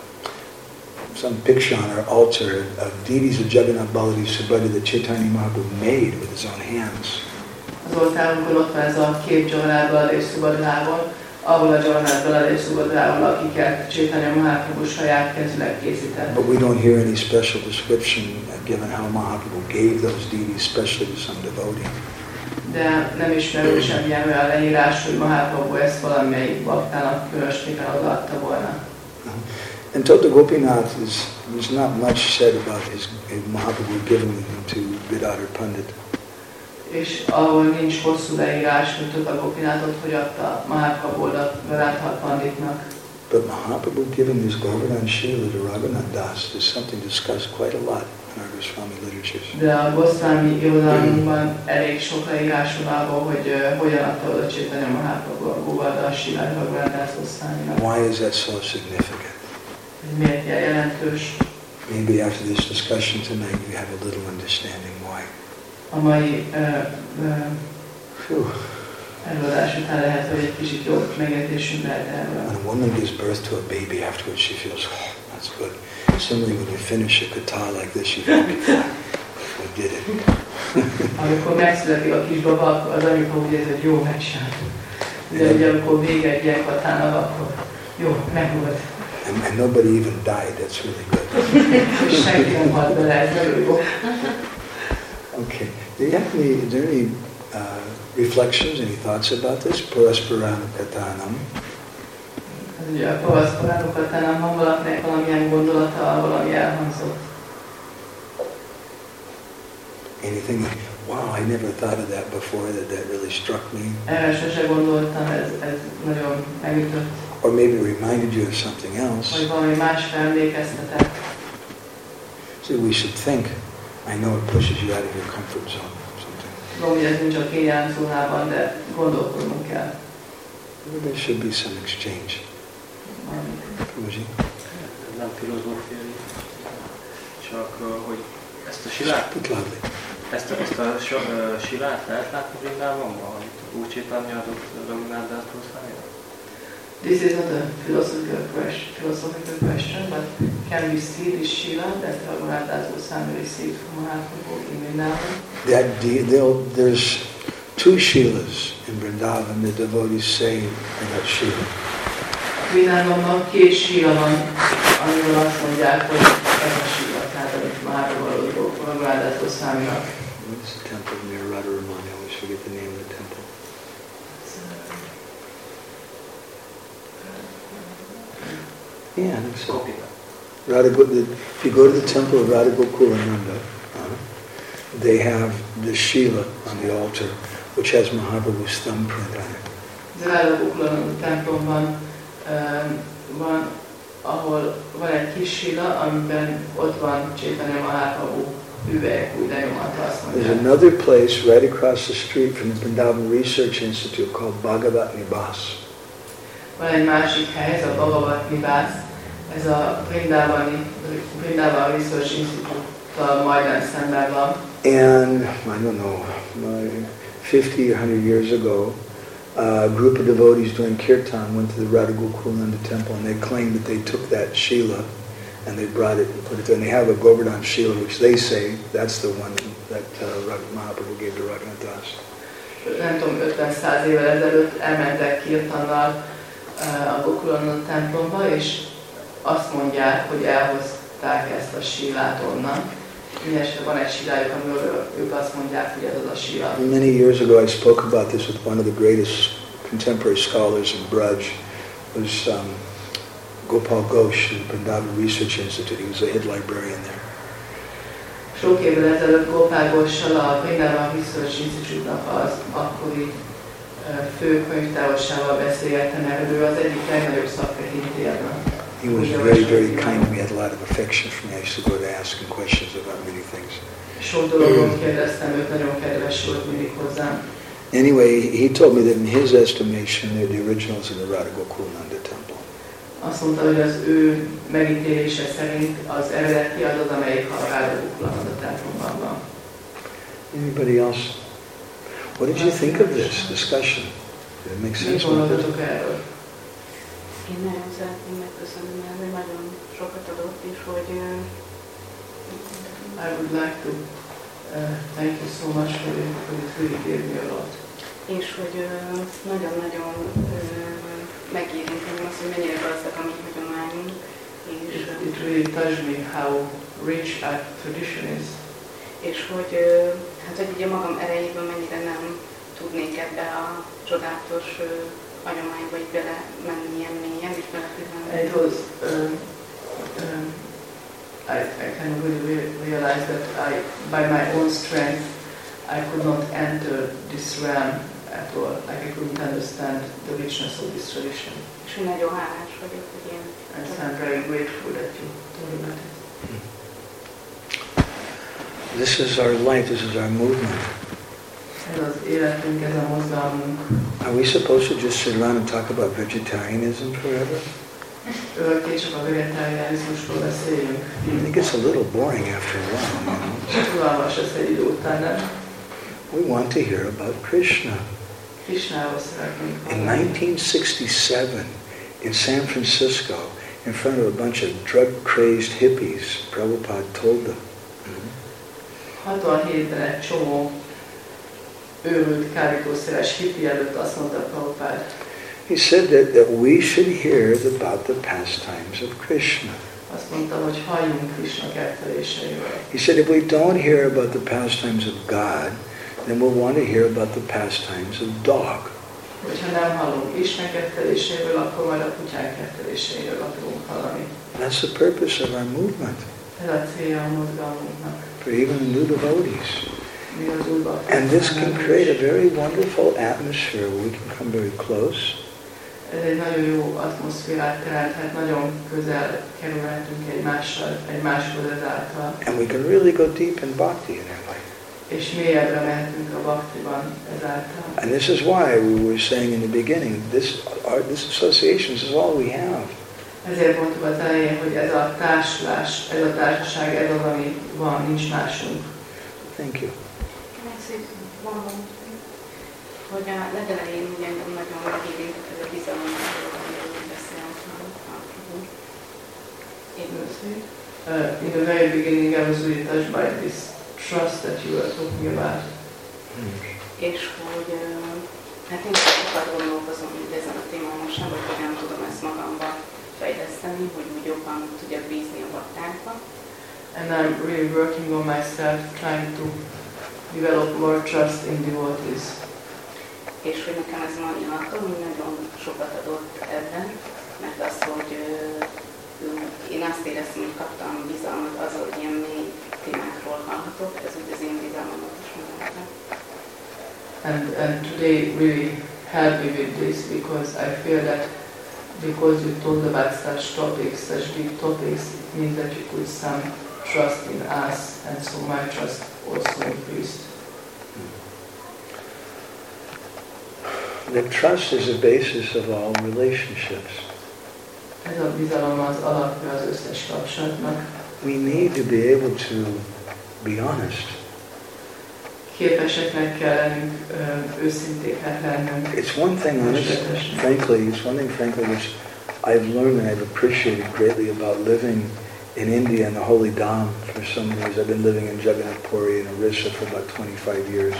S1: some picture on our altar of deities of Jagannath Baladi Subhadra that Chaitanya Mahaprabhu made with his own hands.
S2: Az oltárunkon ott van ez a kép Jagannath Baladi és Subhadrával, ahol a Jagannath Baladi és Subhadrával, akiket Chaitanya Mahaprabhu saját kezüleg készített.
S1: But we don't hear any special description given how Mahaprabhu gave those deities, especially to some devotee.
S2: De nem ismerünk semmilyen olyan leírás, hogy Mahaprabhu ezt valamelyik baktának különösképpen odaadta volna.
S1: And Tota Gopinath is, there's not much said about his, his Mahaprabhu giving him to Gadadhar Pandit.
S2: És ahol nincs hosszú leírás, hogy Tota Gopinathot hogy adta Mahaprabhu oda Gadadhar Panditnak.
S1: But Mahaprabhu giving his Govardhan Shila to Raghunath Das is something discussed quite a lot in our Goswami literatures.
S2: De a Goswami irodalmunkban elég sok leírás van arról, hogy uh, hogyan adta oda Chaitanya Mahaprabhu a Govardhan Shilát Raghunath Das Goswaminak.
S1: Why is that so significant?
S2: Miért ilyen jelentős?
S1: Maybe after this discussion tonight you have a little understanding why.
S2: A mai uh,
S1: Phew.
S2: uh, előadás után lehet, hogy egy kicsit jobb megértésünk lehet erről.
S1: When a woman gives birth to a baby, afterwards she feels, oh, that's good. Similarly, when you finish a kata like this, you think, we did it.
S2: Amikor megszületik a kisbaba, akkor az anyuka úgy érzi, hogy jó, megcsináltuk. De ugye amikor vége egy ilyen katának, akkor jó, megvolt.
S1: And, and nobody even died, that's really good.
S2: És senki nem halt bele, ez nagyon jó.
S1: Okay. Do you have any, is there any uh, reflections, any thoughts about this? Parasparana Katanam.
S2: Ez ugye a Parasparana Katanam, van valakinek valamilyen gondolata, valami elhangzott.
S1: Anything, wow, I never thought of that before, that that really struck me.
S2: Erre sose gondoltam, ez, ez nagyon megütött.
S1: Or maybe reminded you of something else.
S2: Vagy valami másra emlékeztetett.
S1: See, we should think. I know it pushes you out of your comfort zone or something.
S2: Tudom, hogy ez nincs a kényelem zónában, de gondolkodnunk kell.
S1: There should be some exchange.
S2: valamit.
S1: Prabhuji.
S3: Nem filozófiai, csak hogy ezt a silát, ezt a, ezt a silát lehet látni Vrindávonban, amit Úr Chaitanya adott Raghunath Das Goswami-ra?
S2: This is not a philosophical question, philosophical question, but can we see this Shila that Raghunath Das Goswami received from Mahaprabhu in Vrindavan?
S1: That de- there's two Shilas in Vrindavan, the devotees say in that Shila.
S2: Vrindavanban két Shila van, amiről azt mondják, hogy ez a Shila, tehát amit Mahaprabhu adott Raghunath Das Goswaminak.
S1: What's the temple near Radharamani? I always forget the name of the temple. Yeah, I think so. Radha, if you go to the temple of Radha Gokulananda, uh, they have the Shila on the altar, which has Mahaprabhu's thumbprint on it.
S2: Radha Gokulananda templomban um, van, ahol van egy kis Shila, amiben ott van Chaitanya Mahaprabhu üveg, úgy lenyomata, azt mondják.
S1: There's another place right across the street from the Vrindavan Research Institute called Bhagavat Nibas.
S2: Van egy másik hely, ez a Bhagavat Nibas, ez a Vrindavani, Vrindavan Research Institute-tal majdnem szemben van.
S1: And, I don't know, fifty or one hundred years ago, a group of devotees doing kirtan went to the Radha Gokulananda temple and they claimed that they took that Shila and they brought it and put it there. And they have a Govardhan Shila, which they say that's the one that uh, Mahaprabhu gave to Raghunath Das.
S2: Nem tudom, ötven-száz évvel ezelőtt elmentek kirtannal a Gokulananda templomba, és azt mondják, hogy elhozták ezt a Shilát onnan. Mindenesetre van egy Shilájuk, amiről ők azt mondják, hogy ez az a Shila.
S1: Many years ago I spoke about this with one of the greatest contemporary scholars in Braj. It was um, Gopal Ghosh at the Vrindavan Research Institute. He was a head librarian there.
S2: Sok évvel ezelőtt Gopal Ghosh-sal a Vrindavan Research Institute-nak az akkori fő könyvtárosával beszélgettem erről, ő az egyik legnagyobb szaktekintélyben.
S1: He was very, very kind to me. He had a lot of affection for me. I used to go to ask him questions about many things.
S2: Sok dolgon kérdeztem őt, nagyon kedves volt mindig hozzám.
S1: Anyway, he told me that in his estimation, they're the originals of the Radha Gokulananda temple.
S2: Azt mondta, hogy az ő megítélése szerint az eredeti az az, amelyik a Radha Gokulananda templomban van.
S1: Anybody else? What did you think of this discussion? Did it make sense?
S2: Mit gondoltatok erről?
S5: Én nagyon szeretném megköszönni, mert ő nagyon sokat adott, és hogy...
S2: I would like to uh, thank you so much for it, because it really gave me a lot.
S5: És hogy uh, nagyon-nagyon uh, megérint engem az, hogy mennyire gazdag a mi hagyományunk. És,
S2: it, it really touched me how rich our tradition is.
S5: És hogy, uh, hát, hogy ugye magam erejéből mennyire nem tudnék ebbe a csodálatos uh, hagyományba így bele menni ilyen mélyen, és beletűnni.
S2: It was, um, um, I, I kind of really re- realized that I, by my own strength, I could not enter this realm at all. Like I couldn't understand the richness of this tradition.
S5: És hogy nagyon hálás vagyok, hogy én...
S2: And so I'm very grateful that you told me that.
S1: This is our life. This is our movement.
S2: Ez az életünk, ez a mozgalmunk.
S1: Are we supposed to just sit around and talk about vegetarianism forever?
S2: Örökké csak a vegetáriánizmusról beszéljünk.
S1: I think it's a little boring after a while, you know.
S2: Unalmas ez egy idő után, nem?
S1: We want to hear about Krishna.
S2: Krishnáról szeretnénk
S1: In
S2: hallani.
S1: nineteen sixty-seven, in San Francisco, in front of a bunch of drug-crazed hippies, Prabhupada told them.
S2: hatvanhétben egy csomó őrült kábítószeres hippi előtt azt mondta Prabhupada.
S1: He said that, that we should hear about the pastimes of Krishna.
S2: Azt mondta, hogy halljunk Krishna ketteléseiről.
S1: He said if we don't hear about the pastimes of God, then we'll want to hear about the pastimes of dog.
S2: Hogyha nem hallunk Krishna ketteléseiről, akkor majd a kutyák ketteléseiről akarunk hallani.
S1: That's the purpose of our movement,
S2: Ez a célja a mozgalmunknak.
S1: for even the new devotees.
S2: Mi az új bakták
S1: And this can
S2: számára
S1: create a
S2: is.
S1: very wonderful atmosphere where we can come very close.
S2: Ez egy nagyon jó atmoszférát teremthet, nagyon közel kerülhetünk egymással, egymáshoz ezáltal.
S1: And we can really go deep in bhakti in our life.
S2: És mélyebbre mehetünk a bhaktiban ezáltal.
S1: And this is why we were saying in the beginning, this, our, this association, this is all we have.
S2: Ezért mondtuk az elején, hogy ez a társulás, ez a társaság, ez az, ami van, nincs másunk.
S1: Thank you.
S5: Hogy a legelején ugye nagyon megérintett ez a bizalomról, amiről beszéltünk.
S2: Uh, in the very beginning I was really touched by this trust that you were talking about.
S1: Mm.
S5: És hogy uh, hát én sokat gondolkozom ezen a témán most, hogy hogyan tudom ezt magamba fejleszteni, hogy úgy jobban tudjak bízni a baktákba.
S2: And I'm really working on myself, trying to develop more trust in devotees.
S5: És hogy nekem ez mai napon nagyon sokat adott ebben, mert az, hogy uh, én azt éreztem, hogy kaptam bizalmat azzal, hogy ilyen mély témákról hallhatok, ez úgy az én bizalmamat is megadta.
S2: And, and today really helped me with this because I feel that because you told about such topics, such deep topics, it means that you put some trust in us, and so my trust also increased.
S1: The trust is the basis of all relationships.
S2: Ez a bizalom az alapja az összes kapcsolatnak.
S1: We need to be able to be honest.
S2: Képeseknek kell lennünk, őszintéknek lennünk.
S1: It's one thing, honest, frankly, it's one thing, frankly, which I've learned and I've appreciated greatly about living in India and the Holy Dham for so many years. I've been living in Jagannath Puri and Orissa for about twenty-five years.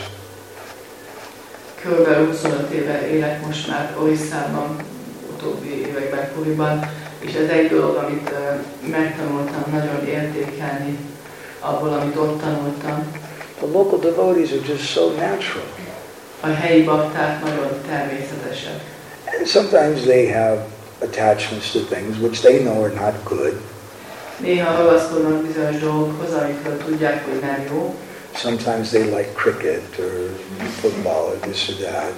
S2: Körülbelül huszonöt éve élek most már Orissában, utóbbi években Puriban, és ez egy dolog, amit uh, megtanultam nagyon értékelni abból, amit ott tanultam.
S1: The local devotees are just so natural.
S2: A helyi bakták nagyon természetesek.
S1: And sometimes they have attachments to things which they know are not good.
S2: Néha ragaszkodnak bizonyos dolgokhoz, amikről tudják, hogy nem jó.
S1: Sometimes they like cricket or football or this or that.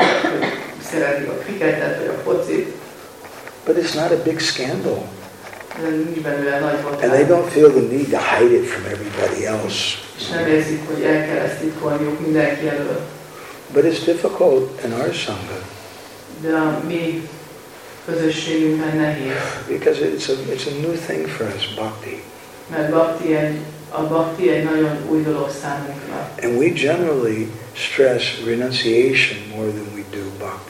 S2: Szeretik a kriketet vagy a focit.
S1: But it's not a big scandal.
S2: Nincs belőle nagy
S1: And they
S2: botrány.
S1: don't feel the need to hide it from everybody else.
S2: És nem érzik, hogy el kell ezt titkolniuk mindenki elől.
S1: But it's difficult in our Sangha.
S2: De a mi közösségünkben nehéz.
S1: Because it's a, it's a new thing for us, bhakti.
S2: Mert bhakti egy, a bhakti egy nagyon új dolog számunkra.
S1: And we generally stress renunciation more than we do bhakti.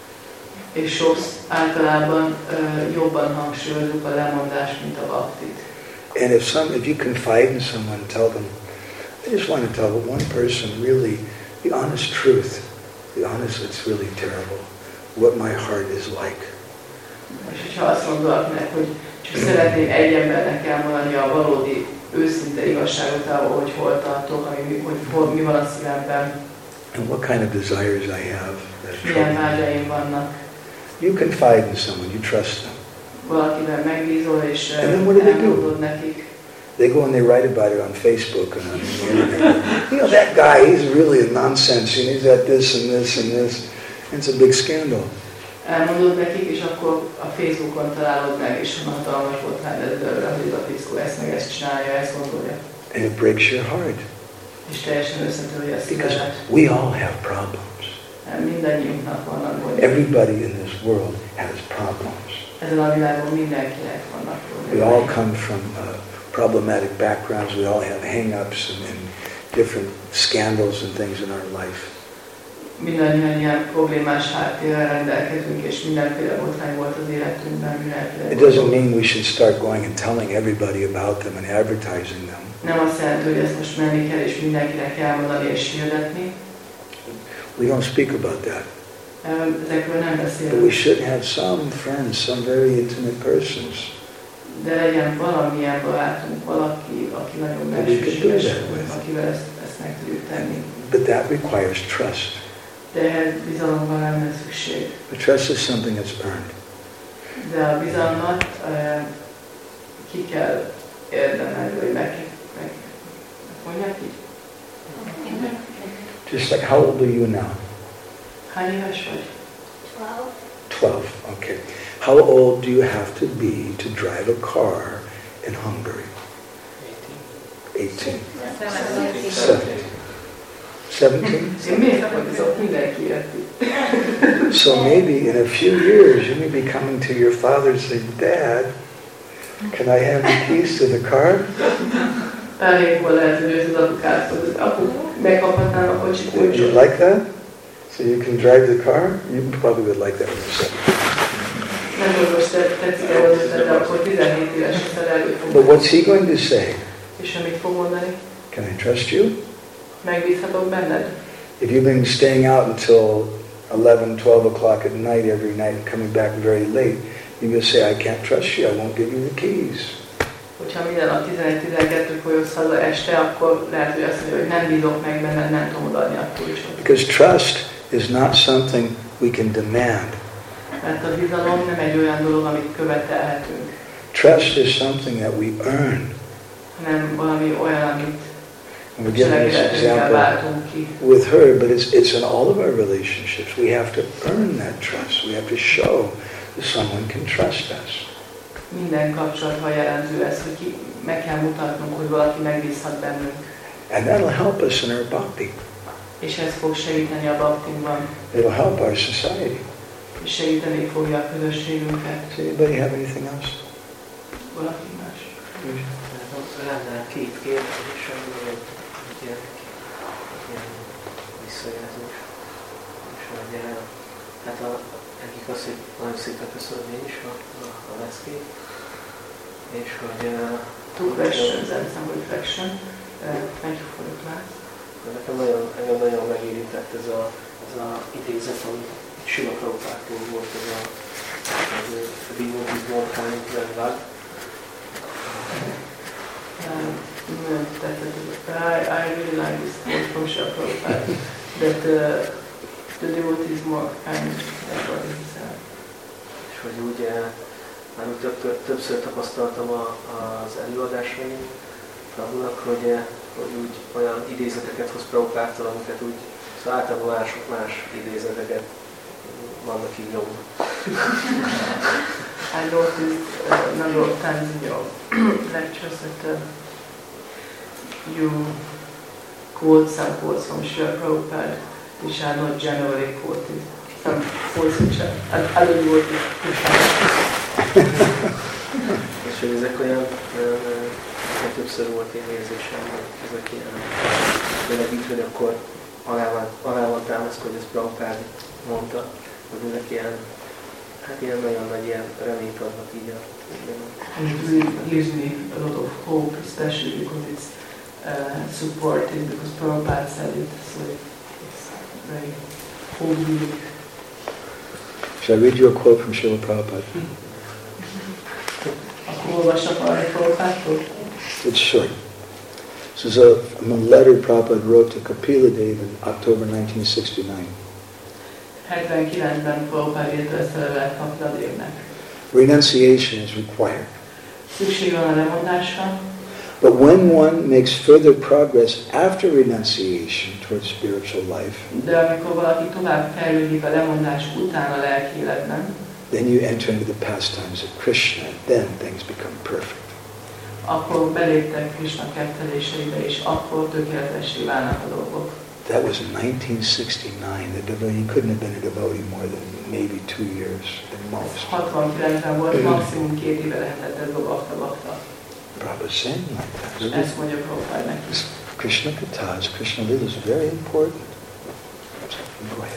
S2: És sok általában uh, jobban hangsúlyozzuk a lemondást, mint a bhaktit.
S1: And if some, if you confide in someone, tell them, I just want to tell one person really the honest truth, the honest, it's really terrible, what my heart is like.
S2: És hogyha azt mondod valakinek, hogy csak szeretném egy embernek elmondani a valódi, őszinte igazságot arról, hogy hol tartok, ami, hogy hol, mi van a szívemben,
S1: And what kind of desires I have that
S2: milyen
S1: trouble me.
S2: vágyaim vannak.
S1: You confide in someone, you trust them.
S2: Valakiben megbízol, és
S1: And then what do they do?
S2: elmondod nekik.
S1: They go and they write about it on Facebook and on the internet. You know, that guy, he's really a nonsense, and he's got this and this and this. It's a big scandal.
S2: Elmondod nekik, és akkor a Facebookon találod meg, és hatalmas botrány lesz belőle, hogy a fickó ezt meg ezt csinálja, ezt gondolja.
S1: And it breaks your heart.
S2: És teljesen összetörli a
S1: Because
S2: szívedet.
S1: we all have problems.
S2: Mindannyiunknak vannak gondjai.
S1: Everybody in this world has problems.
S2: Ezen a világon mindenkinek vannak
S1: We all
S2: gondjai.
S1: come from uh, problematic backgrounds. We all have hang-ups and, and different scandals and things in our life.
S2: Mindannyian ilyen problémás háttérrel rendelkezünk, és mindenféle botrány volt az életünkben, mindenféle.
S1: It doesn't mean we should start going and telling everybody about them and advertising them.
S2: Nem azt jelenti, hogy ezt most menni kell, és mindenkinek elmondani és hirdetni.
S1: We don't speak about that.
S2: Ezekről nem
S1: But we
S2: beszélünk.
S1: should have some friends, some very intimate persons.
S2: De legyen valamilyen barátunk, valaki, aki nagyon
S1: That we could do
S2: belsőséges,
S1: that with.
S2: akivel ezt, ezt meg tudjuk tenni.
S1: But that requires trust.
S2: De ehhez bizalomra lenne szükség.
S1: But trust is something that's earned.
S2: De a bizalmat uh, ki kell érdemelni, vagy meg, meg, mondják így?
S1: Just like, how old are you now?
S2: Hány éves vagy?
S4: Twelve.
S1: Twelve, okay. How old do you have to be to drive a car in Hungary? Eighteen. Seventeen. Seventeen?
S2: Én miért kérdezok mindenki érti?
S1: So maybe in a few years you may be coming to your father and saying, Dad, can I have the keys to the car?
S2: Pár év múlva lehet, hogy az apukát, hogy apu, megkaphatnám a kocsi
S1: Would you like that? So you can drive the car? You probably would like that when you're seven.
S2: Nem tudom, most tetszik el, de akkor tizenhét éves szerelő fog.
S1: But what's he going to say?
S2: És mit fog mondani?
S1: Can I trust you?
S2: Megbízhatok benned?
S1: If you've been staying out until eleven, twelve o'clock at night every night and coming back very late, you will say, I can't trust you, I won't give you the keys.
S2: Hogyha minden nap tizenegy-tizenkettőkor jössz haza este, akkor lehet, hogy azt mondja, hogy nem bízok meg benned, nem tudom odaadni a kulcsot.
S1: Because trust is not something we can demand.
S2: Mert a bizalom nem egy olyan dolog, amit követelhetünk.
S1: Trust is something that we earn.
S2: Hanem valami olyan, amit
S1: And we're given this example with her, but it's, it's in all of our relationships. We have to earn that trust. We have to show that someone can trust us.
S2: Minden kapcsolatban jellemző ez, hogy ki, meg kell mutatnunk, hogy valaki megbízhat bennünk.
S1: And that'll help us in our bhakti.
S2: És ez fog segíteni a bhaktinkban.
S1: It'll help our society.
S2: És segíteni fogja a közösségünket.
S1: Does anybody have anything else?
S2: Valaki más?
S3: Lenne két kérdés, ami ilyen visszajelzés. És hogy hát a, egyik az, hogy nagyon szépen köszönöm én is a, a, a leszkét. És hogy...
S2: Two questions and some reflection. Uh, thank you for the class.
S3: Nekem nagyon, nagyon, nagyon megérintett ez a, ez a idézet, ami Srila Prabhupádtól volt, ez a Devotee is more kind than God.
S2: Nagyon tetszett. I, I really like this quote from Srila Prabhupada that uh, the devotee is more kind than God himself.
S3: És hogy úgy, már úgy több, többször tapasztaltam a, az előadásaim Prabhunak, hogy, hogy úgy olyan idézeteket hoz Prabhupádtól, amiket úgy, szóval általában mások más idézeteket vannak így nyomva.
S2: I noticed a number of times in your lectures that uh, you quote some quotes from Srila Prabhupada which are not generally quoted. Some quotes which are other devotees push
S3: És hogy ezek olyan, olyan, olyan többször volt én érzésem, hogy ezek ilyen, tényleg így, hogy akkor alá van, alá van támaszkodni, ezt Prabhupád mondta, hogy ezek ilyen, hát ilyen nagyon nagy ilyen reményt adnak így a
S2: and it really gives me a lot of hope, especially because it's uh, supported, because Prabhupada said it, so it's very hope-giving.
S1: Shall I read you a quote from Srila Prabhupada?
S2: Akkor olvassak valami Prabhupádtól?
S1: It's short. This is a, a letter Prabhupada wrote to Kapila Dev in October nineteen sixty-nine.
S2: hetvenkilencben Prabhupád írta ezt a levelet Kapila Devnek.
S1: Renunciation is required.
S2: Szükség van a lemondásra.
S1: But when one makes further progress after renunciation towards spiritual life,
S2: De amikor valaki tovább fejlődik a lemondás után a lelki életben,
S1: then you enter into the pastimes of Krishna, then things become perfect.
S2: akkor beléptek Krishna ketteléseibe, és akkor tökéletessé válnak a dolgok.
S1: That was in nineteen sixty-nine. The devotee couldn't have been a devotee more than maybe two years at most.
S2: hatvankilencben volt, maximum két éve lehetett ez a bakta bakta.
S1: Prabhupada saying like that.
S2: Ezt mondja Prabhupád neki.
S1: Krishna Kathas, Krishna Lila is very important. Go ahead.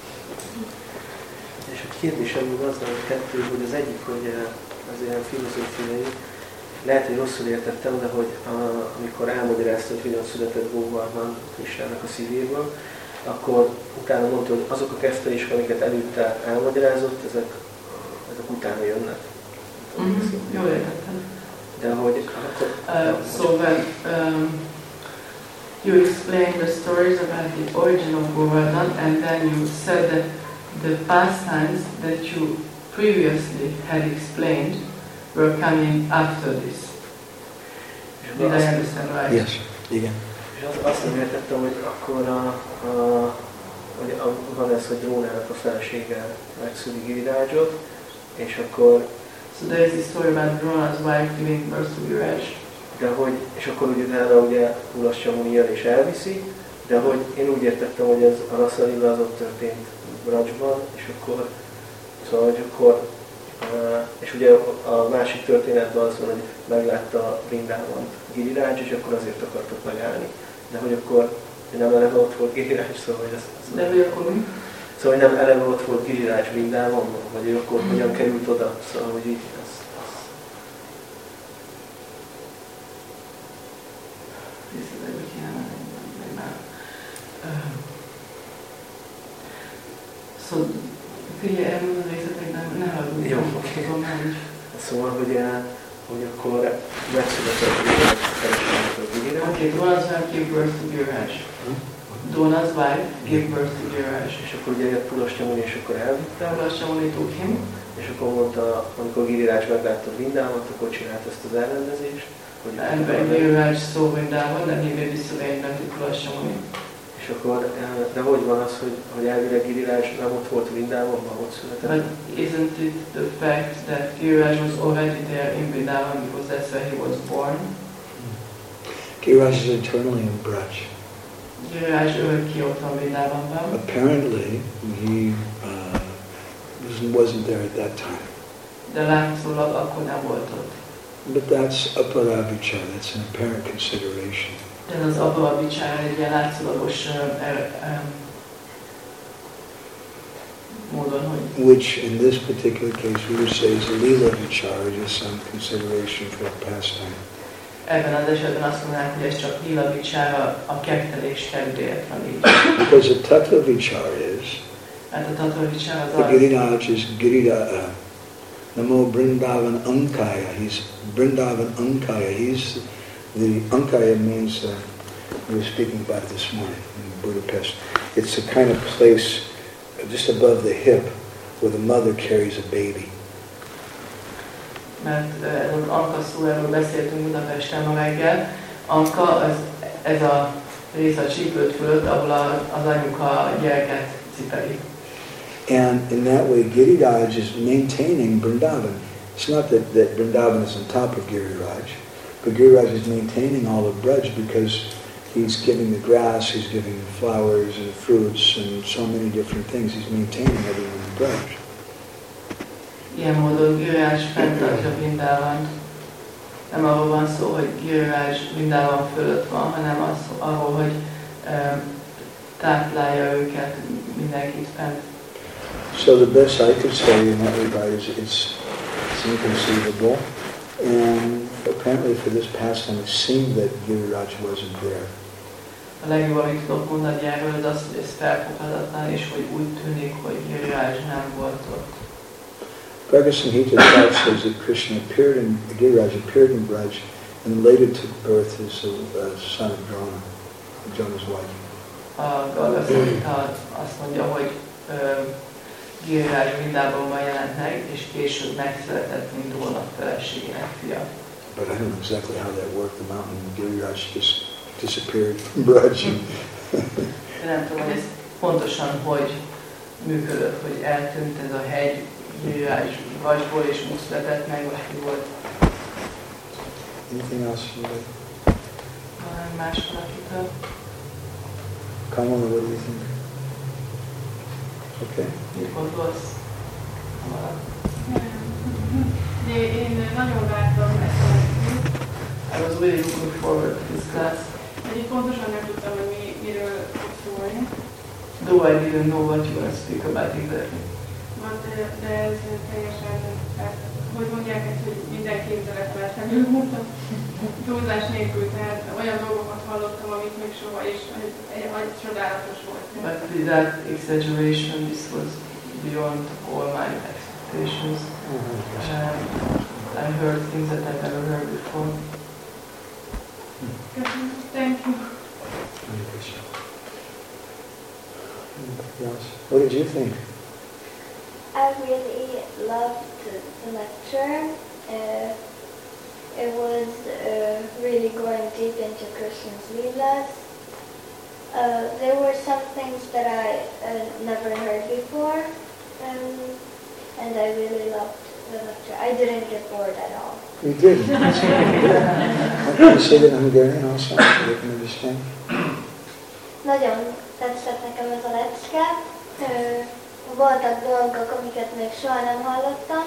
S3: És a kérdésem az a kettő, hogy az egyik, hogy az ilyen filozófiai, lehet, hogy rosszul értettem, de hogy a, amikor elmagyarázta, hogy hogyan született Govardhan Krishnának a szívéből, akkor utána mondta, hogy azok a keftelések, amiket előtte elmagyarázott, ezek, ezek utána jönnek.
S2: Mm-hmm. Jól értettem.
S3: De hogy akkor...
S2: Uh, so when um, you explained the stories about the origin of Govardhan, and then you said that the pastimes that you previously had explained were coming after this. Did I understand right?
S1: Yes. Igen.
S3: És az, azt nem értettem, hogy akkor a, a, hogy a, van ez, hogy Drónának a felesége megszüli Girirajot, és akkor...
S2: So there is this story about Drona's wife giving birth to Giriraj.
S3: De hogy, és akkor ugye utána ugye Ulasya Muni jön és elviszi, de hogy én úgy értettem, hogy ez a Rasa Lila az ott történt
S6: Brajban, és akkor, szóval, hogy akkor, és ugye a másik történetben az van, hogy meglátta Vrindávant Giriraj, és akkor azért akartok megállni. De hogy akkor nem eleve ott volt Giriraj, szóval hogy ez...
S2: De hogy akkor mi?
S6: Szóval hogy nem eleve ott volt Giriraj Vrindában, vagy ő akkor hogyan került oda, szóval hogy így az... az...
S2: Szóval, figyelj, elmondod a részletek, nem, ne hallgatom.
S6: Jó, oké. Szóval, hogy, hogy akkor megszületett Giriraj, keresett a Giriraj.
S2: Oké, Dona's wife gave birth to Giriraj. Dona's wife gave birth to Giriraj.
S6: És akkor ugye jött Pulastya Muni, és akkor elvitte.
S2: Pulastya Muni took him.
S6: És akkor mondta, amikor Giriraj meglátta Vrindávant, akkor csinált ezt az elrendezést.
S2: And when Giriraj saw Vrindavan, then he made this arrangement with Pulastya Muni.
S6: És akkor, de hogy van az, hogy, hogy elvileg Giriraj nem ott volt Vrindavanban, ott született?
S2: But isn't it the fact that Giriraj was already there in Vrindavan because that's where he was born?
S1: Giriraj is eternally in Braj.
S2: Giriraj örökké ott van Vrindavanban.
S1: Apparently, he uh, wasn't there at that time.
S2: De látszólag akkor nem volt ott.
S1: But that's aparavichara, that's an apparent consideration.
S2: De az aparavichara egy ilyen látszólagos módon, hogy...
S1: Which in this particular case we would say is a lila vichara, just some consideration for a pastime.
S2: Ebben az esetben azt mondanánk, hogy ez csak lila vichara, a kettelés kedvéért van így.
S1: Because a tattva vichara is,
S2: hát a tattva vichara az
S1: the
S2: az...
S1: Giriraj is Giriraj. Namo Vrindavan Ankaya. He's Vrindavan Ankaya. He's the Ankaya means uh, we were speaking about it this morning in Budapest. It's a kind of place just above the hip where the mother carries a baby.
S2: Mert ez az Anka szó, erről beszéltünk Budapesten ma reggel. Anka, az, ez a rész a csípőt fölött, ahol a, az anyuka gyereket cipeli.
S1: And in that way, Giriraj is maintaining Vrindavan. It's not that, that Vrindavan is on top of Giriraj, but Giriraj is maintaining all of Braj because he's giving the grass, he's giving the flowers and fruits and so many different things. He's maintaining everything in Braj.
S2: Ilyen módon Giriraj fenntartja Vrindávant. Nem arról van szó, hogy Giriraj Vrindavan fölött van, hanem az, arról, hogy um, táplálja őket, mindenkit fent.
S1: So the best I could say in that regard is it's, it's inconceivable, and apparently for this pastime it seemed that Giriraj wasn't there.
S2: A legjobb, amit tudok mondani erről, az az, hogy ez felfoghatatlan, és hogy úgy tűnik, hogy Giriraj nem volt ott.
S1: Bhargava Samhita itself says that Krishna appeared in, Giriraj appeared in Braj and later took birth as a uh, son of Drona, Jona's wife.
S2: A Bhargava Samhita azt mondja, hogy uh, Giriraj Vrindában jelent meg, és később megszületett, mint Drona feleségének fia.
S1: But I don't know exactly how that worked. The mountain Giriraj just disappeared from Braj.
S2: Nem tudom, hogy ez pontosan hogy működött, hogy eltűnt ez a hegy Giriraj Brajból, és úgy született meg, vagy hogy volt.
S1: Anything else you like?
S2: Valami más valakitől?
S1: Kamala, what do you think? Okay.
S2: Mit gondolsz?
S7: De én nagyon vártam ezt a
S2: I was really looking forward to this class.
S7: Egyébként pontosan nem tudtam, hogy mi, miről fog szólni.
S2: Though I didn't know what you were going to speak about exactly.
S7: De, de ez teljesen, tehát, hogy mondják ezt, hogy minden képzeletben felül voltam. Túlzás nélkül, tehát olyan dolgokat hallottam, amit még soha is, egy, egy, egy csodálatos volt.
S2: But without exaggeration, this was beyond all my expectations. Um, I heard things that I've never heard before.
S7: Thank you.
S1: Yes. What did you think?
S4: I really loved the lecture. Uh, it was uh, really going deep into Krishna's Leelas. Uh, there were some things that I uh, never heard before, um, and I really loved the lecture. I didn't get bored at all.
S1: You did. Can you say that in Hungarian also, so they can understand?
S4: Nagyon tetszett nekem ez a lecke. Uh, voltak dolgok, amiket még soha nem hallottam,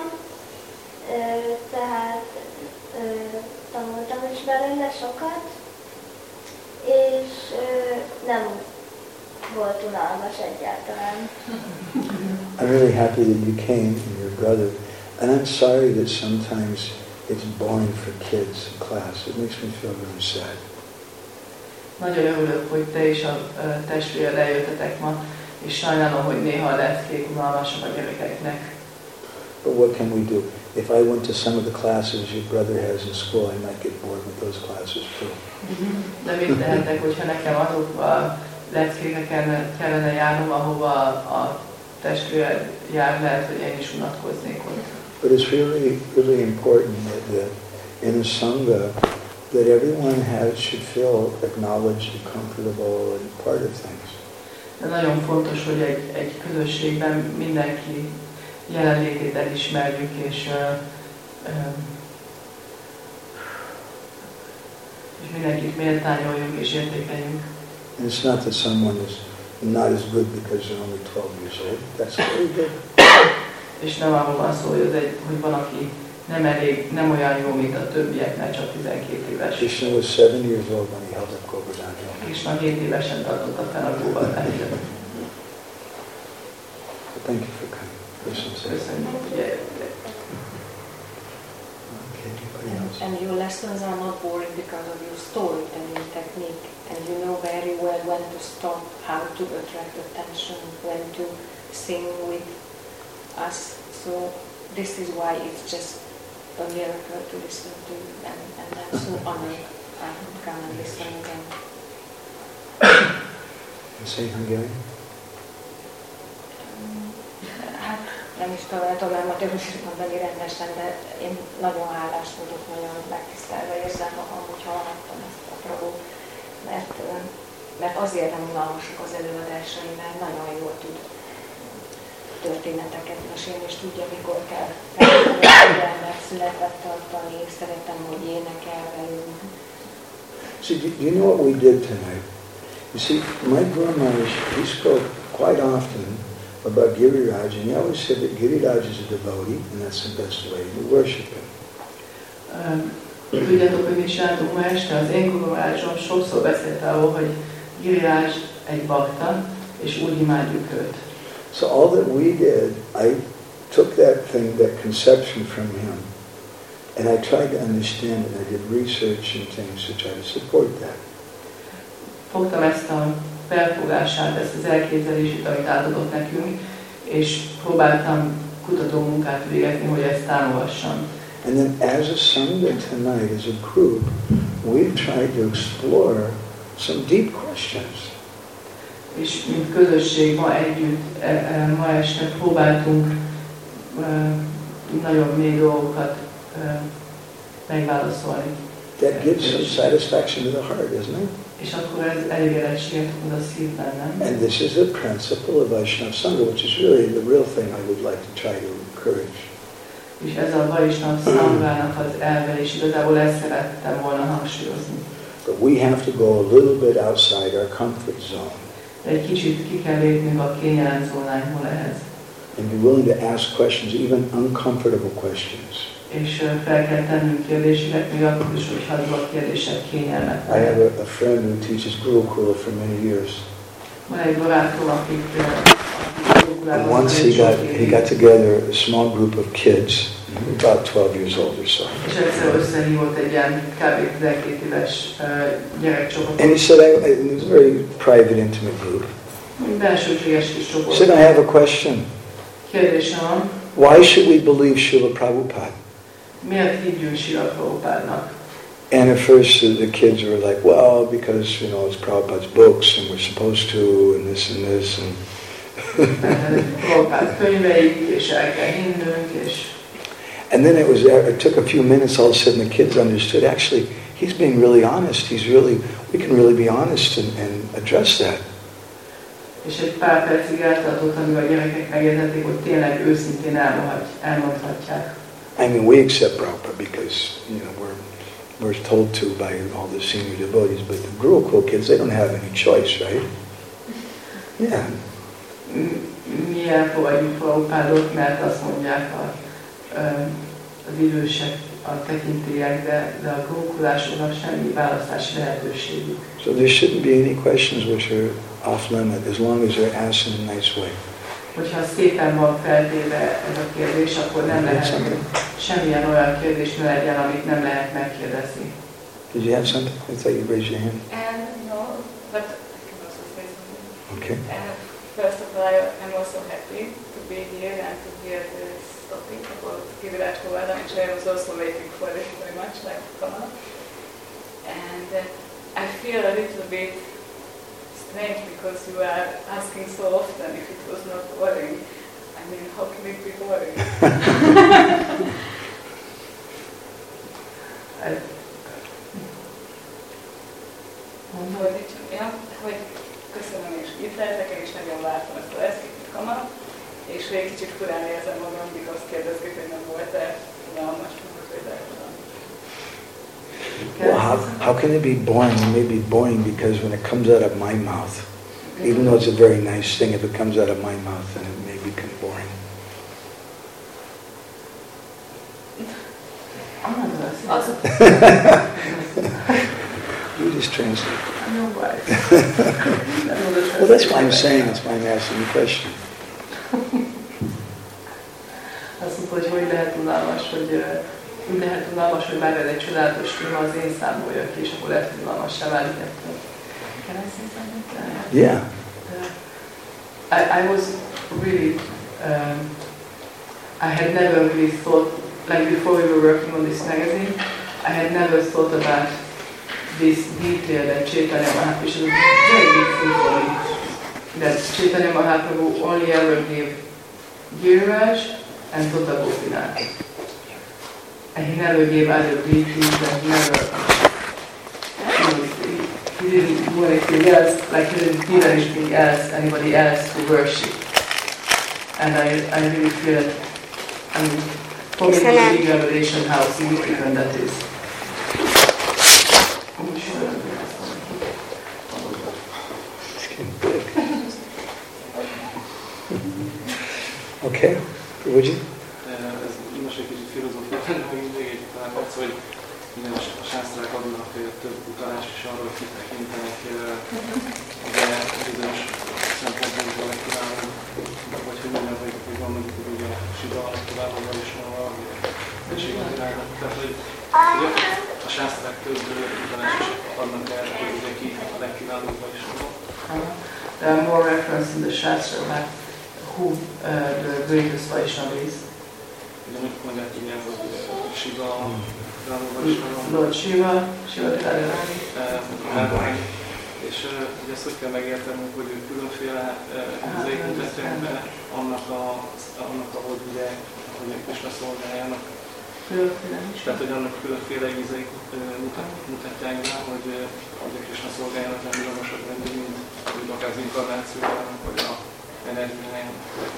S4: tehát tanultam is belőle sokat, és nem volt unalmas egyáltalán.
S1: I'm really happy that you came and your brother, and I'm sorry that sometimes it's boring for kids in class. It makes me feel really sad.
S2: Nagyon örülök, hogy te és a testvére lejöttetek ma, és sajnálom, hogy néha a leckék unalmasak a gyerekeknek.
S1: But what can we do? If I went to some of the classes your brother has in school, I might get bored with those classes too.
S2: De mit tehetek, hogyha nekem azokba a leckékre kellene, kellene járnom, ahova a testvére jár, lehet, hogy én is unatkoznék ott.
S1: But it's really, really important that, that in a sangha, that everyone has should feel acknowledged and comfortable and part of things.
S2: De nagyon fontos, hogy egy, egy közösségben mindenki jelenlétét elismerjük, és, uh, um, és mindenkit méltányoljunk és értékeljünk.
S1: And it's not that someone is not as good because they're only twelve years old. That's very good.
S2: És nem arról van szó, hogy, az egy, hogy van, aki nem elég, nem olyan jó, mint a többiek, mert csak tizenkét éves.
S1: Krishna was seven years old when he held up Govardhan Hill.
S2: Krishna hét évesen tartotta fel a Govardhan Hill.
S1: Thank you for coming.
S2: Köszönjük, hogy eljöttek.
S1: Okay, anybody else?
S8: And your lessons are not boring because of your storytelling technique, and you know very well when to stop, how to attract attention, when to sing with us. So this is why it's just a miracle to listen to you, and, and I'm so honored I could come and listen again.
S1: You say Hungarian?
S8: Hát nem is tudom, tudom magyarul mondani rendesen, de én nagyon hálás vagyok, nagyon megtisztelve érzem, amúgy hallottam ezt a Prabhu, mert, mert azért nem unalmasak az előadásai, mert nagyon jól tud történeteket mesélni, és tudja, mikor kell figyelmet, szünetet tartani, szeretem, hogy énekel velünk.
S1: See, do you know what we did tonight? You see, my Guru Maharaj, he spoke quite often about Giriraj, and he always said that Giriraj is a devotee, and that's the best way to worship him.
S2: Tudjátok, hogy mit csináltunk ma este? Az én Guru Maharajom sokszor beszélt arról, hogy Giriraj egy bakta, és úgy imádjuk őt.
S1: So all that we did, I took that thing, that conception from him, and I tried to understand it. I did research and things to try to support that.
S2: Fogtam ezt a felfogását, ezt az elképzelését, amit átadott nekünk, és próbáltam kutató munkát végezni, hogy ezt támogassam.
S1: And then as a Sangha tonight, as a group, we've tried to explore some deep questions.
S2: És mint közösség ma együtt, e, e, ma este próbáltunk e, nagyon mély dolgokat e, megválaszolni.
S1: That gives some satisfaction to the heart, isn't it?
S2: És akkor ez elégedettséget hoz a szívben, nem?
S1: And this is a principle of Vaishnava Sangha, which is really the real thing I would like to try to encourage.
S2: És ez a Vaishnava Sanghának az elve, és igazából ezt szerettem volna hangsúlyozni.
S1: But we have to go a little bit outside our comfort zone.
S2: Egy kicsit ki kell lépnünk a kényelem zónánkból ehhez.
S1: And be willing to ask questions, even uncomfortable questions.
S2: És fel kell tennünk kérdéseket, még akkor is, hogyha azok a kérdések kényelmetlenek.
S1: I have a, a friend who teaches Gurukula for many years.
S2: Van egy barátom, akik
S1: And once he got he got together a small group of kids, about twelve years old or so.
S2: És egyszer összehívott egy ilyen kb. tizenkét éves gyerekcsoportot.
S1: And he said, I, it was a very private, intimate group.
S2: Belsőséges kis
S1: He
S2: csoport.
S1: said, I have a question.
S2: Kérdésem van,
S1: Why should we believe Srila Prabhupada?
S2: miért higgyünk Srila Prabhupádnak?
S1: And at first the, the kids were like, well, because, you know, it's Prabhupada's books and we're supposed to, and this and this. And
S2: Prabhupád könyveik, és el kell hinnünk, és...
S1: And then it was, it took a few minutes, all of a sudden the kids understood, actually, he's being really honest. He's really, we can really be honest and, and address that.
S2: És egy pár percig eltartott, amíg a gyerekek megértették, hogy tényleg őszintén elmondhatják.
S1: I mean, we accept Prabhupada because, you know, we're we're told to by all the senior devotees, but the Gurukul kids, they don't have any choice, right? Yeah.
S2: Mi mi elfogadjuk Prabhupádot, mert azt mondják a, az idősek, a tekintélyek, de, de a gókulásoknak semmi választási lehetőségük.
S1: So there shouldn't be any questions which are off limit as long as they're asked in a nice way.
S2: Hogyha szépen van feltéve ez a kérdés, akkor nem lehet, semmilyen olyan kérdés ne legyen, amit nem lehet megkérdezni.
S1: Did you have something? I thought you raised your hand.
S9: And no, but I can also say something.
S1: Okay.
S9: And first of all, I'm also happy to be here and to hear this topic about Giriraj Govardhan, which I was also waiting for it very much, like to come up. And uh, I feel a little bit strange because you are asking so often if it was not boring. I mean, how can it be boring?
S2: I,
S9: Hogy, ja, hogy köszönöm, és itt lehetek, én is nagyon vártam ezt a leszkét kamara, és egy kicsit furán érzem magam, mindig azt kérdezték, hogy nem volt-e unalmas, hogy eltudom.
S1: Well, how, how can it be boring? It may be boring because when it comes out of my mouth, even though it's a very nice thing, if it comes out of my mouth, then it may become boring. You just translate. Well, that's why I'm saying, that's why I'm asking the question.
S2: Azt mondta, hogy hogy lehet unalmas, hogy úgy lehet unalmas, hogy bármilyen egy csodálatos film az én számból jön ki, és akkor lehet unalmassá válik ettől. Can I say something?
S1: Yeah.
S2: Uh, I, I was really, um, I had never really thought, like before we were working on this magazine, I had never thought about this detail that Chaitanya Mahaprabhu, which is a very big thing for me, that Chaitanya Mahaprabhu only ever gave Giriraj and Tota Gopinath. And he never gave other deities, and he never, you know, he, he didn't do anything else, like he didn't give anything else, anybody else to worship. And I, I really feel that, I mean, for me, it's a big revelation how significant that is.
S1: Okay, would you?
S3: Ez most egy kicsit filozófia, hogy még egy talán perc, hogy minden a sásztrák adnak több utalást is arról, hogy kitekintenek, de bizonyos szempontból megkívánunk, vagy hogy minden, hogy van mondjuk, hogy ugye Siva továbbban is van a Sivatiránynak. Tehát, hogy a sásztrák több utalást is adnak el, hogy ugye ki a legkívánóbb is van.
S2: There are more references in the Shastra about who uh, the greatest Vaishnava is. Lord Shiva, Shiva Radharani.
S3: És ugye ezt hogy kell megértenünk, hogy különféle izék mutatják be annak, a, annak ahogy ugye, hogy Krishna szolgáljának. Tehát, hogy annak különféle ízeik mutatják be, hogy ugye Krishna szolgáljának nem villamosabb lenni, mint hogy akár az inkarnációjának, vagy a energiájának.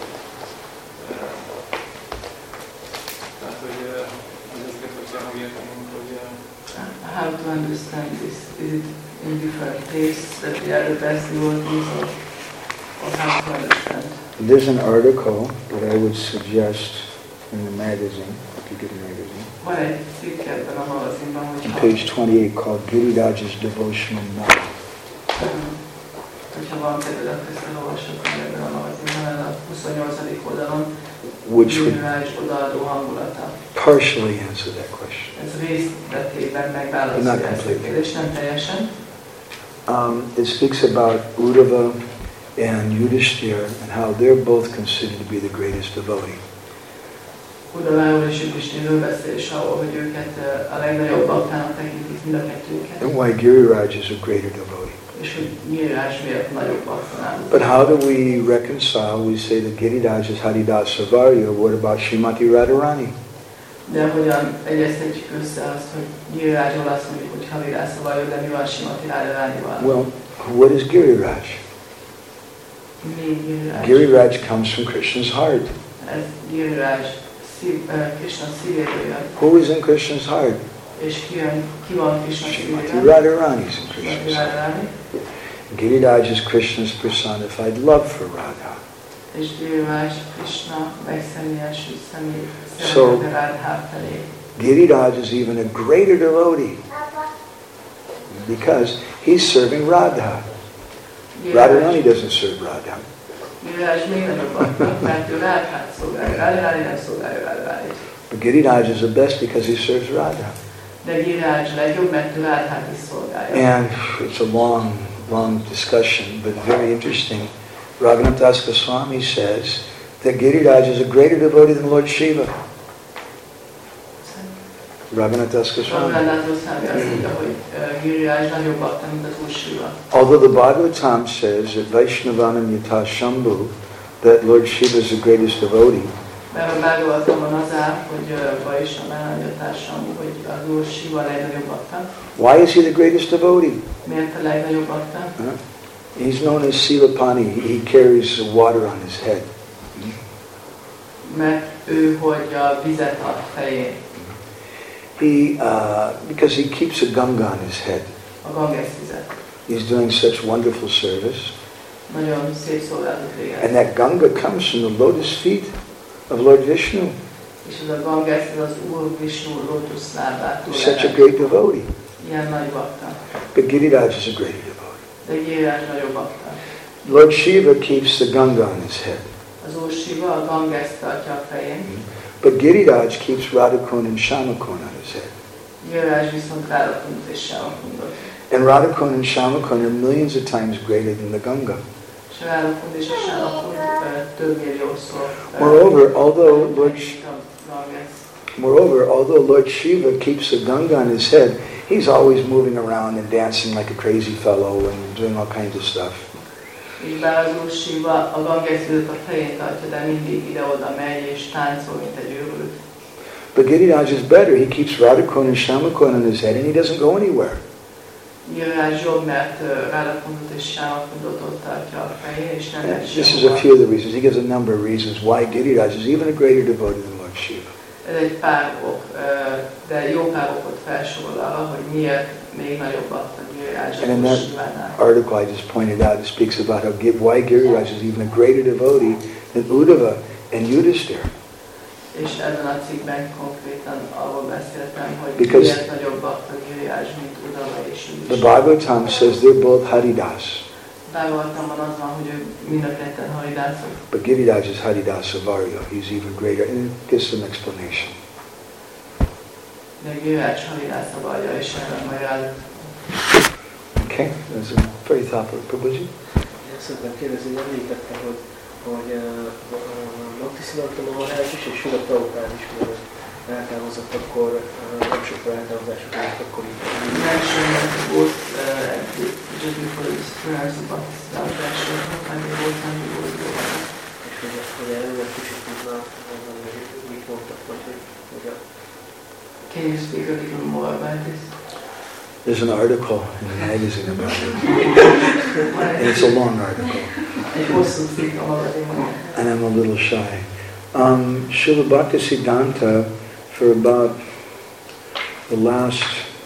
S3: Tehát, hogy, hogy ezeket hogy kell megértenünk, hogy...
S2: How to understand this? Is it in different tastes that we are the best devotees, or, or how to understand?
S1: There's an article that I would suggest in the magazine, if you get a magazine.
S2: Van egy cikk ebben a magazinban, hogy...
S1: On page twenty-eight called Giriraj's Devotional Model.
S2: Hogyha van kedved, akkor ezt elolvasok ebben a magazinban, a huszonnyolcadik oldalon,
S1: which would
S2: odaadó hangulata.
S1: partially answer that question.
S2: Ez részletében megválaszolja ezt a kérdést, nem teljesen.
S1: Um, it speaks about Uddhava and Yudhishthira and how they're both considered to be the greatest devotee.
S2: Uddhaváról és Yudhishthirről beszél, és ahol, hogy őket a legnagyobb baktának tekintik mind a kettőket.
S1: And why Giriraj is a greater devotee.
S2: És hogy Giriraj miért nagyobb bakta.
S1: But how do we reconcile? We say that Giriraj is Haridasa Varya. What about Srimati Radharani?
S2: De hogyan egyeztetjük össze azt, hogy Girirajról azt mondjuk, hogy Haridasa Varya, de mi van Srimati Radharanival?
S1: Well, what is Giriraj?
S2: Mi Giriraj?
S1: Giriraj comes from Krishna's heart.
S2: Ez Giriraj Krishna szívéből jön.
S1: Who is in Krishna's heart?
S2: És ki, jön, ki van Krishna szívében?
S1: Srimati Radharani is in Krishna's heart. Giriraj is Krishna's personified love for Radha.
S2: és Giriraj Krishna megszemélyesült személy
S1: So,
S2: Radha felé.
S1: Giriraj is even a greater devotee because he's serving Radha. Radharani doesn't serve Radha.
S2: Giriraj még nagyobb bakta, mert ő Radhát szolgálja, Radharani nem szolgálja Radharani.
S1: But Giriraj is the best because he serves Radha.
S2: De Giriraj legjobb, mert ő Radhát is szolgálja.
S1: And it's a long, long discussion, but very interesting. Raghunath Das Goswami says that Giriraj is a greater devotee than Lord Shiva. Raghunath Das Goswami. Although the Bhagavatam says that Vaishnavanam Yata Shambhu, that Lord Shiva is the greatest devotee. Why is he the greatest devotee? Huh? He's known as Silapani. He carries water on his head. He, uh, because he keeps a Ganga on his head. He's doing such wonderful service. And that Ganga comes from the lotus feet of Lord Vishnu. He's such a great devotee. But Giriraj is a great devotee. Lord Shiva keeps the Ganga on his head. But Giriraj keeps Radhakund and Shamakund on his head. And Radhakund and Shamakund are millions of times greater than the Ganga. Moreover, although Lord, moreover, although Lord Shiva keeps the Ganga on his head, he's always moving around and dancing like a crazy fellow and doing all kinds of stuff. But Giriraj is better. He keeps Radhakund and Shamakund on his head and he doesn't go anywhere. This is a few of the reasons. He gives a number of reasons why Giriraj is even a greater devotee than Lord Shiva.
S2: Ez egy pár ok, de jó pár okot felsorol arra, hogy miért még nagyobb bakta Giriraj
S1: And in that article I just pointed out, it speaks about how why Giriraj is even a greater devotee than Uddhava and Yudhishthira.
S2: És ebben a cikkben konkrétan arról beszéltem, hogy
S1: Because
S2: miért nagyobb bakta Giriraj, mint Uddhava és Yudhishthira.
S1: The Bhagavatam says they're both Haridas.
S2: Bhagavatamban az van, hogy ők mind a ketten Haridások.
S1: But Giriraj is Haridasa Varya. He's even greater. And it gives some explanation.
S2: De Giriraj Haridasa Varya, és erre majd.
S1: Okay, that's a very thoughtful. Prabhuji?
S6: Én szeretném kérdezni, hogy említette, hogy, hogy Bhaktisiddhanta Maharaj is és Srila Prabhupád is eltávozott, akkor nem sokkal eltávozások volt, akkor így.
S2: Mentioned both just before this prayers of Bhaktisiddhanta and they both time to go to the Lord.
S6: És hogy erről egy kicsit tudna mondani, hogy mit mondtak, vagy hogy a...
S2: Can you speak a little more about this?
S1: There's an article in the magazine about it. And it's a long article. And I'm a little shy. Um, Srila Bhaktisiddhanta, for about the last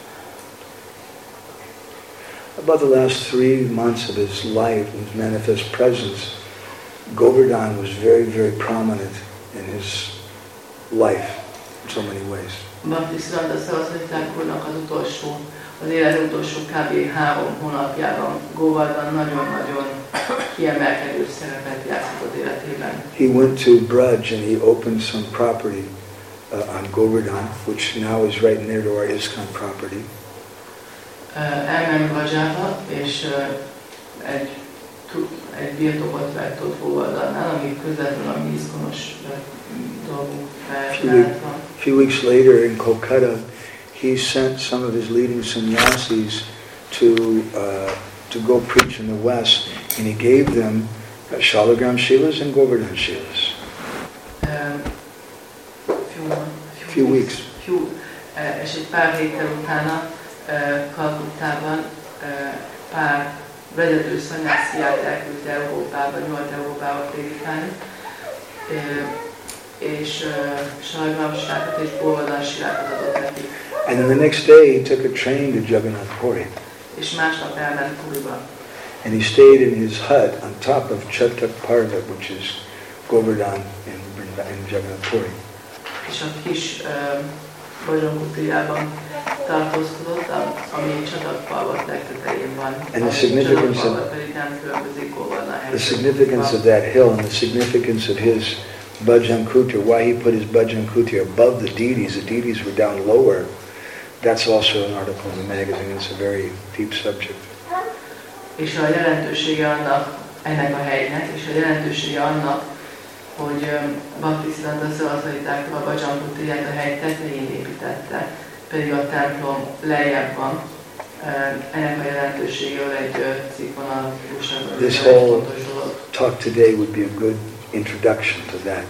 S1: about the last three months of his life, his manifest presence, Govardhan was very, very prominent in his life in so many ways.
S2: Bhaktisiddhanta Saraswati Thakurnak az utolsó, az élet utolsó kb. három hónapjában Govardhan nagyon-nagyon kiemelkedő szerepet játszott az életében.
S1: He went to Braj and he opened some property uh, on Govardhan, which now is right near to our ISKCON property.
S2: Uh, elment Brajba, és uh, egy, egy birtokot vett ott Govardhannál, ami közvetlenül a mi ISKCON-os dolgunk felállt.
S1: A few weeks later in Kolkata, he sent some of his leading sannyasis to uh, to go preach in the West, and he gave them uh, Shalagram Shilas and Govardhan Shilas.
S2: Um, few, few,
S1: few weeks.
S2: Few, uh, és egy pár héttel utána uh, Kalkuttában uh, pár vezető szanyásziát elküldte Európába, Nyugat-Európába prédikálni, uh, és uh, Shalagram Shilákat és Govardhan Shilákat adott nekik.
S1: And then the next day he took a train to Jagannath Puri.
S2: És másnap elment Puriba.
S1: And he stayed in his hut on top of Chatak Parvat, which is Govardhan in, in Jagannath Puri.
S2: És a kis uh, Bhajan-kutíjában tartózkodott, ami Csatakpalvat legtetején van.
S1: And the significance of, the significance of that hill and the significance of his Bhajan Kutir, why he put his Bhajan Kutir above the deities, the deities were down lower, that's also an article in the magazine. It's a very deep subject.
S2: És a jelentősége annak, ennek a helynek, és a jelentősége annak, hogy Bhaktisiddhanta Saraswati Thakur a Bhajan Kutirját a hegy tetején építette, pedig a templom lejjebb van. Ennek a jelentőségéről egy cikk van a újságban.
S1: This whole talk today would be a good introduction to that.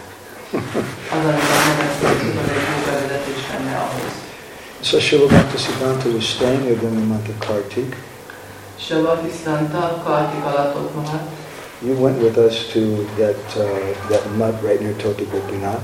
S1: So Srila Bhaktisiddhanta was staying there during the month of Kartik.
S2: Srila Bhaktisiddhanta Kartik alatt ott maradt.
S1: You went with us to that uh, that mud right near Tota Gopinath.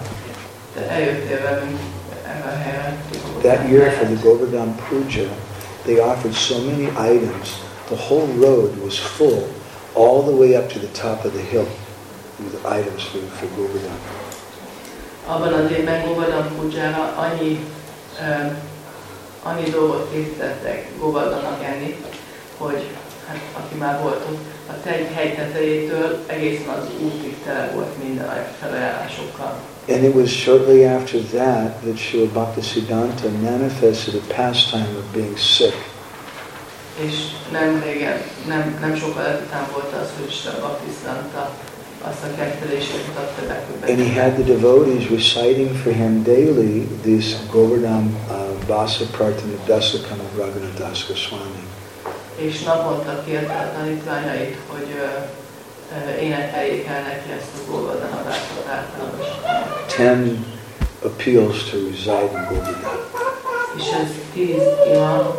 S1: That year for the Govardhan Puja, they offered so many items. The whole road was full, all the way up to the top of the hill, with items for, for Govardhan.
S2: Abban az évben Govardhan Pujára annyi, uh, annyi dolgot készítettek Govardhannak enni, hogy hát, aki már volt ott, a hegy tetejétől egészen az útig tele volt minden felajánlásokkal.
S1: And it was shortly after that that Srila Bhaktisiddhanta manifested a pastime of being sick.
S2: És nem régen, nem, nem sokkal után volt az, hogy Srila Bhaktisiddhanta azt a kettelését mutatta be.
S1: And he had the devotees reciting for him daily this Govardhan uh, Vasa Prarthana Dasakam of Raghunath Das Goswami.
S2: És naponta kérte a tanítványait, hogy uh, énekeljék el neki ezt a Govardhan adásot általános.
S1: Ten appeals to reside in Govardhan.
S2: És ez tíz ima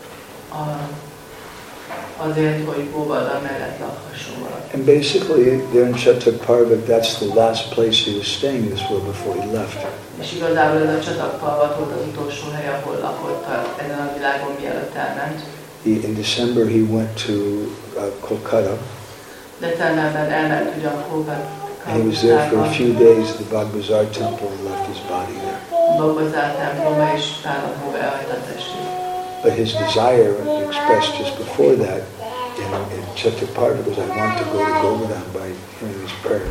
S2: azért, hogy Govardhan mellett lakhasson valaki.
S1: And basically, there in Chatakparvat, that's the last place he was staying in this world before he left.
S2: És igazából ez a Chatakparvat volt az utolsó hely, ahol lakott ezen a világon, mielőtt elment.
S1: He, in December, he went to uh, Kolkata.
S2: Decemberben elment ugyan Kolkata.
S1: And he was there for a few days at the Bagbazar temple and left his body there.
S2: Bagbazar templomba és pár nap múlva elhagyta a testét.
S1: But his desire expressed just before that in, in Chaturparva was, I want to go to Govardhan by hearing these prayers.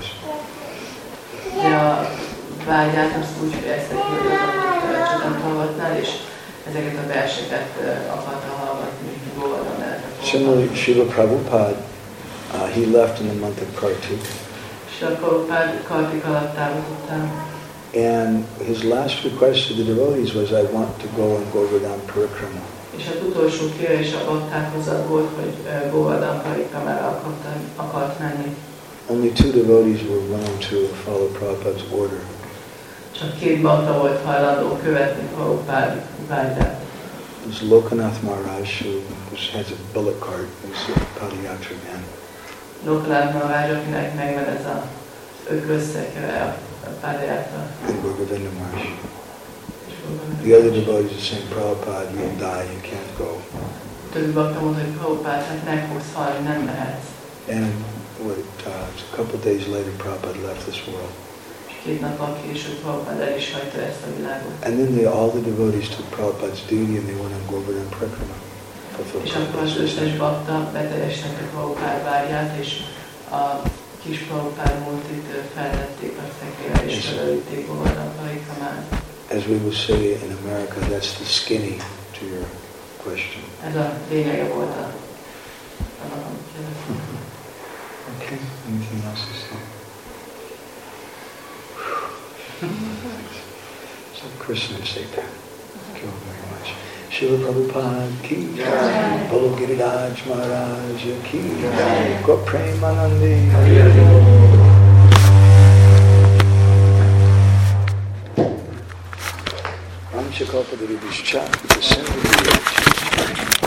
S2: De a vágyát azt úgy fejezte ki, hogy az a Chaturparvatnál, és ezeket a verseket akarta hallgatni Govardhan mellett.
S1: Similarly, Srila Prabhupada, uh, he left in the month of Kartik.
S2: Srila Prabhupada Kartik alatt távozottam.
S1: And his last request to the devotees was, I want to go on Govardhan Parikrama.
S2: És az utolsó kérés a baktákhoz az volt, hogy Govardhan Parikramára akart menni.
S1: Only two devotees were willing to follow Prabhupada's order.
S2: Csak két bakta volt hajlandó követni Prabhupada vágyát.
S1: It was Lokanath Maharaj, who has a bullock cart, he's a Padayatra man.
S2: Lokanath Maharaj, akinek megvan ez a öközszekre, a Padayatra.
S1: And Gorgavinda Maharaj. The other devotees are saying, Prabhupada, you'll die, you can't go.
S2: Többi bakta mondta, hogy Prabhupada, hát meg fogsz halni, nem mehetsz.
S1: And what, uh, a couple of days later, Prabhupada left this world.
S2: Két nappal később Prabhupada el is hagyta ezt a világot.
S1: And then they, all the devotees took Prabhupada's duty and they went on Govardhan Parikrama.
S2: És akkor az összes bakta beteljesítette Prabhupada vágyát, és a kis Prabhupada múltit feltették a szekére, és felelőtték Govardhan Parikramán.
S1: As we will say in America, that's the skinny to your question.
S2: Ez a lényege volt a
S1: Okay, anything else to say? So Krishna Satan, thank you very much. Srila Prabhupada ki jai, Bolo Giriraj Maharaj ki jai, Go Premanandi. Ramchakalpadari Vishcha, the